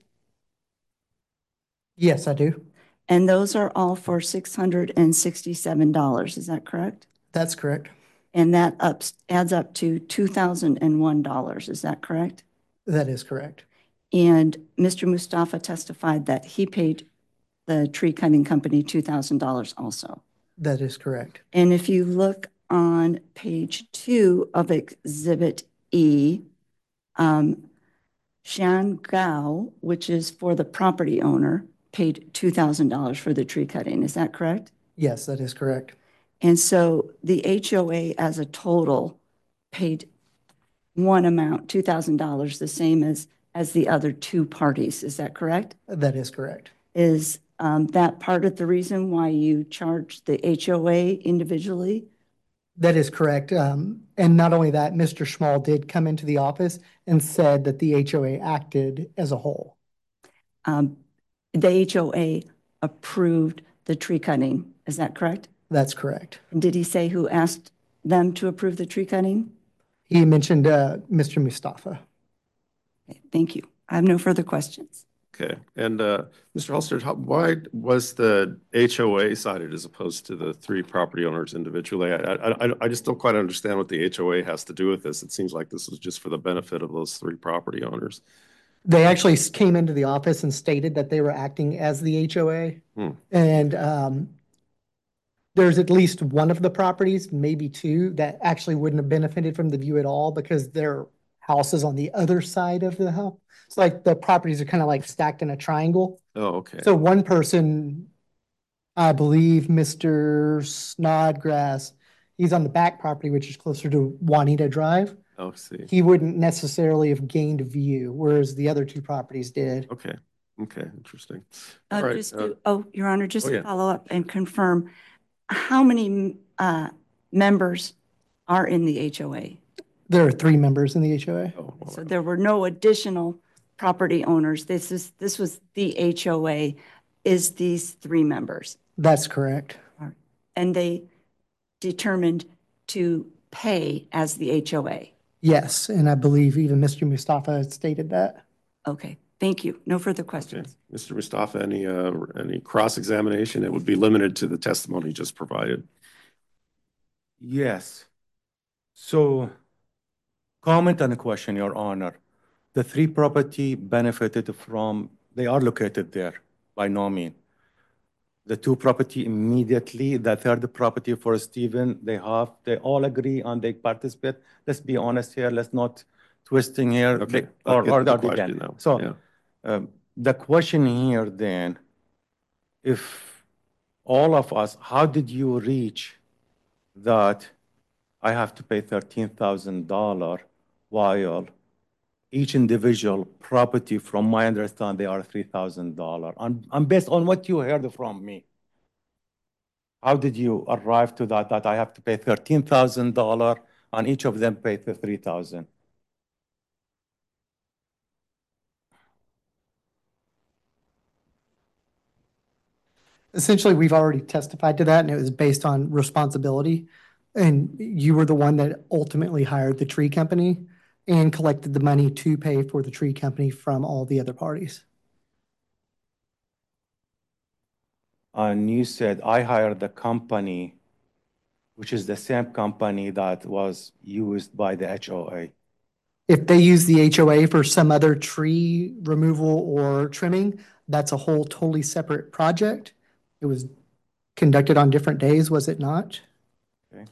[SPEAKER 4] Yes, I do.
[SPEAKER 3] And those are all for six hundred sixty-seven dollars, is that correct?
[SPEAKER 4] That's correct.
[SPEAKER 3] And that ups, adds up to two thousand one dollars, is that correct?
[SPEAKER 4] That is correct.
[SPEAKER 3] And Mister Mustafa testified that he paid the tree cutting company two thousand dollars also.
[SPEAKER 4] That is correct.
[SPEAKER 3] And if you look on page two of Exhibit E, um, Shan Gao, which is for the property owner, paid two thousand dollars for the tree cutting. Is that correct?
[SPEAKER 4] Yes, that is correct.
[SPEAKER 3] And so the H O A as a total paid one amount, two thousand dollars, the same as, as the other two parties. Is that correct?
[SPEAKER 4] That is correct.
[SPEAKER 3] Is um, that part of the reason why you charged the H O A individually?
[SPEAKER 4] That is correct. Um, and not only that, Mister Schmal did come into the office and said that the H O A acted as a whole.
[SPEAKER 3] Um, the H O A approved the tree cutting. Is that correct?
[SPEAKER 4] That's correct.
[SPEAKER 3] And did he say who asked them to approve the tree cutting?
[SPEAKER 4] He mentioned uh, Mister Mustafa.
[SPEAKER 3] Okay, thank you. I have no further questions.
[SPEAKER 1] Okay, and uh, Mister Halstead, how, why was the H O A cited as opposed to the three property owners individually? I, I, I- I just don't quite understand what the H O A has to do with this. It seems like this was just for the benefit of those three property owners.
[SPEAKER 4] They actually s- came into the office and stated that they were acting as the H O A.
[SPEAKER 1] Hmm.
[SPEAKER 4] And um, there's at least one of the properties, maybe two, that actually wouldn't have benefited from the view at all because their house is on the other side of the house. It's like the properties are kind of like stacked in a triangle.
[SPEAKER 1] Oh, okay.
[SPEAKER 4] So one person, I believe Mister Snodgrass, he's on the back property, which is closer to Juanita Drive.
[SPEAKER 1] Oh, I see.
[SPEAKER 4] He wouldn't necessarily have gained a view, whereas the other two properties did.
[SPEAKER 1] Okay, okay, interesting.
[SPEAKER 3] Uh,
[SPEAKER 1] All right.
[SPEAKER 3] just
[SPEAKER 1] uh,
[SPEAKER 3] to, oh, Your Honor, just
[SPEAKER 1] oh,
[SPEAKER 3] to
[SPEAKER 1] yeah.
[SPEAKER 3] follow up and confirm, how many uh, members are in the H O A?
[SPEAKER 4] There are three members in the H O A.
[SPEAKER 1] Oh, well,
[SPEAKER 3] So there were no additional property owners. This is, this was the H O A, is these three members.
[SPEAKER 4] That's correct.
[SPEAKER 3] And they determined to pay as the H O A.
[SPEAKER 4] Yes, and I believe even Mister Mustafa had stated that.
[SPEAKER 3] Okay, thank you. No further
[SPEAKER 1] Okay.
[SPEAKER 3] questions.
[SPEAKER 1] Mister Mustafa, any, uh, any cross-examination? It would be limited to the testimony just provided.
[SPEAKER 2] Yes. So, comment on the question, Your Honor. The three property benefited from, they are located there, by no means. The two property immediately, the third property for Stephen, they have, they all agree and they participate. Let's be honest here, let's not twisting here.
[SPEAKER 1] Okay,
[SPEAKER 2] They-
[SPEAKER 1] I'll
[SPEAKER 2] Or,
[SPEAKER 1] get
[SPEAKER 2] or
[SPEAKER 1] to the
[SPEAKER 2] or they
[SPEAKER 1] question
[SPEAKER 2] can.
[SPEAKER 1] now.
[SPEAKER 2] So,
[SPEAKER 1] Yeah.
[SPEAKER 2] um, the question here then, if all of us, how did you reach that I have to pay thirteen thousand dollars while each individual property, from my understanding, they are three thousand dollars. And, and based on what you heard from me, how did you arrive to that, that I have to pay thirteen thousand dollars and each of them pay the three thousand dollars?
[SPEAKER 4] Essentially, we've already testified to that, and it was based on responsibility. And you were the one that ultimately hired the tree company and collected the money to pay for the tree company from all the other parties.
[SPEAKER 2] And you said I hired the company, which is the same company that was used by the H O A.
[SPEAKER 4] If they use the H O A for some other tree removal or trimming, that's a whole totally separate project. It was conducted on different days, was it not?
[SPEAKER 2] Okay.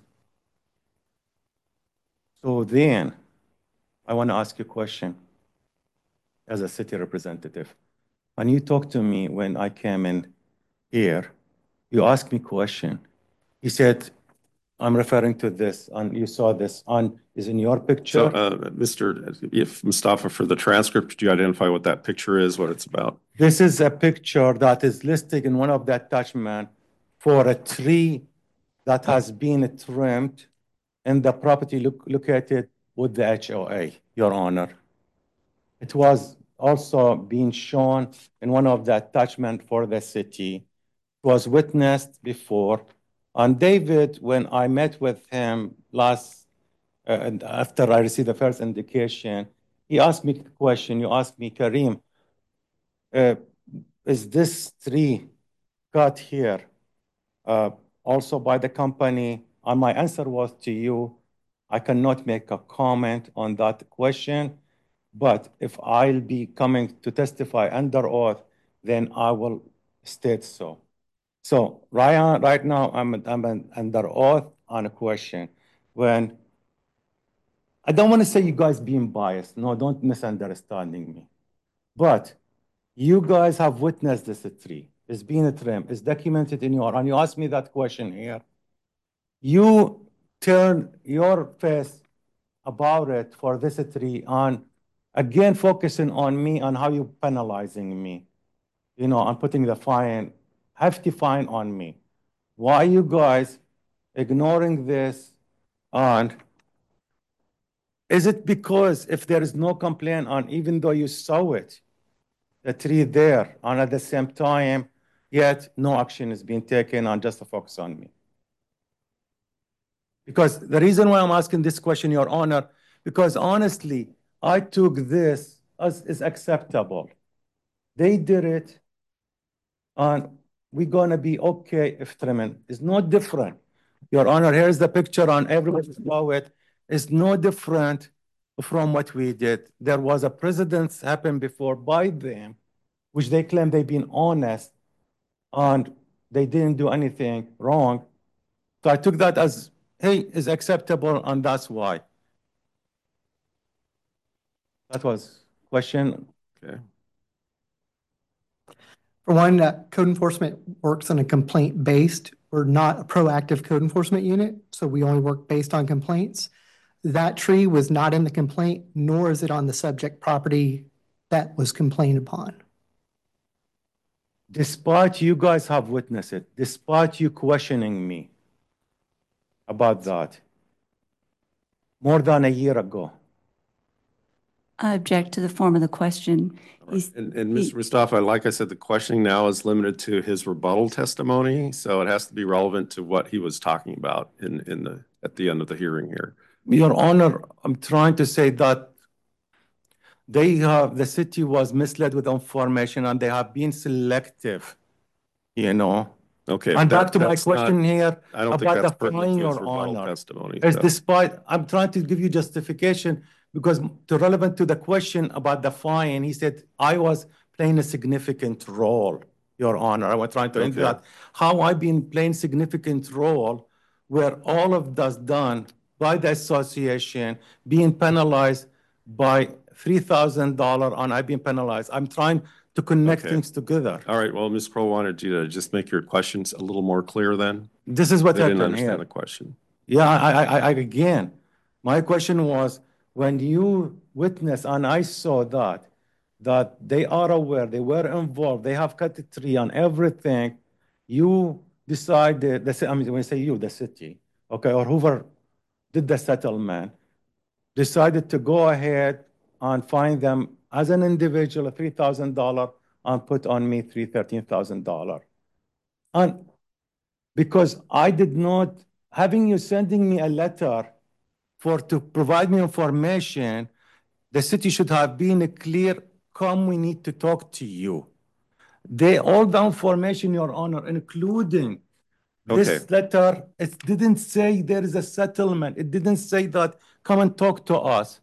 [SPEAKER 2] So then, I want to ask you a question as a city representative. When you talked to me when I came in here, you asked me question. You said, I'm referring to this, and you saw this on, is in your
[SPEAKER 1] So,
[SPEAKER 2] picture.
[SPEAKER 1] uh, Mister if Mustafa, for the transcript, could you identify what that picture is, what it's about?
[SPEAKER 2] This is a picture that is listed in one of the attachment for a tree that has been trimmed in the property lo- located with the H O A, Your Honor. It was also being shown in one of the attachment for the city. It was witnessed before. And David, when I met with him last, uh, and after I received the first indication, he asked me the question, you asked me, Kareem, uh, is this tree cut here uh, also by the company? And my answer was to you, I cannot make a comment on that question, but if I'll be coming to testify under oath, then I will state so. So right, right now, I'm, I'm under oath on a question. When, I don't want to say you guys being biased. No, don't misunderstanding me. But you guys have witnessed this tree. It's been a trim. It's documented in your, and you asked me that question here. You turn your face about it for this tree on, again, focusing on me and how you penalizing me. You know, I'm putting the fine, hefty fine on me. Why you guys ignoring this? And is it because if there is no complaint on, even though you saw it, the tree there, and at the same time, yet no action is being taken on just to focus on me? Because the reason why I'm asking this question, Your Honor, because honestly, I took this as is acceptable. They did it, and we're gonna be okay if trimming is no different. Your Honor, here's the picture on everybody saw it. It's no different from what we did. There was a precedent happened before by them, which they claim they've been honest, and they didn't do anything wrong. So I took that as, hey, is acceptable, and that's why. That was question.
[SPEAKER 1] Okay.
[SPEAKER 4] For one, uh, code enforcement works on a complaint-based. We're not a proactive code enforcement unit, so we only work based on complaints. That tree was not in the complaint, nor is it on the subject property that was complained upon.
[SPEAKER 2] Despite you guys have witnessed it, despite you questioning me about that, more than a year ago.
[SPEAKER 3] I object to the form of the question. He's-
[SPEAKER 1] And, and Mister Mustafa, like I said, the questioning now is limited to his rebuttal testimony, so it has to be relevant to what he was talking about in, in the, at the end of the hearing here.
[SPEAKER 2] Your Honor, I'm trying to say that they have, the city was misled with information and they have been selective, you know?
[SPEAKER 1] Okay.
[SPEAKER 2] And
[SPEAKER 1] that-
[SPEAKER 2] back to my
[SPEAKER 1] that's not-
[SPEAKER 2] question here
[SPEAKER 1] I don't think
[SPEAKER 2] about
[SPEAKER 1] that's
[SPEAKER 2] the fine,
[SPEAKER 1] pertinent to his
[SPEAKER 2] Your
[SPEAKER 1] rebuttal
[SPEAKER 2] Honor.
[SPEAKER 1] testimony.
[SPEAKER 2] It's
[SPEAKER 1] so.
[SPEAKER 2] despite, I'm trying to give you justification because to relevant to the question about the fine, he said, I was playing a significant role, Your Honor. I was trying to
[SPEAKER 1] Okay.
[SPEAKER 2] end that. How I've been playing significant role where all of that's done by the association, being penalized by three thousand dollars and I've been penalized. I'm trying to connect
[SPEAKER 1] Okay.
[SPEAKER 2] things together.
[SPEAKER 1] All right, well, Miz Kroll wanted you to just make your questions a little more clear then.
[SPEAKER 2] This is what
[SPEAKER 1] They didn't
[SPEAKER 2] happened
[SPEAKER 1] understand
[SPEAKER 2] here.
[SPEAKER 1] the question.
[SPEAKER 2] Yeah, I, I, I, I- again, my question was, when you witness, and I saw that, that they are aware, they were involved, they have cut the tree on everything, you decided, the, ci- I mean, when I say you, the city, okay, or whoever did the settlement, decided to go ahead and find them as an individual, three thousand dollars, and put on me three, thirteen thousand dollars. And because I did not, having you sending me a letter for to provide me information, the city should have been clear, come, we need to talk to you. They, all the information, Your Honor, including this
[SPEAKER 1] Okay.
[SPEAKER 2] letter, it didn't say there is a settlement. It didn't say that, come and talk to us.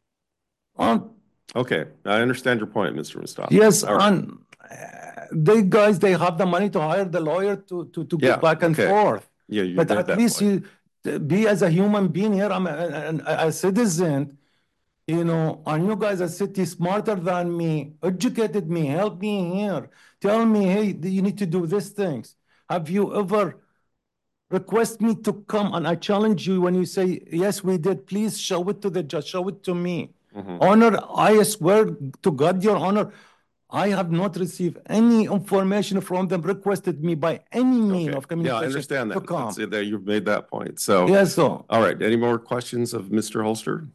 [SPEAKER 2] Um,
[SPEAKER 1] Okay, I understand your point, Mister Mustafa.
[SPEAKER 2] yes,
[SPEAKER 1] All right.
[SPEAKER 2] and uh, they guys, they have the money to hire the lawyer to, to, to
[SPEAKER 1] Yeah,
[SPEAKER 2] go back and
[SPEAKER 1] okay.
[SPEAKER 2] forth.
[SPEAKER 1] Yeah, you
[SPEAKER 2] But
[SPEAKER 1] made
[SPEAKER 2] at
[SPEAKER 1] that
[SPEAKER 2] least
[SPEAKER 1] point.
[SPEAKER 2] you be as a human being here. I'm a, a, a citizen, you know, and you guys are city smarter than me, educated me, help me here, tell me, hey, you need to do these things. Have you ever request me to come and I challenge you when you say, yes, we did, please show it to the judge, show it to me.
[SPEAKER 1] Mhm.
[SPEAKER 2] Honor, I swear to God, Your Honor, I have not received any information from them requested me by any means
[SPEAKER 1] Okay.
[SPEAKER 2] of
[SPEAKER 1] Yeah,
[SPEAKER 2] communication
[SPEAKER 1] I understand
[SPEAKER 2] to
[SPEAKER 1] that.
[SPEAKER 2] come.
[SPEAKER 1] That's it, that you've made that point. So,
[SPEAKER 2] Yes, so,
[SPEAKER 1] all right, any more questions of Mister Holster?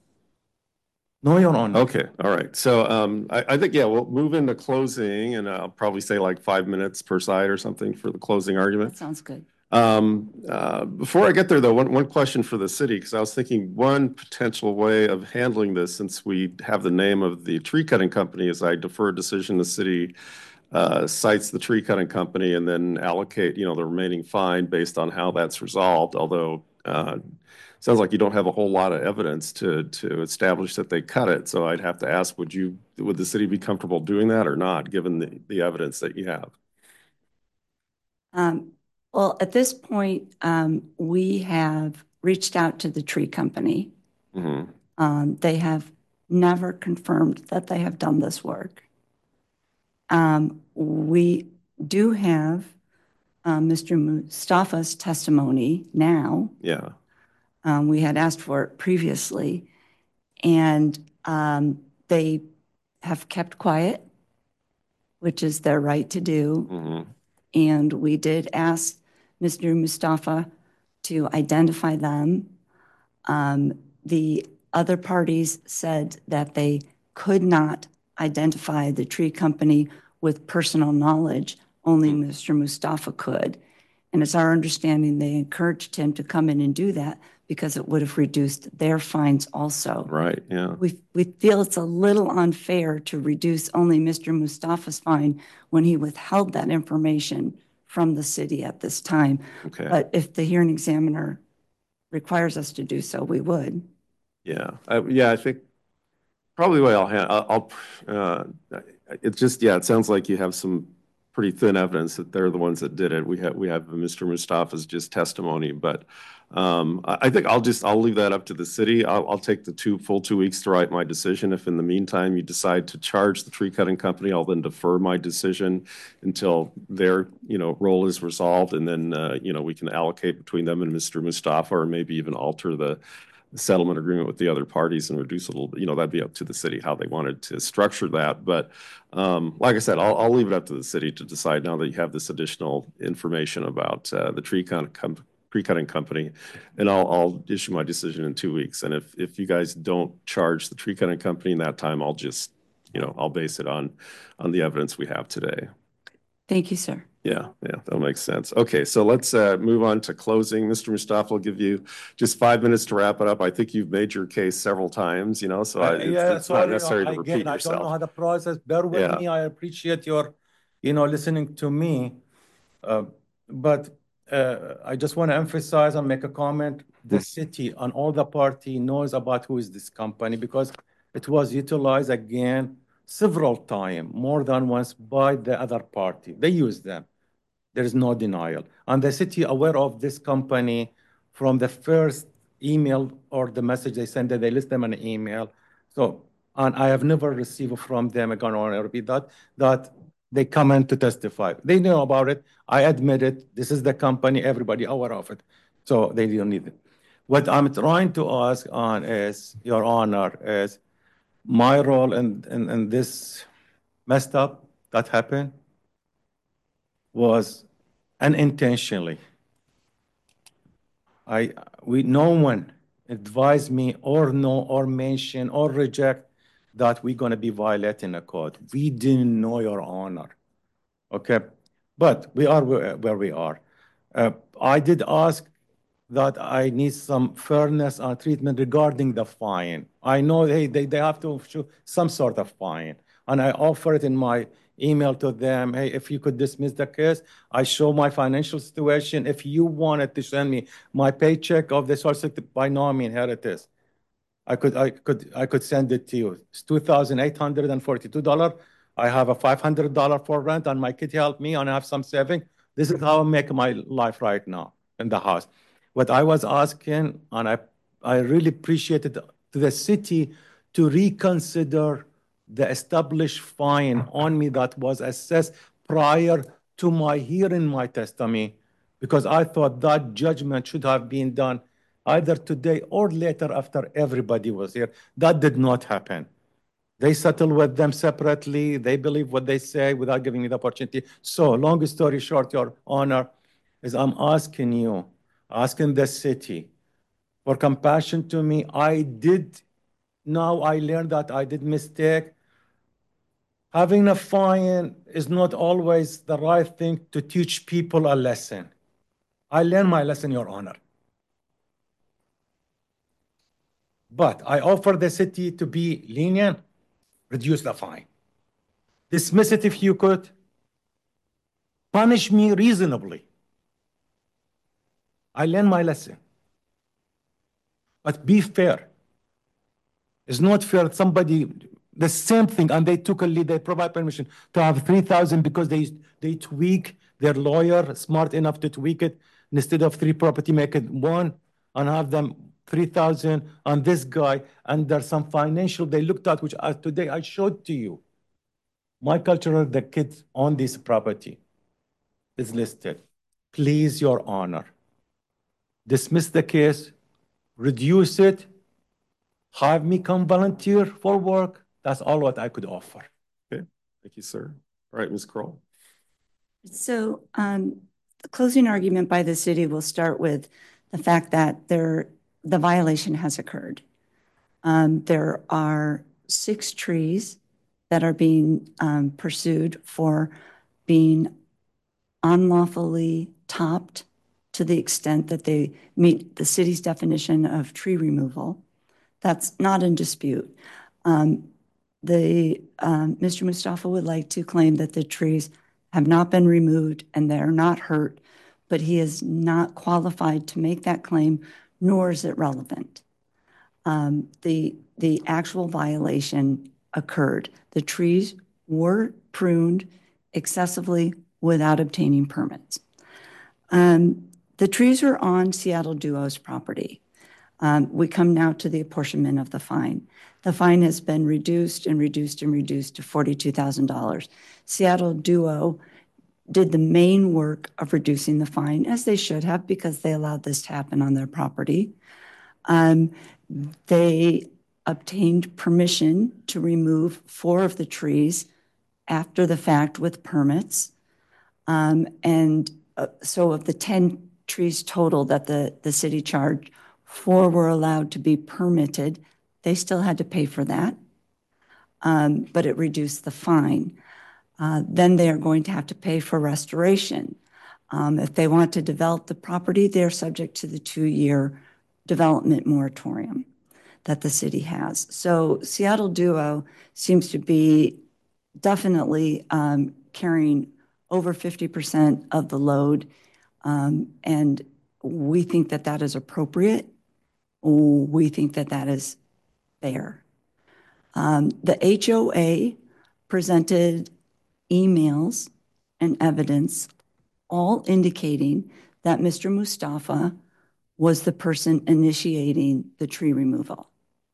[SPEAKER 2] no, Your Honor.
[SPEAKER 1] Okay, all right. So um, I, I think, yeah, we'll move into closing and I'll probably say like five minutes per side or something for the closing argument.
[SPEAKER 3] That sounds good.
[SPEAKER 1] Um, uh, before I get there, though, one, one question for the city, because I was thinking one potential way of handling this, since we have the name of the tree cutting company, is I defer a decision, the city uh, cites the tree cutting company and then allocate, you know, the remaining fine based on how that's resolved, although uh, sounds like you don't have a whole lot of evidence to, to establish that they cut it. So I'd have to ask, would you, would the city be comfortable doing that or not, given the, the evidence that you have?
[SPEAKER 3] Um, Well, at this point, um, we have reached out to the tree company.
[SPEAKER 1] Mhm.
[SPEAKER 3] Um, They have never confirmed that they have done this work. Um, We do have uh, Mister Mustafa's testimony now.
[SPEAKER 1] Yeah.
[SPEAKER 3] Um, We had asked for it previously, and um, they have kept quiet, which is their right to do.
[SPEAKER 1] Mhm.
[SPEAKER 3] And we did ask Mister Mustafa to identify them. Um, the other parties said that they could not identify the tree company with personal knowledge. Only Mister Mustafa could. And it's our understanding they encouraged him to come in and do that because it would have reduced their fines also.
[SPEAKER 1] Right, yeah.
[SPEAKER 3] We, we feel it's a little unfair to reduce only Mister Mustafa's fine when he withheld that information from the city at this time.
[SPEAKER 1] Okay.
[SPEAKER 3] But if the hearing examiner requires us to do so, we would.
[SPEAKER 1] Yeah, I, yeah, I think probably the way I'll, ha- I'll, uh, it just, yeah, it sounds like you have some pretty thin evidence that they're the ones that did it. We have, we have Mister Mustafa's just testimony, but um, I, I think I'll just, I'll leave that up to the city. I'll, I'll take the two, full two weeks to write my decision. If in the meantime you decide to charge the tree cutting company, I'll then defer my decision until their, you know, role is resolved. And then, uh, you know, we can allocate between them and Mister Mustafa, or maybe even alter the, the settlement agreement with the other parties and reduce a little bit. You know, that'd be up to the city how they wanted to structure that. But um, like I said, I'll, I'll leave it up to the city to decide now that you have this additional information about uh, the tree cutting, com tree cutting company, and I'll, I'll issue my decision in two weeks. And if if you guys don't charge the tree cutting company in that time, I'll just, you know, I'll base it on on the evidence we have today.
[SPEAKER 3] Thank you, sir.
[SPEAKER 1] Yeah, yeah, that makes sense. Okay, so let's uh, move on to closing. Mister Mustafa, I'll give you just five minutes to wrap it up. I think you've made your case several times, you know, so I,
[SPEAKER 2] Uh,
[SPEAKER 1] it's,
[SPEAKER 2] yeah,
[SPEAKER 1] it's
[SPEAKER 2] sorry,
[SPEAKER 1] not necessary to
[SPEAKER 2] again,
[SPEAKER 1] repeat
[SPEAKER 2] I
[SPEAKER 1] yourself.
[SPEAKER 2] don't know how the process. Bear with
[SPEAKER 1] Yeah.
[SPEAKER 2] me. I appreciate your, you know, listening to me. Uh, but uh, I just want to emphasize and make a comment. The city and all the party knows about who is this company, because it was utilized again several times, more than once, by the other party. They use them. There is no denial. And the city aware of this company from the first email or the message they send, that they list them in an email. So, and I have never received from them, again, I want to repeat that, that they come in to testify. They know about it. I admit it. This is the company, everybody aware of it. So they don't need it. What I'm trying to ask on is, Your Honor, is my role in, in, in this messed up that happened was unintentionally. I, we, no one advised me or know or mention or reject that we're going to be violating a code. We didn't know, Your Honor. Okay, but we are where, where we are. Uh, I did ask that I need some fairness on treatment regarding the fine. I know they, they, they have to show some sort of fine. And I offered in my email to them, hey, if you could dismiss the case, I show my financial situation. If you wanted to send me my paycheck of the social, by no means, here it is. I could, I could, I could send it to you. It's two thousand eight hundred forty-two dollars. I have a five hundred dollars for rent, and my kid helped me, and I have some saving. This is how I make my life right now in the house. What I was asking, and I, I really appreciated to the city to reconsider the established fine on me that was assessed prior to my hearing my testimony, because I thought that judgment should have been done either today or later after everybody was here. That did not happen. They settle with them separately. They believe what they say without giving me the opportunity. So long story short, Your Honor, is I'm asking you, asking the city for compassion to me. I did, now I learned that I did mistake. Having a fine is not always the right thing to teach people a lesson. I learned my lesson, Your Honor. But I offer the city to be lenient, reduce the fine. Dismiss it if you could. Punish me reasonably. I learned my lesson. But be fair. It's not fair that somebody, the same thing, and they took a lead, they provide permission to have three thousand because they, they tweak their lawyer, smart enough to tweak it, instead of three property, make it one, and have them three thousand on this guy, and there's some financial they looked at, which uh, today I showed to you. My cultural, the kids on this property is listed. Please, Your Honor, dismiss the case, reduce it, have me come volunteer for work. That's all what I could offer.
[SPEAKER 1] Okay, thank you, sir. All right, Miz Kroll.
[SPEAKER 3] So um, the closing argument by the city will start with the fact that there, the violation has occurred. Um, there are six trees that are being um, pursued for being unlawfully topped to the extent that they meet the city's definition of tree removal. That's not in dispute. Um, the um, Mister Mustafa would like to claim that the trees have not been removed and they're not hurt, but he is not qualified to make that claim, nor is it relevant. Um, the, the actual violation occurred. The trees were pruned excessively without obtaining permits. Um, the trees were on Seattle Duo's property. Um, we come now to the apportionment of the fine. The fine has been reduced and reduced and reduced to forty-two thousand dollars. Seattle Duo did the main work of reducing the fine, as they should have, because they allowed this to happen on their property. Um, they obtained permission to remove four of the trees after the fact with permits. Um, and uh, so of the ten trees total that the, the city charged, four were allowed to be permitted. They still had to pay for that, um, but it reduced the fine. Uh, then they are going to have to pay for restoration. Um, if they want to develop the property, they're subject to the two-year development moratorium that the city has. So Seattle Duo seems to be definitely um, carrying over fifty percent of the load, um, and we think that that is appropriate. We think that that is fair. Um, the H O A presented emails and evidence all indicating that Mister Mustafa was the person initiating the tree removal.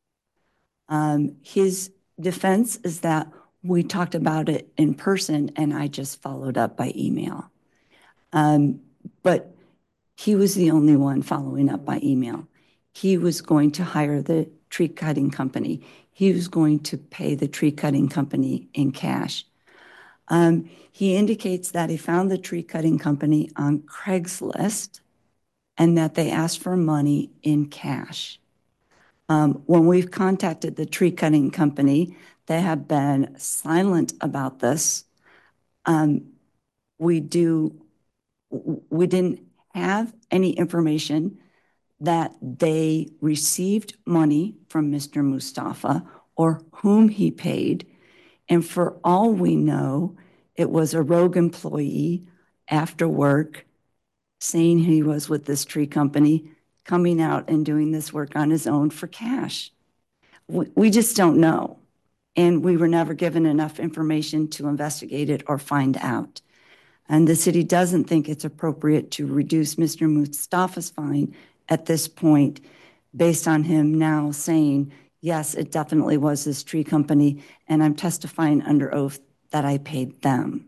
[SPEAKER 3] Um, his defense is that we talked about it in person and I just followed up by email. Um, but he was the only one following up by email. He was going to hire the tree cutting company. He was going to pay the tree cutting company in cash. Um, he indicates that he found the tree cutting company on Craigslist and that they asked for money in cash. Um, when we've contacted the tree cutting company, they have been silent about this. Um, we do, we didn't have any information that they received money from Mister Mustafa or whom he paid. And for all we know, it was a rogue employee after work saying he was with this tree company, coming out and doing this work on his own for cash. We, we just don't know. And we were never given enough information to investigate it or find out. And the city doesn't think it's appropriate to reduce Mister Mustafa's fine at this point, based on him now saying, yes, it definitely was this tree company, and I'm testifying under oath that I paid them.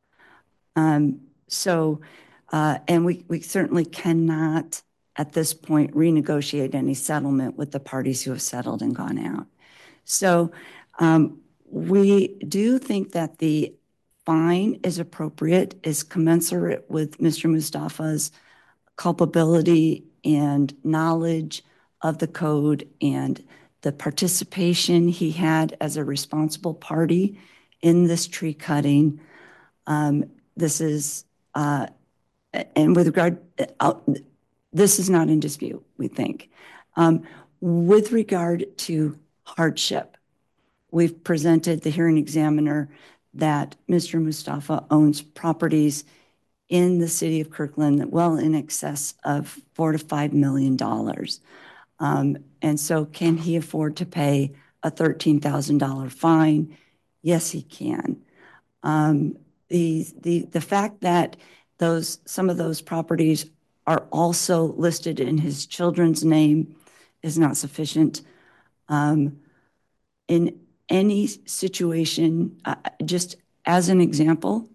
[SPEAKER 3] Um, so, uh, and we, we certainly cannot at this point renegotiate any settlement with the parties who have settled and gone out. So um, we do think that the fine is appropriate, is commensurate with Mister Mustafa's culpability and knowledge of the code and the participation he had as a responsible party in this tree cutting. Um, this is, uh, and with regard, uh, this is not in dispute, we think. Um, with regard to hardship, we've presented the hearing examiner that Mister Mustafa owns properties in the city of Kirkland well in excess of four to five million dollars. Um, and so can he afford to pay a thirteen thousand dollar fine? Yes, he can. Um, the, the, the fact that those, some of those properties are also listed in his children's name is not sufficient. Um, in any situation, uh, just as an example,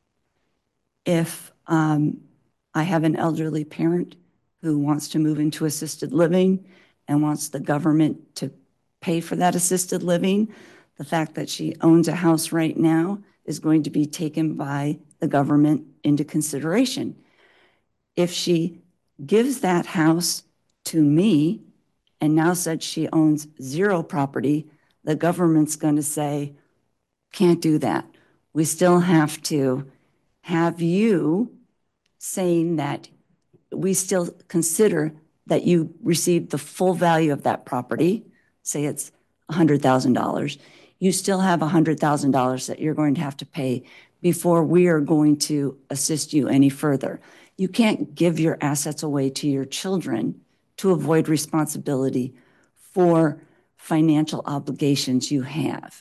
[SPEAKER 3] if um, I have an elderly parent who wants to move into assisted living and wants the government to pay for that assisted living, the fact that she owns a house right now is going to be taken by the government into consideration. If she gives that house to me and now said she owns zero property, the government's going to say, can't do that. We still have to have you saying that we still consider that you received the full value of that property, say it's one hundred thousand dollars, you still have one hundred thousand dollars that you're going to have to pay before we are going to assist you any further. You can't give your assets away to your children to avoid responsibility for financial obligations you have.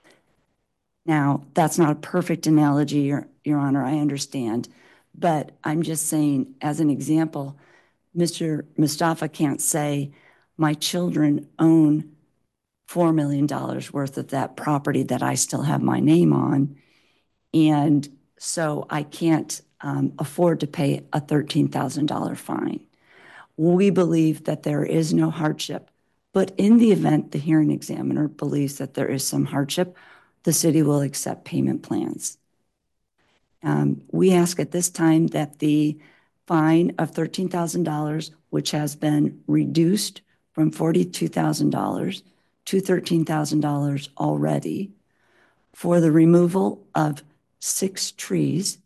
[SPEAKER 3] Now, that's not a perfect analogy, Your, Your Honor, I understand, but I'm just saying, as an example, Mister Mustafa can't say, my children own four million dollars worth of that property that I still have my name on, and so I can't um, afford to pay a thirteen thousand dollars fine. We believe that there is no hardship, but in the event the hearing examiner believes that there is some hardship, the city will accept payment plans. Um, we ask at this time that the fine of thirteen thousand dollars, which has been reduced from forty-two thousand dollars to thirteen thousand dollars already, for the removal of six trees,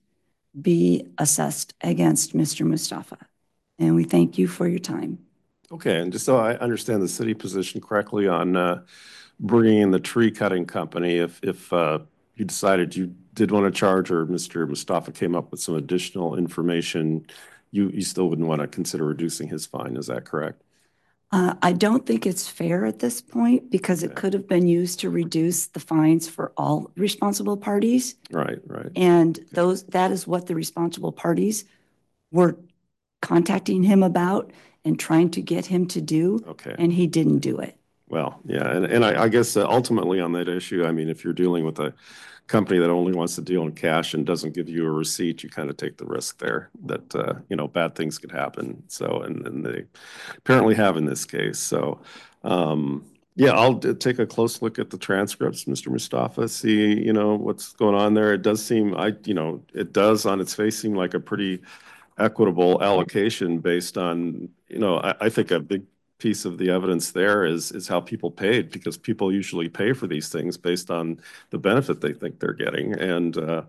[SPEAKER 3] be assessed against Mister Mustafa. And we thank you for your time.
[SPEAKER 1] Okay, and just so I understand the city position correctly on uh, bringing in the tree cutting company, if, if uh, you decided you did want to charge or Mister Mustafa came up with some additional information, you, you still wouldn't want to consider reducing his fine, is that correct?
[SPEAKER 3] Uh, I don't think it's fair at this point because it could have been used to reduce the fines for all responsible parties.
[SPEAKER 1] Right, right.
[SPEAKER 3] And those, that is what the responsible parties were contacting him about and trying to get him to do.
[SPEAKER 1] Okay.
[SPEAKER 3] And he didn't do it.
[SPEAKER 1] Well, yeah, and, and I, I guess uh, ultimately on that issue, I mean, if you're dealing with a company that only wants to deal in cash and doesn't give you a receipt, you kind of take the risk there that, uh, you know, bad things could happen. So, and, and they apparently have in this case. So, um, yeah, I'll d- take a close look at the transcripts, Mister Mustafa, see, you know, what's going on there. It does seem, I, you know, it does on its face seem like a pretty equitable allocation based on, you know, I, I think a big piece of the evidence there is is how people paid, because people usually pay for these things based on the benefit they think they're getting. And, uh,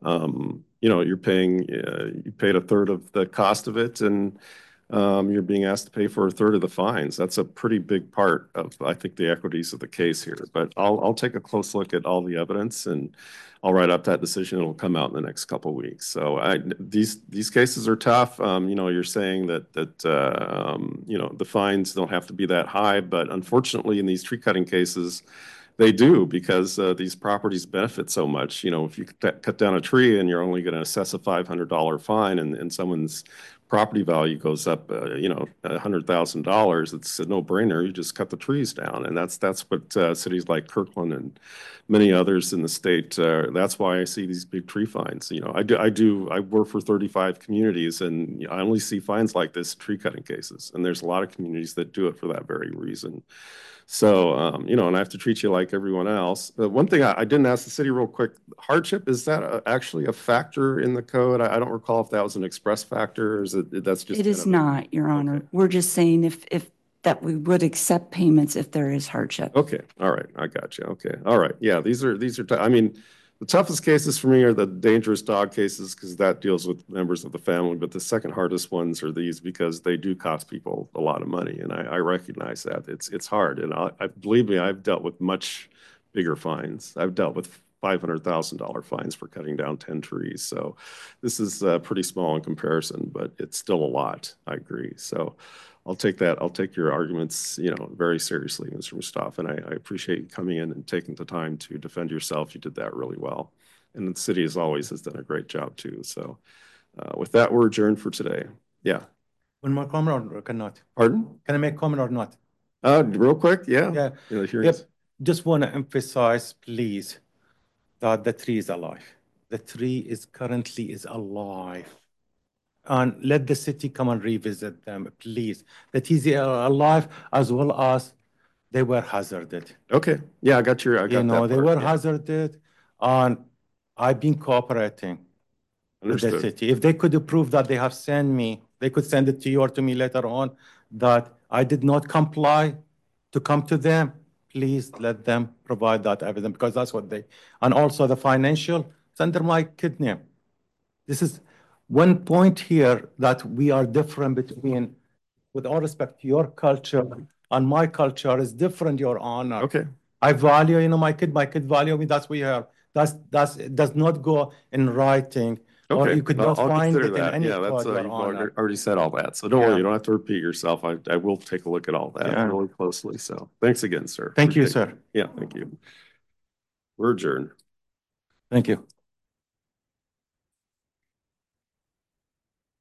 [SPEAKER 1] um, you know, you're paying, uh, you paid a third of the cost of it, and um, you're being asked to pay for a third of the fines. That's a pretty big part of, I think, the equities of the case here. But I'll, I'll take a close look at all the evidence, and I'll write up that decision. It'll come out in the next couple of weeks. So I, these these cases are tough. Um, you know, you're saying that that uh, um, you know, the fines don't have to be that high, but unfortunately, in these tree cutting cases, they do, because uh, these properties benefit so much. You know, if you cut cut down a tree and you're only going to assess a five hundred dollar fine, and, and someone's property value goes up, uh, you know, one hundred thousand dollars, it's a no-brainer. You just cut the trees down. And that's that's what uh, cities like Kirkland and many others in the state, uh, that's why I see these big tree fines. You know, I do, I do, I work for thirty-five communities, and I only see fines like this in tree cutting cases. And there's a lot of communities that do it for that very reason. So, um, you know, and I have to treat you like everyone else. Uh, one thing I, I didn't ask the city real quick, hardship, is that a, actually a factor in the code? I, I don't recall if that was an express factor, or is it, that's just.
[SPEAKER 3] It is
[SPEAKER 1] kind of a-
[SPEAKER 3] not, Your Honor.
[SPEAKER 1] Okay.
[SPEAKER 3] We're just saying if, if, that we would accept payments if there is hardship.
[SPEAKER 1] Okay, all right, I got you. Okay, all right. Yeah, these are, these are, tou- I mean, the toughest cases for me are the dangerous dog cases, because that deals with members of the family. But the second hardest ones are these, because they do cost people a lot of money, and I, I recognize that. It's it's hard, and I, I believe me, I've dealt with much bigger fines. I've dealt with five hundred thousand dollar fines for cutting down ten trees. So this is uh, pretty small in comparison, but it's still a lot. I agree. So I'll take that. I'll take your arguments, you know, very seriously, Mister Mustafa, and I, I appreciate you coming in and taking the time to defend yourself. You did that really well, and the city, as always, has done a great job too. So, uh, with that, we're adjourned for today. Yeah.
[SPEAKER 2] One more comment or cannot?
[SPEAKER 1] Pardon?
[SPEAKER 2] Can I make comment or not?
[SPEAKER 1] Uh, real quick. Yeah.
[SPEAKER 2] Yeah.
[SPEAKER 1] You know,
[SPEAKER 2] Yep.
[SPEAKER 1] hearings.
[SPEAKER 2] Just want to emphasize, please, that the tree is alive. The tree is currently is alive. And let the city come and revisit them, please. The trees are alive, as well as they were hazarded.
[SPEAKER 1] Okay. Yeah, I got your. I got
[SPEAKER 2] You know,
[SPEAKER 1] that
[SPEAKER 2] they
[SPEAKER 1] part.
[SPEAKER 2] were
[SPEAKER 1] Yeah.
[SPEAKER 2] hazarded, and I've been cooperating with the
[SPEAKER 1] Understood.
[SPEAKER 2] city. If they could prove that they have sent me, they could send it to you or to me later on, that I did not comply to come to them, please let them provide that evidence, because that's what they, and also the financial, it's under my kid name. This is, one point here that we are different between, with all respect to your culture and my culture is different, Your Honor.
[SPEAKER 1] Okay.
[SPEAKER 2] I value, you know, my kid, my kid value me. That's what we have. That's, that's, it does not go in writing. Or
[SPEAKER 1] Okay,
[SPEAKER 2] you could
[SPEAKER 1] well,
[SPEAKER 2] not
[SPEAKER 1] I'll
[SPEAKER 2] find
[SPEAKER 1] consider
[SPEAKER 2] it in
[SPEAKER 1] that.
[SPEAKER 2] any
[SPEAKER 1] Yeah, that's,
[SPEAKER 2] code,
[SPEAKER 1] uh,
[SPEAKER 2] Your
[SPEAKER 1] you've
[SPEAKER 2] Honor.
[SPEAKER 1] already already said all that. So don't worry,
[SPEAKER 2] Yeah.
[SPEAKER 1] you don't have to repeat yourself. I, I will take a look at all that
[SPEAKER 2] Yeah.
[SPEAKER 1] really closely. So thanks again, sir.
[SPEAKER 2] Thank you,
[SPEAKER 1] Appreciate it.
[SPEAKER 2] sir.
[SPEAKER 1] Yeah, thank you. We're adjourned.
[SPEAKER 2] Thank you.